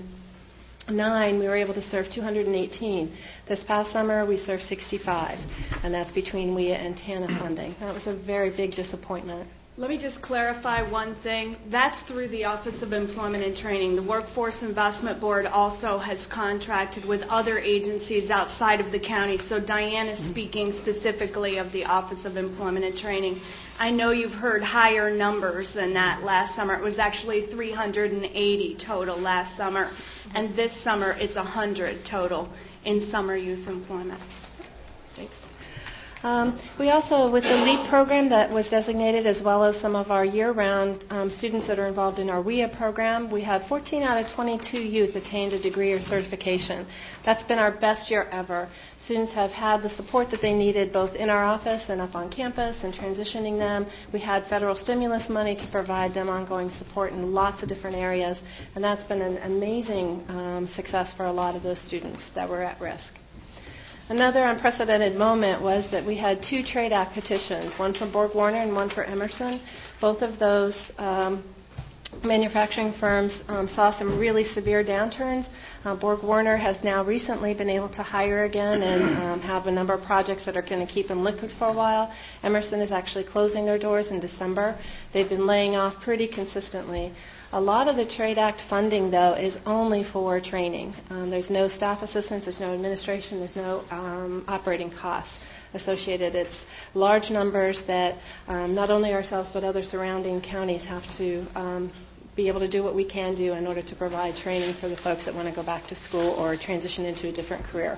nine we were able to serve two hundred eighteen. This past summer we served sixty-five, and that's between W I A and T A N F funding. That was a very big disappointment. Let me just clarify one thing. That's through the Office of Employment and Training. The Workforce Investment Board also has contracted with other agencies outside of the county. So Diane is speaking specifically of the Office of Employment and Training. I know you've heard higher numbers than that last summer. It was actually three hundred eighty total last summer. And this summer it's one hundred total in summer youth employment. Thanks. Um, we also, with the LEAP program that was designated, as well as some of our year-round um, students that are involved in our W I A program, we had fourteen out of twenty-two youth attained a degree or certification. That's been our best year ever. Students have had the support that they needed both in our office and up on campus and transitioning them. We had federal stimulus money to provide them ongoing support in lots of different areas, and that's been an amazing um, success for a lot of those students that were at risk. Another unprecedented moment was that we had two TRADE Act petitions, one for Borg Warner and one for Emerson. Both of those um, manufacturing firms um, saw some really severe downturns. Uh, Borg Warner has now recently been able to hire again and um, have a number of projects that are going to keep them liquid for a while. Emerson is actually closing their doors in December. They've been laying off pretty consistently. A lot of the TRADE Act funding, though, is only for training. Um, there's no staff assistance, there's no administration, there's no um, operating costs associated. It's large numbers that um, not only ourselves but other surrounding counties have to um, be able to do what we can do in order to provide training for the folks that want to go back to school or transition into a different career.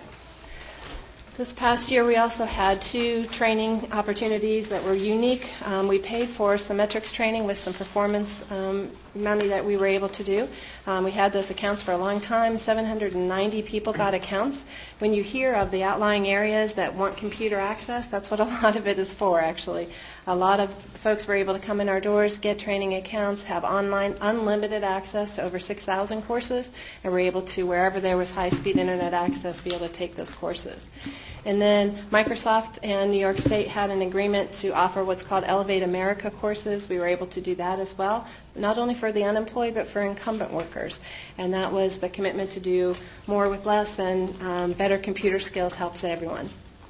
This past year, we also had two training opportunities that were unique. Um, we paid for some metrics training with some performance um, money that we were able to do. Um, we had those accounts for a long time. seven hundred ninety people got accounts. When you hear of the outlying areas that want computer access, that's what a lot of it is for, actually. A lot of folks were able to come in our doors, get training accounts, have online unlimited access to over six thousand courses, and were able to, wherever there was high-speed internet access, be able to take those courses. And then Microsoft and New York State had an agreement to offer what's called Elevate America courses. We were able to do that as well, not only for the unemployed, but for incumbent workers. And that was the commitment to do more with less, and um, better computer skills helps everyone.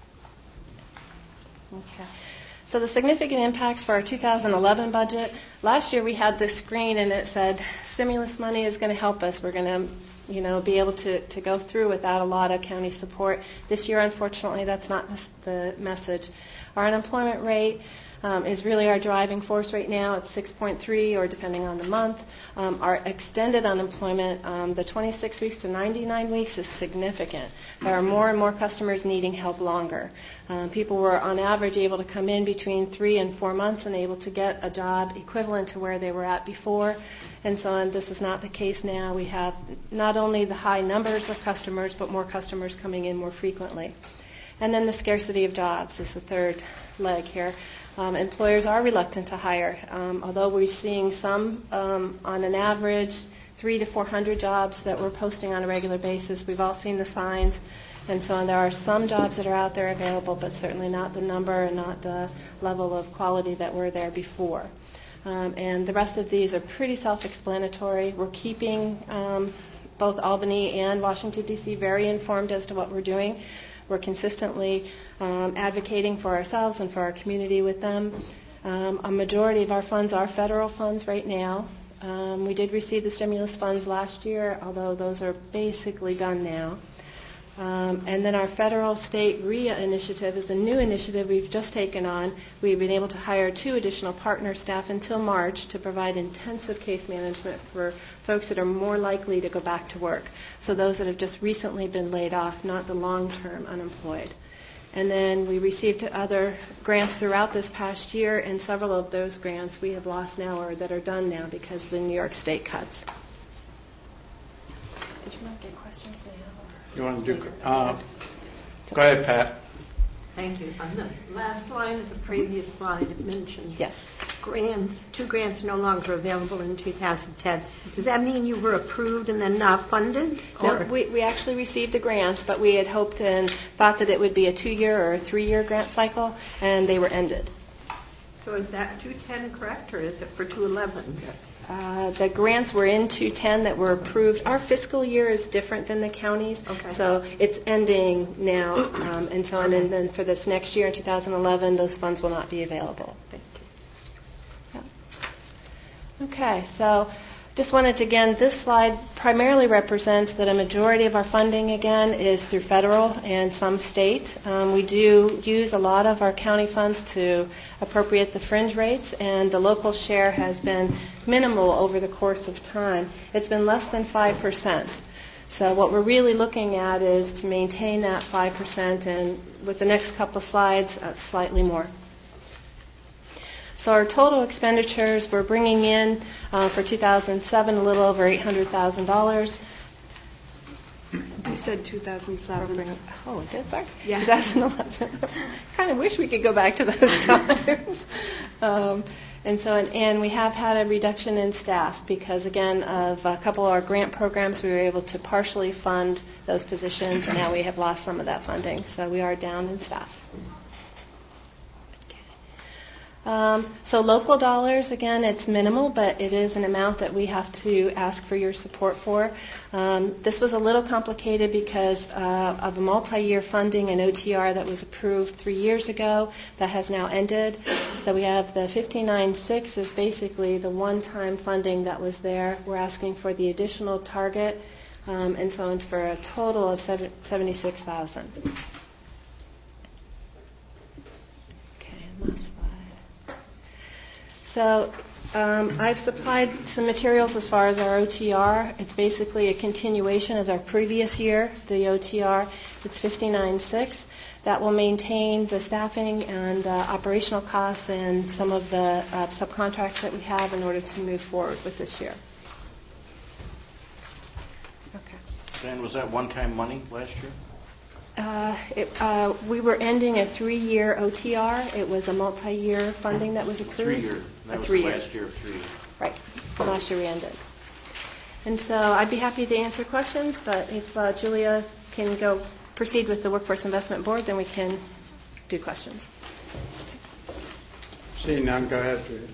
Okay. So the significant impacts for our two thousand eleven budget, last year we had this screen and it said stimulus money is going to help us. We're going to you know, be able to, to go through without a lot of county support. This year, unfortunately, that's not the, the message. Our unemployment rate um, is really our driving force right now. It's six point three, or depending on the month. Um, our extended unemployment, um, the twenty-six weeks to ninety-nine weeks, is significant. There are more and more customers needing help longer. Um, people were, on average, able to come in between three and four months and able to get a job equivalent to where they were at before. And so on. This is not the case now. We have not only the high numbers of customers, but more customers coming in more frequently. And then the scarcity of jobs is the third leg here. Um, employers are reluctant to hire, um, although we're seeing some, um, on an average, three to four hundred jobs that we're posting on a regular basis. We've all seen the signs, and so on. There are some jobs that are out there available, but certainly not the number and not the level of quality that were there before. Um, and the rest of these are pretty self-explanatory. We're keeping um, both Albany and Washington, D C very informed as to what we're doing. We're consistently um, advocating for ourselves and for our community with them. Um, a majority of our funds are federal funds right now. Um, we did receive the stimulus funds last year, although those are basically done now. Um, and then our federal state R I A initiative is a new initiative we've just taken on. We've been able to hire two additional partner staff until March to provide intensive case management for folks that are more likely to go back to work. So those that have just recently been laid off, not the long-term unemployed. And then we received other grants throughout this past year, and several of those grants we have lost now or that are done now because of the New York State cuts. Did you want to get questions now? You want to do? Uh, go ahead, Pat. Thank you. On the last line of the previous slide, it mentioned yes, grants. Two grants are no longer available in two thousand ten. Does that mean you were approved and then not funded? No, we, we actually received the grants, but we had hoped and thought that it would be a two-year or a three-year grant cycle, and they were ended. So is that two ten correct, or is it for two eleven? Uh, the grants were in two ten that were approved. Our fiscal year is different than the county's, okay. So it's ending now, um, and so on. And then for this next year, in two thousand eleven, those funds will not be available. Thank you. Yeah. Okay, so just wanted to, again, this slide primarily represents that a majority of our funding, again, is through federal and some state. Um, we do use a lot of our county funds to appropriate the fringe rates, and the local share has been minimal over the course of time. It's been less than five percent. So what we're really looking at is to maintain that five percent, and with the next couple of slides, uh, slightly more. So our total expenditures, we're bringing in uh, for two thousand seven a little over eight hundred thousand dollars. You said two thousand seven. Oh, it did, sorry. Yeah. two thousand eleven. Kind of wish we could go back to those times. um, and so, and, and we have had a reduction in staff because, again, of a couple of our grant programs, we were able to partially fund those positions, and now we have lost some of that funding. So we are down in staff. Um, so local dollars, again, it's minimal, but it is an amount that we have to ask for your support for. Um, this was a little complicated because uh, of a multi-year funding and O T R that was approved three years ago that has now ended. So we have the fifty-nine six is basically the one-time funding that was there. We're asking for the additional target um, and so on for a total of seventy-six thousand dollars. Okay, and last slide. So um, I've supplied some materials as far as our O T R. It's basically a continuation of our previous year, the O T R. It's fifty-nine six. That will maintain the staffing and uh, operational costs and some of the uh, subcontracts that we have in order to move forward with this year. Okay. Dan, was that one-time money last year? Uh, it, uh, we were ending a three-year O T R. It was a multi-year funding that was approved. Three-year. That a was three-year. last year of three years. Right. Last year we ended. And so I'd be happy to answer questions, but if uh, Julia can go proceed with the Workforce Investment Board, then we can do questions. Seeing none, go ahead, Julia.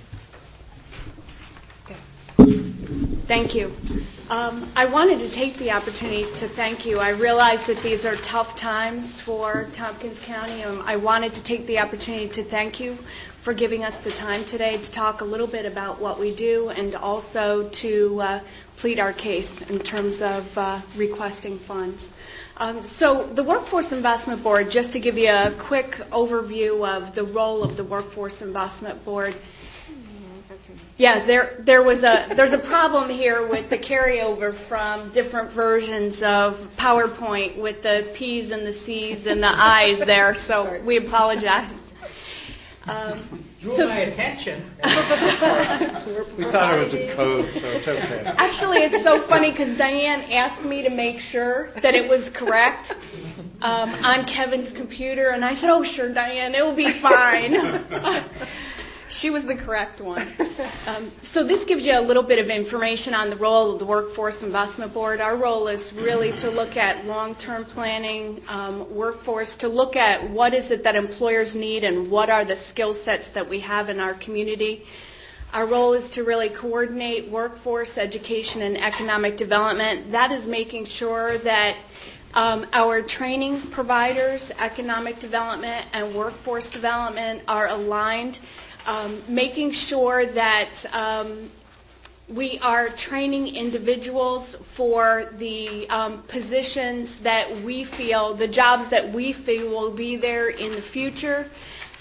Thank you. Um, I wanted to take the opportunity to thank you. I realize that these are tough times for Tompkins County. Um, I wanted to take the opportunity to thank you for giving us the time today to talk a little bit about what we do and also to uh, plead our case in terms of uh, requesting funds. Um, so the Workforce Investment Board, just to give you a quick overview of the role of the Workforce Investment Board. Yeah, there there was a there's a problem here with the carryover from different versions of PowerPoint with the P's and the C's and the I's there, so we apologize. Um, Drew so, my attention. We thought it was a code, so it's okay. Actually, it's so funny because Diane asked me to make sure that it was correct um, on Kevin's computer, and I said, "Oh, sure, Diane, it will be fine." She was the correct one. Um, so this gives you a little bit of information on the role of the Workforce Investment Board. Our role is really to look at long-term planning, um, workforce, to look at what is it that employers need and what are the skill sets that we have in our community. Our role is to really coordinate workforce, education, and economic development. That is making sure that Um, our training providers, economic development, and workforce development are aligned, um, making sure that um, we are training individuals for the um, positions that we feel, the jobs that we feel will be there in the future,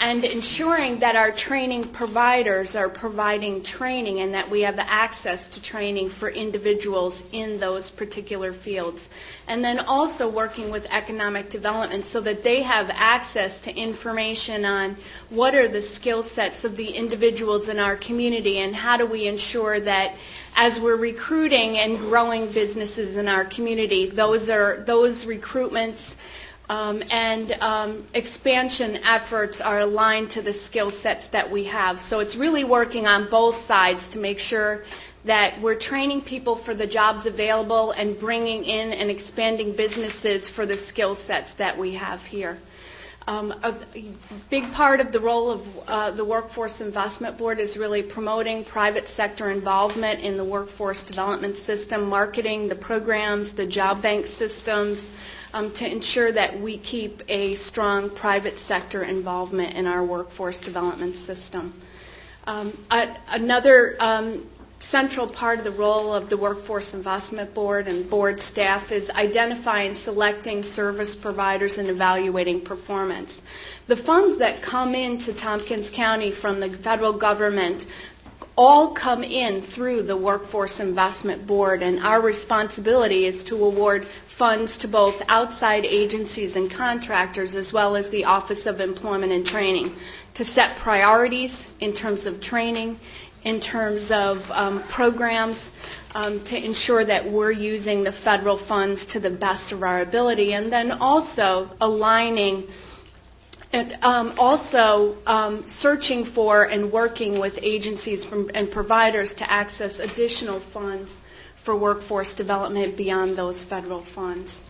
and ensuring that our training providers are providing training and that we have access to training for individuals in those particular fields. And then also working with economic development so that they have access to information on what are the skill sets of the individuals in our community and how do we ensure that as we're recruiting and growing businesses in our community, those are those recruitments Um, and um, expansion efforts are aligned to the skill sets that we have. So it's really working on both sides to make sure that we're training people for the jobs available and bringing in and expanding businesses for the skill sets that we have here. Um, a big part of the role of uh, the Workforce Investment Board is really promoting private sector involvement in the workforce development system, marketing the programs, the job bank systems, Um, to ensure that we keep a strong private sector involvement in our workforce development system. Um, a, another um, central part of the role of the Workforce Investment Board and board staff is identifying, selecting service providers and evaluating performance. The funds that come into Tompkins County from the federal government all come in through the Workforce Investment Board, and our responsibility is to award funds to both outside agencies and contractors as well as the Office of Employment and Training to set priorities in terms of training, in terms of um, programs, um, to ensure that we're using the federal funds to the best of our ability, and then also aligning and um, also um, searching for and working with agencies from, and providers to access additional funds for workforce development beyond those federal funds.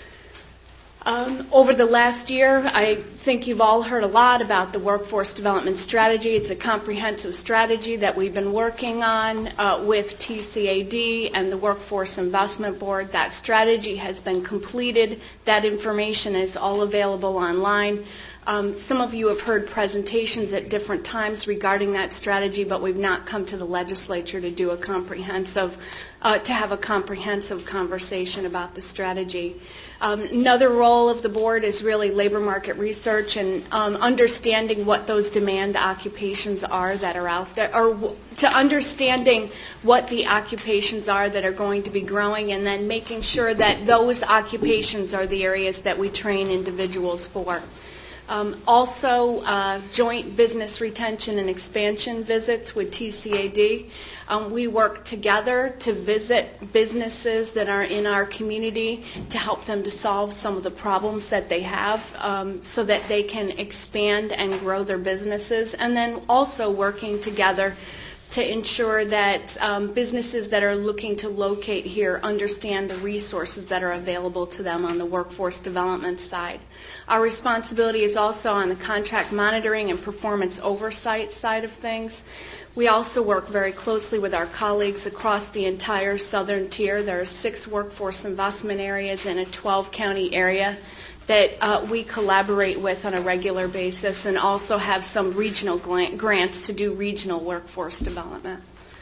Um, over the last year, I think you've all heard a lot about the workforce development strategy. It's a comprehensive strategy that we've been working on uh, with T C A D and the Workforce Investment Board. That strategy has been completed. That information is all available online. Um, some of you have heard presentations at different times regarding that strategy, but we've not come to the legislature to do a comprehensive, uh, to have a comprehensive conversation about the strategy. Um, another role of the board is really labor market research and um, understanding what those demand occupations are that are out there, or w- to understanding what the occupations are that are going to be growing, and then making sure that those occupations are the areas that we train individuals for. Um, also, uh, joint business retention and expansion visits with T C A D. Um, we work together to visit businesses that are in our community to help them to solve some of the problems that they have um, so that they can expand and grow their businesses. And then also working together to ensure that um, businesses that are looking to locate here understand the resources that are available to them on the workforce development side. Our responsibility is also on the contract monitoring and performance oversight side of things. We also work very closely with our colleagues across the entire southern tier. There are six workforce investment areas in a twelve county area that uh, we collaborate with on a regular basis, and also have some regional grants to do regional workforce development.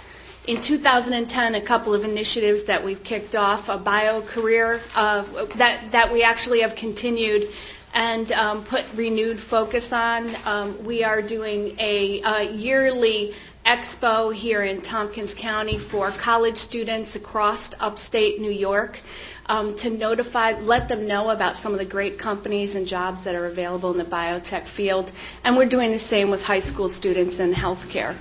In two thousand ten, a couple of initiatives that we've kicked off, a bio career uh, that, that we actually have continued and um, put renewed focus on. Um, we are doing a, a yearly expo here in Tompkins County for college students across upstate New York. Um, to notify, let them know about some of the great companies and jobs that are available in the biotech field. And we're doing the same with high school students in healthcare.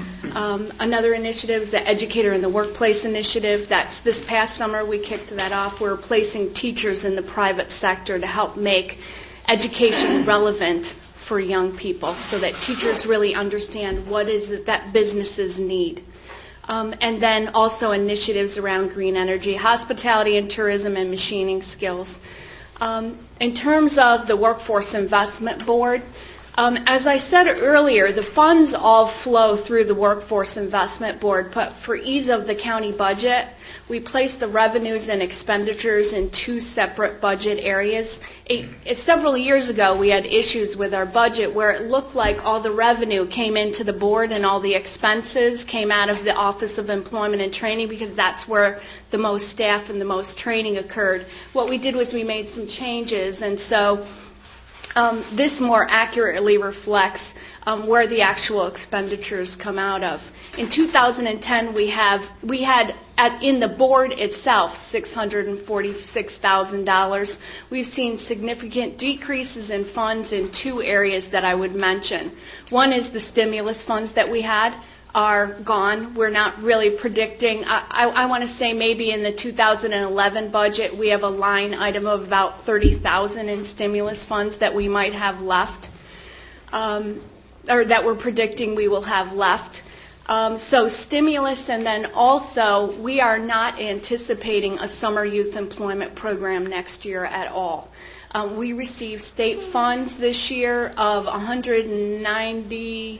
Um, another initiative is the Educator in the Workplace initiative. That's this past summer we kicked that off. We're placing teachers in the private sector to help make education relevant for young people so that teachers really understand what is it that businesses need. Um, and then also initiatives around green energy, hospitality and tourism, and machining skills. Um, in terms of the Workforce Investment Board, um, as I said earlier, the funds all flow through the Workforce Investment Board, but for ease of the county budget, we place the revenues and expenditures in two separate budget areas. It, it, several years ago, we had issues with our budget where it looked like all the revenue came into the board and all the expenses came out of the Office of Employment and Training, because that's where the most staff and the most training occurred. What we did was we made some changes, and so um, this more accurately reflects um, where the actual expenditures come out of. In two thousand ten, we have we had at, in the board itself six hundred forty-six thousand dollars. We've seen significant decreases in funds in two areas that I would mention. One is the stimulus funds that we had are gone. We're not really predicting. I, I, I want to say maybe in the two thousand eleven budget we have a line item of about thirty thousand dollars in stimulus funds that we might have left, um, or that we're predicting we will have left. Um, so stimulus, and then also we are not anticipating a summer youth employment program next year at all. Um, we received state funds this year of one hundred ninety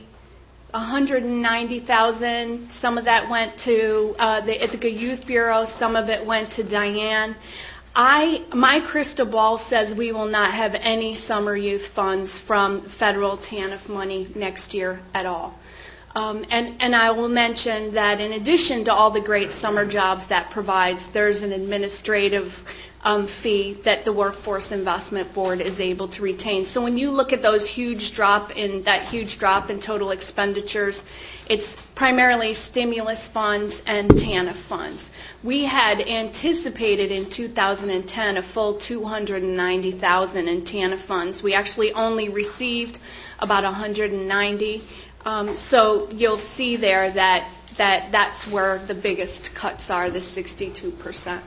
thousand. Some of that went to uh, the Ithaca Youth Bureau. Some of it went to Diane. I, my crystal ball says we will not have any summer youth funds from federal T A N F money next year at all. Um, and, and I will mention that in addition to all the great summer jobs that provides, there's an administrative um, fee that the Workforce Investment Board is able to retain. So when you look at those huge drop in that huge drop in total expenditures, it's primarily stimulus funds and T A N F funds. We had anticipated in two thousand ten a full two hundred ninety thousand dollars in T A N F funds. We actually only received about one hundred ninety. Um, so you'll see there that, that that's where the biggest cuts are, the sixty-two percent.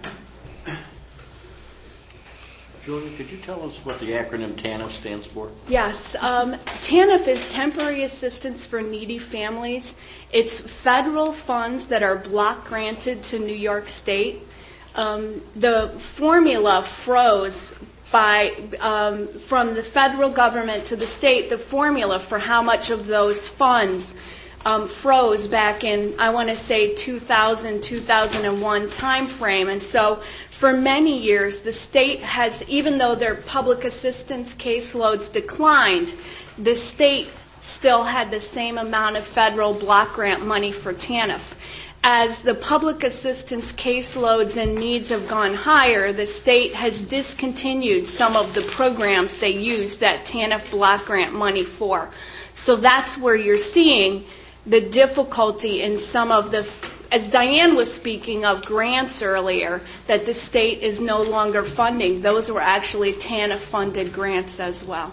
Julia, could you tell us what the acronym T A N F stands for? Yes. Um, T A N F is Temporary Assistance for Needy Families. It's federal funds that are block granted to New York State. Um, the formula froze by um, from the federal government to the state. The formula for how much of those funds um, froze back in, I want to say, two thousand, two thousand one time frame. And so for many years, the state has, even though their public assistance caseloads declined, the state still had the same amount of federal block grant money for T A N F. As the public assistance caseloads and needs have gone higher, the state has discontinued some of the programs they use that T A N F block grant money for. So that's where you're seeing the difficulty in some of the, as Diane was speaking of grants earlier, that the state is no longer funding. Those were actually T A N F funded grants as well.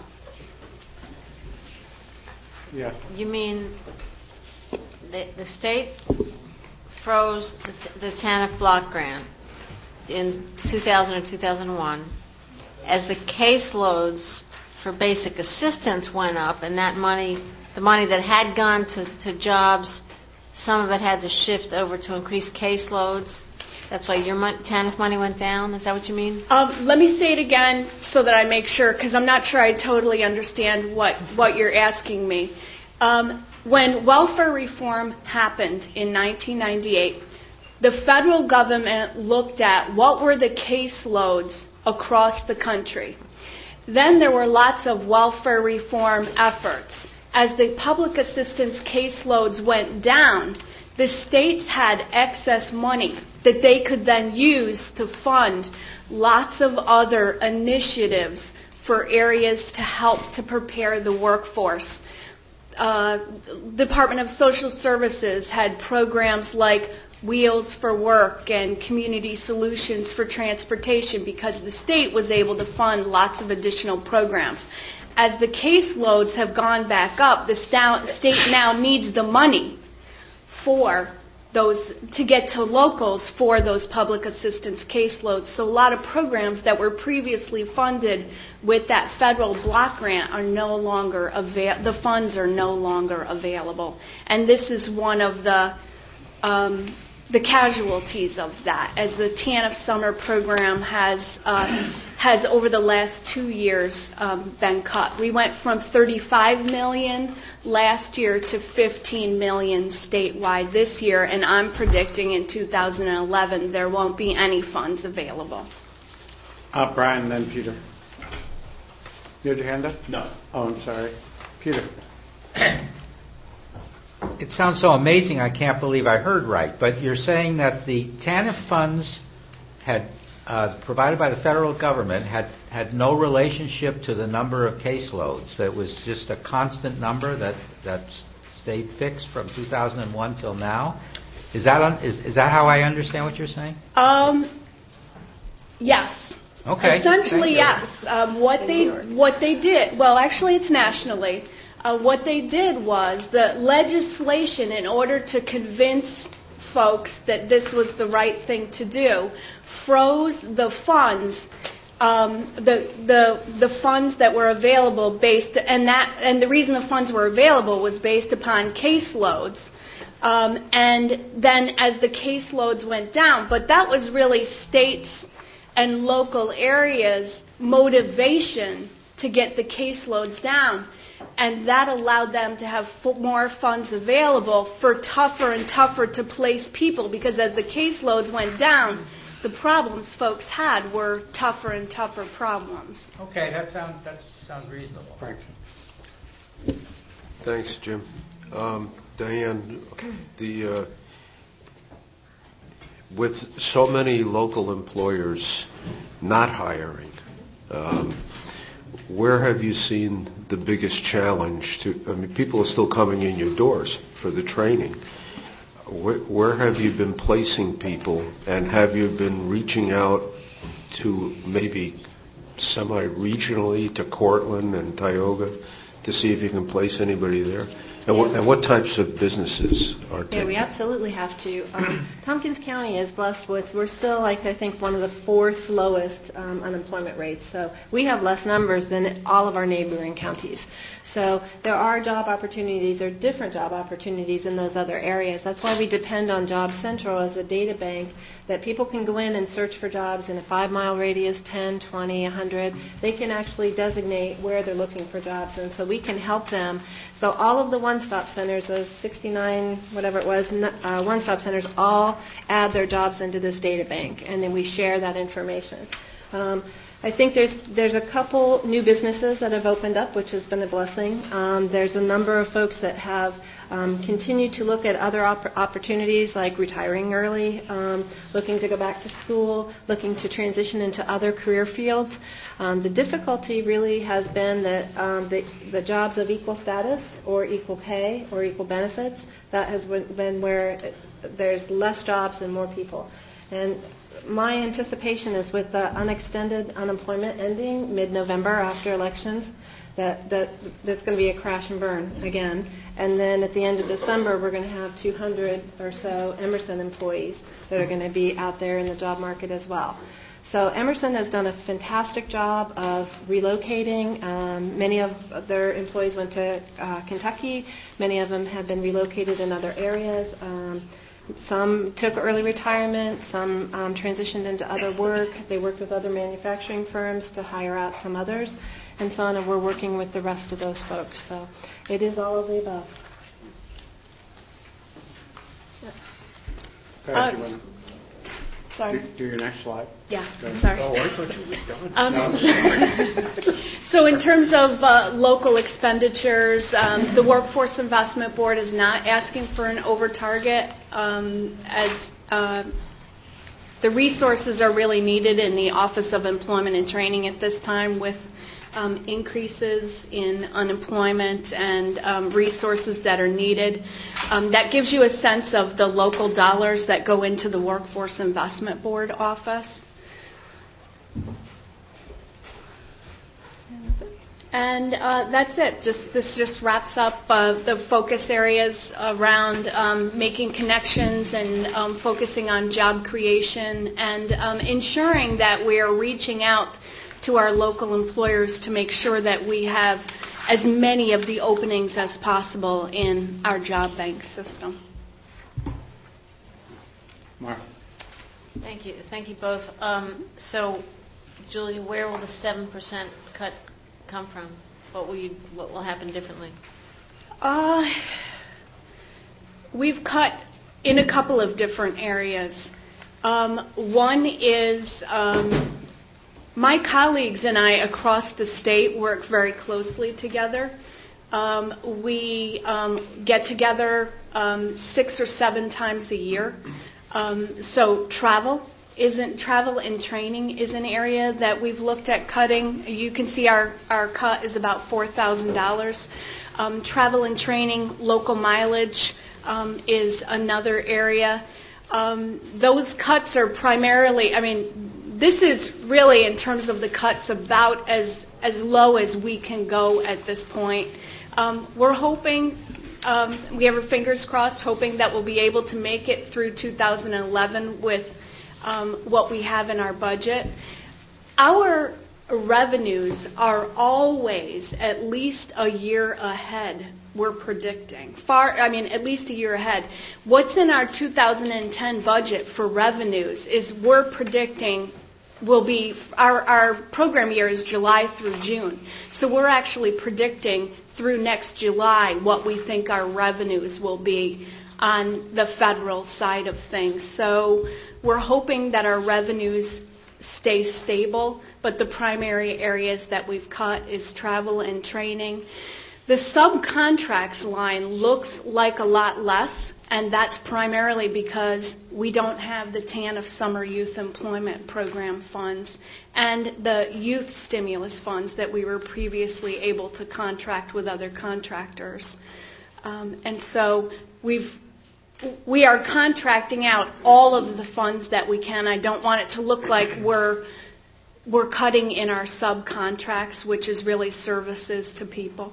Yeah. You mean the, the state froze the, the T A N F block grant in two thousand or two thousand one as the caseloads for basic assistance went up, and that money, the money that had gone to, to jobs, some of it had to shift over to increase caseloads. That's why your mon- T A N F money went down? Is that what you mean? Um, let me say it again so that I make sure, because I'm not sure I totally understand what, what you're asking me. Um, when welfare reform happened in nineteen ninety-eight, the federal government looked at what were the caseloads across the country. Then there were lots of welfare reform efforts. As the public assistance caseloads went down, the states had excess money that they could then use to fund lots of other initiatives for areas to help to prepare the workforce. Uh, Department of Social Services had programs like Wheels for Work and Community Solutions for Transportation because the state was able to fund lots of additional programs. As the caseloads have gone back up, the state now needs the money for those to get to locals for those public assistance caseloads. So a lot of programs that were previously funded with that federal block grant are no longer avail- the funds are no longer available. And this is one of the um, the casualties of that, as the T A N F summer program has uh, has over the last two years um, been cut. We went from thirty-five million dollars last year to fifteen million dollars statewide this year, and I'm predicting in two thousand eleven there won't be any funds available. Uh, Brian, then Peter. You had your hand up? No. Oh, I'm sorry. Peter. It sounds so amazing, I can't believe I heard right. But you're saying that the T A N F funds had uh, provided by the federal government had, had no relationship to the number of caseloads. That was just a constant number that, that stayed fixed from two thousand one till now. Is that, un, is, is that how I understand what you're saying? Um, yes. Okay. Essentially, yes. Um, what they what they did, well, actually, it's nationally. Uh, what they did was the legislation, in order to convince folks that this was the right thing to do, froze the funds, um, the the the funds that were available based, and that and the reason the funds were available was based upon caseloads. Um, and then as the caseloads went down, but that was really states and local areas' motivation to get the caseloads down. And that allowed them to have f- more funds available for tougher and tougher to place people, because as the caseloads went down, the problems folks had were tougher and tougher problems. Okay, that sounds that sounds reasonable. Thank you. Thanks, Jim. Um, Diane, the uh, with so many local employers not hiring, um, where have you seen the biggest challenge to, I mean, people are still coming in your doors for the training. Where, where have you been placing people, and have you been reaching out to maybe semi-regionally to Cortland and Tioga to see if you can place anybody there? And what, and what types of businesses are taking? Yeah, we absolutely have to. Um, Tompkins County is blessed with, we're still like, I think, one of the fourth lowest um, unemployment rates. So we have less numbers than all of our neighboring counties. So there are job opportunities, or different job opportunities in those other areas. That's why we depend on Job Central as a data bank, that people can go in and search for jobs in a five-mile radius, ten, twenty, one hundred. They can actually designate where they're looking for jobs, and so we can help them. So all of the one-stop centers, those sixty-nine, whatever it was, uh, one-stop centers, all add their jobs into this data bank, and then we share that information. Um, I think there's there's a couple new businesses that have opened up, which has been a blessing. Um, there's a number of folks that have um, continued to look at other op- opportunities, like retiring early, um, looking to go back to school, looking to transition into other career fields. Um, the difficulty really has been that um, the, the jobs of equal status or equal pay or equal benefits, that has been where there's less jobs and more people. And my anticipation is, with the unextended unemployment ending mid-November after elections, that, that there's going to be a crash and burn again. And then at the end of December, we're going to have two hundred or so Emerson employees that are going to be out there in the job market as well. So Emerson has done a fantastic job of relocating. Um, many of their employees went to uh, Kentucky. Many of them have been relocated in other areas. Um, Some took early retirement, some um, transitioned into other work. They worked with other manufacturing firms to hire out some others, and so on, and we're working with the rest of those folks. So it is all of the above. Uh, sorry. Do, do your next slide. Yeah, sorry. Oh, I thought you were done. Um, No, I'm sorry. So in terms of uh, local expenditures, um, the Workforce Investment Board is not asking for an over target, um, as uh, the resources are really needed in the Office of Employment and Training at this time, with um, increases in unemployment and um, resources that are needed. Um, that gives you a sense of the local dollars that go into the Workforce Investment Board office. And uh, that's it. Just this just wraps up uh, the focus areas around um, making connections and um, focusing on job creation and um, ensuring that we are reaching out to our local employers to make sure that we have as many of the openings as possible in our job bank system. Mark. Thank you. Thank you both. Um, so, Julie, where will the seven percent cut come from? What will you? What will happen differently? Uh, we've cut in a couple of different areas. Um, one is um, my colleagues and I across the state work very closely together. Um, we um, get together um, six or seven times a year. Um, so travel isn't, travel and training is an area that we've looked at cutting. You can see our, our cut is about four thousand dollars. Um, travel and training, local mileage um, is another area. Um, those cuts are primarily, I mean, this is really, in terms of the cuts, about as, as low as we can go at this point. Um, we're hoping, um, we have our fingers crossed, hoping that we'll be able to make it through two thousand eleven with um, what we have in our budget. Our revenues are always at least a year ahead, we're predicting. Far, I mean, at least a year ahead. What's in our two thousand ten budget for revenues is we're predicting will be, our, our program year is July through June. So we're actually predicting through next July what we think our revenues will be on the federal side of things. So we're hoping that our revenues stay stable, but the primary areas that we've cut is travel and training. The subcontracts line looks like a lot less, and that's primarily because we don't have the T A N F Summer Youth Employment Program funds and the youth stimulus funds that we were previously able to contract with other contractors. Um, and so we've We are contracting out all of the funds that we can. I don't want it to look like we're we're cutting in our subcontracts, which is really services to people.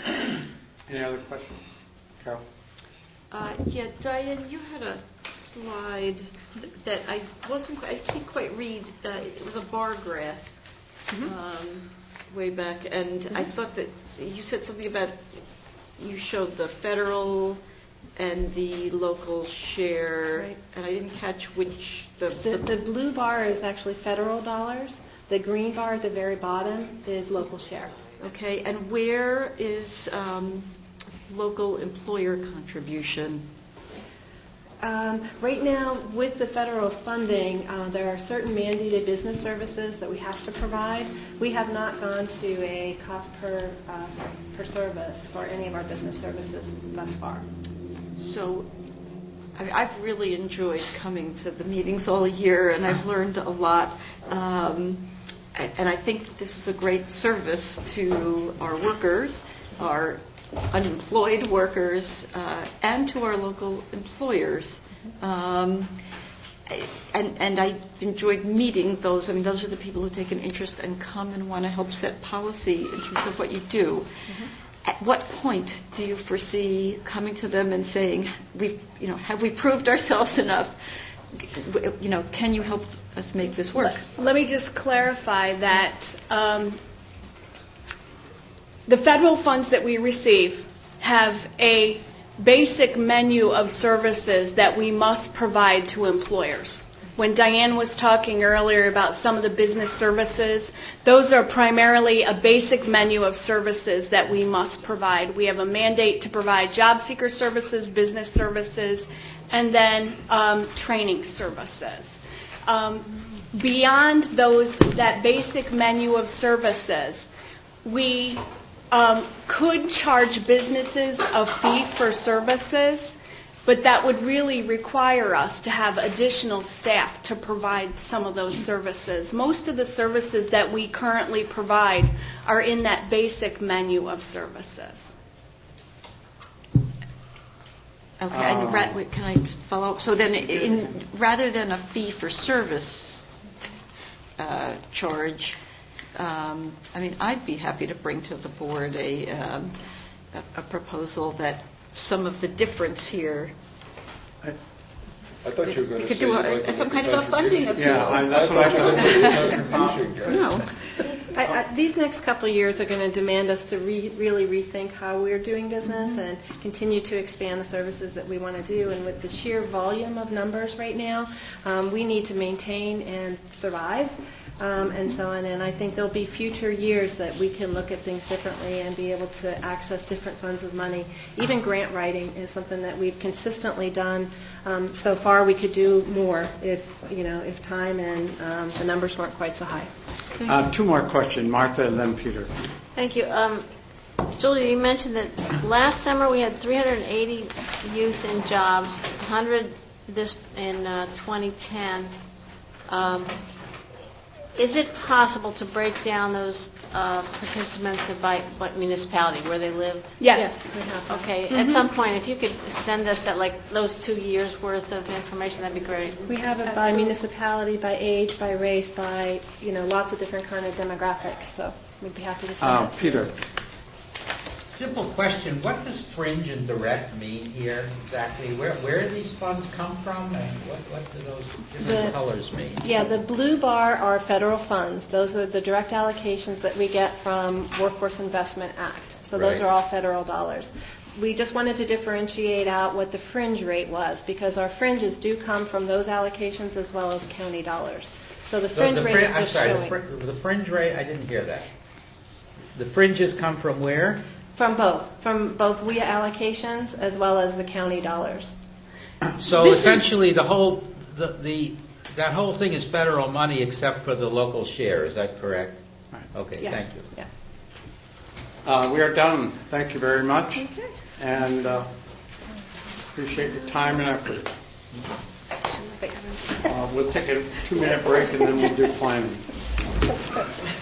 Any other questions? Carol? Uh, yeah, Diane, you had a slide that I wasn't, I can't quite read. Uh, it was a bar graph Mm-hmm. um, way back, and mm-hmm. I thought that you said something about, you showed the federal and the local share, right. and I didn't catch which. The, the, the blue bar is actually federal dollars. The green bar at the very bottom is local share. Okay, and where is um, local employer contribution? Um, right now, with the federal funding, uh, there are certain mandated business services that we have to provide. We have not gone to a cost per uh, per service for any of our business services thus far. So, I mean, I've really enjoyed coming to the meetings all year, and I've learned a lot. Um, and I think this is a great service to our workers, our unemployed workers, uh, and to our local employers. Um, and, and I enjoyed meeting those. I mean, those are the people who take an interest and come and want to help set policy in terms of what you do. Mm-hmm. At what point do you foresee coming to them and saying, "We've, you know, have we proved ourselves enough? You know, can you help us make this work?" Let me just clarify that um, the federal funds that we receive have a basic menu of services that we must provide to employers. When Diane was talking earlier about some of the business services, those are primarily a basic menu of services that we must provide. We have a mandate to provide job seeker services, business services, and then um, training services. Um, beyond those, that basic menu of services, we um, could charge businesses a fee for services, but that would really require us to have additional staff to provide some of those services. Most of the services that we currently provide are in that basic menu of services. Okay, and ra- wait, can I just follow up? So then, in, rather than a fee for service uh, charge, um, I mean, I'd be happy to bring to the board a, um, a, a proposal that some of the difference here. I, I thought you were going we to could say do like a, some kind of a funding appeal. Yeah, I, that's what I thought. No. I, I, these next couple of years are going to demand us to re, really rethink how we're doing business mm-hmm. and continue to expand the services that we want to do. And with the sheer volume of numbers right now, um, we need to maintain and survive um, and so on. And I think there'll be future years that we can look at things differently and be able to access different funds of money. Even grant writing is something that we've consistently done. Um, so far, we could do more if you know if time and um, the numbers weren't quite so high. Uh, two more questions, Martha and then Peter. Thank you. Um, Julia, you mentioned that last summer we had three hundred eighty youth in jobs, one hundred this in uh, twenty ten. Um, Is it possible to break down those uh, participants by by municipality, where they lived? Yes. we have that. Okay, Mhm. at some point, if you could send us that, like, those two years' worth of information, that'd be great. We have it by municipality, by age, by race, by, you know, lots of different kind of demographics, so we'd be happy to send Uh, it. Peter. Simple question, what does fringe and direct mean here exactly? Where where do these funds come from, and what, what do those different The- colors mean? Yeah, the blue bar are federal funds. Those are the direct allocations that we get from Workforce Investment Act. So those Right. are all federal dollars. We just wanted to differentiate out what the fringe rate was, because our fringes do come from those allocations as well as county dollars. So the fringe the rate fri- is I'm just sorry, the, showing. fr- the fringe rate, I didn't hear that. The fringes come from where? From both, from both W I A allocations as well as the county dollars. So This is- essentially, the whole, the, the, that whole thing is federal money except for the local share, is that correct? Okay, Yes. thank you. Yeah. Uh, We are done. Thank you very much. Okay. And uh, appreciate your time and effort. Uh, We'll take a two-minute break and then we'll do planning.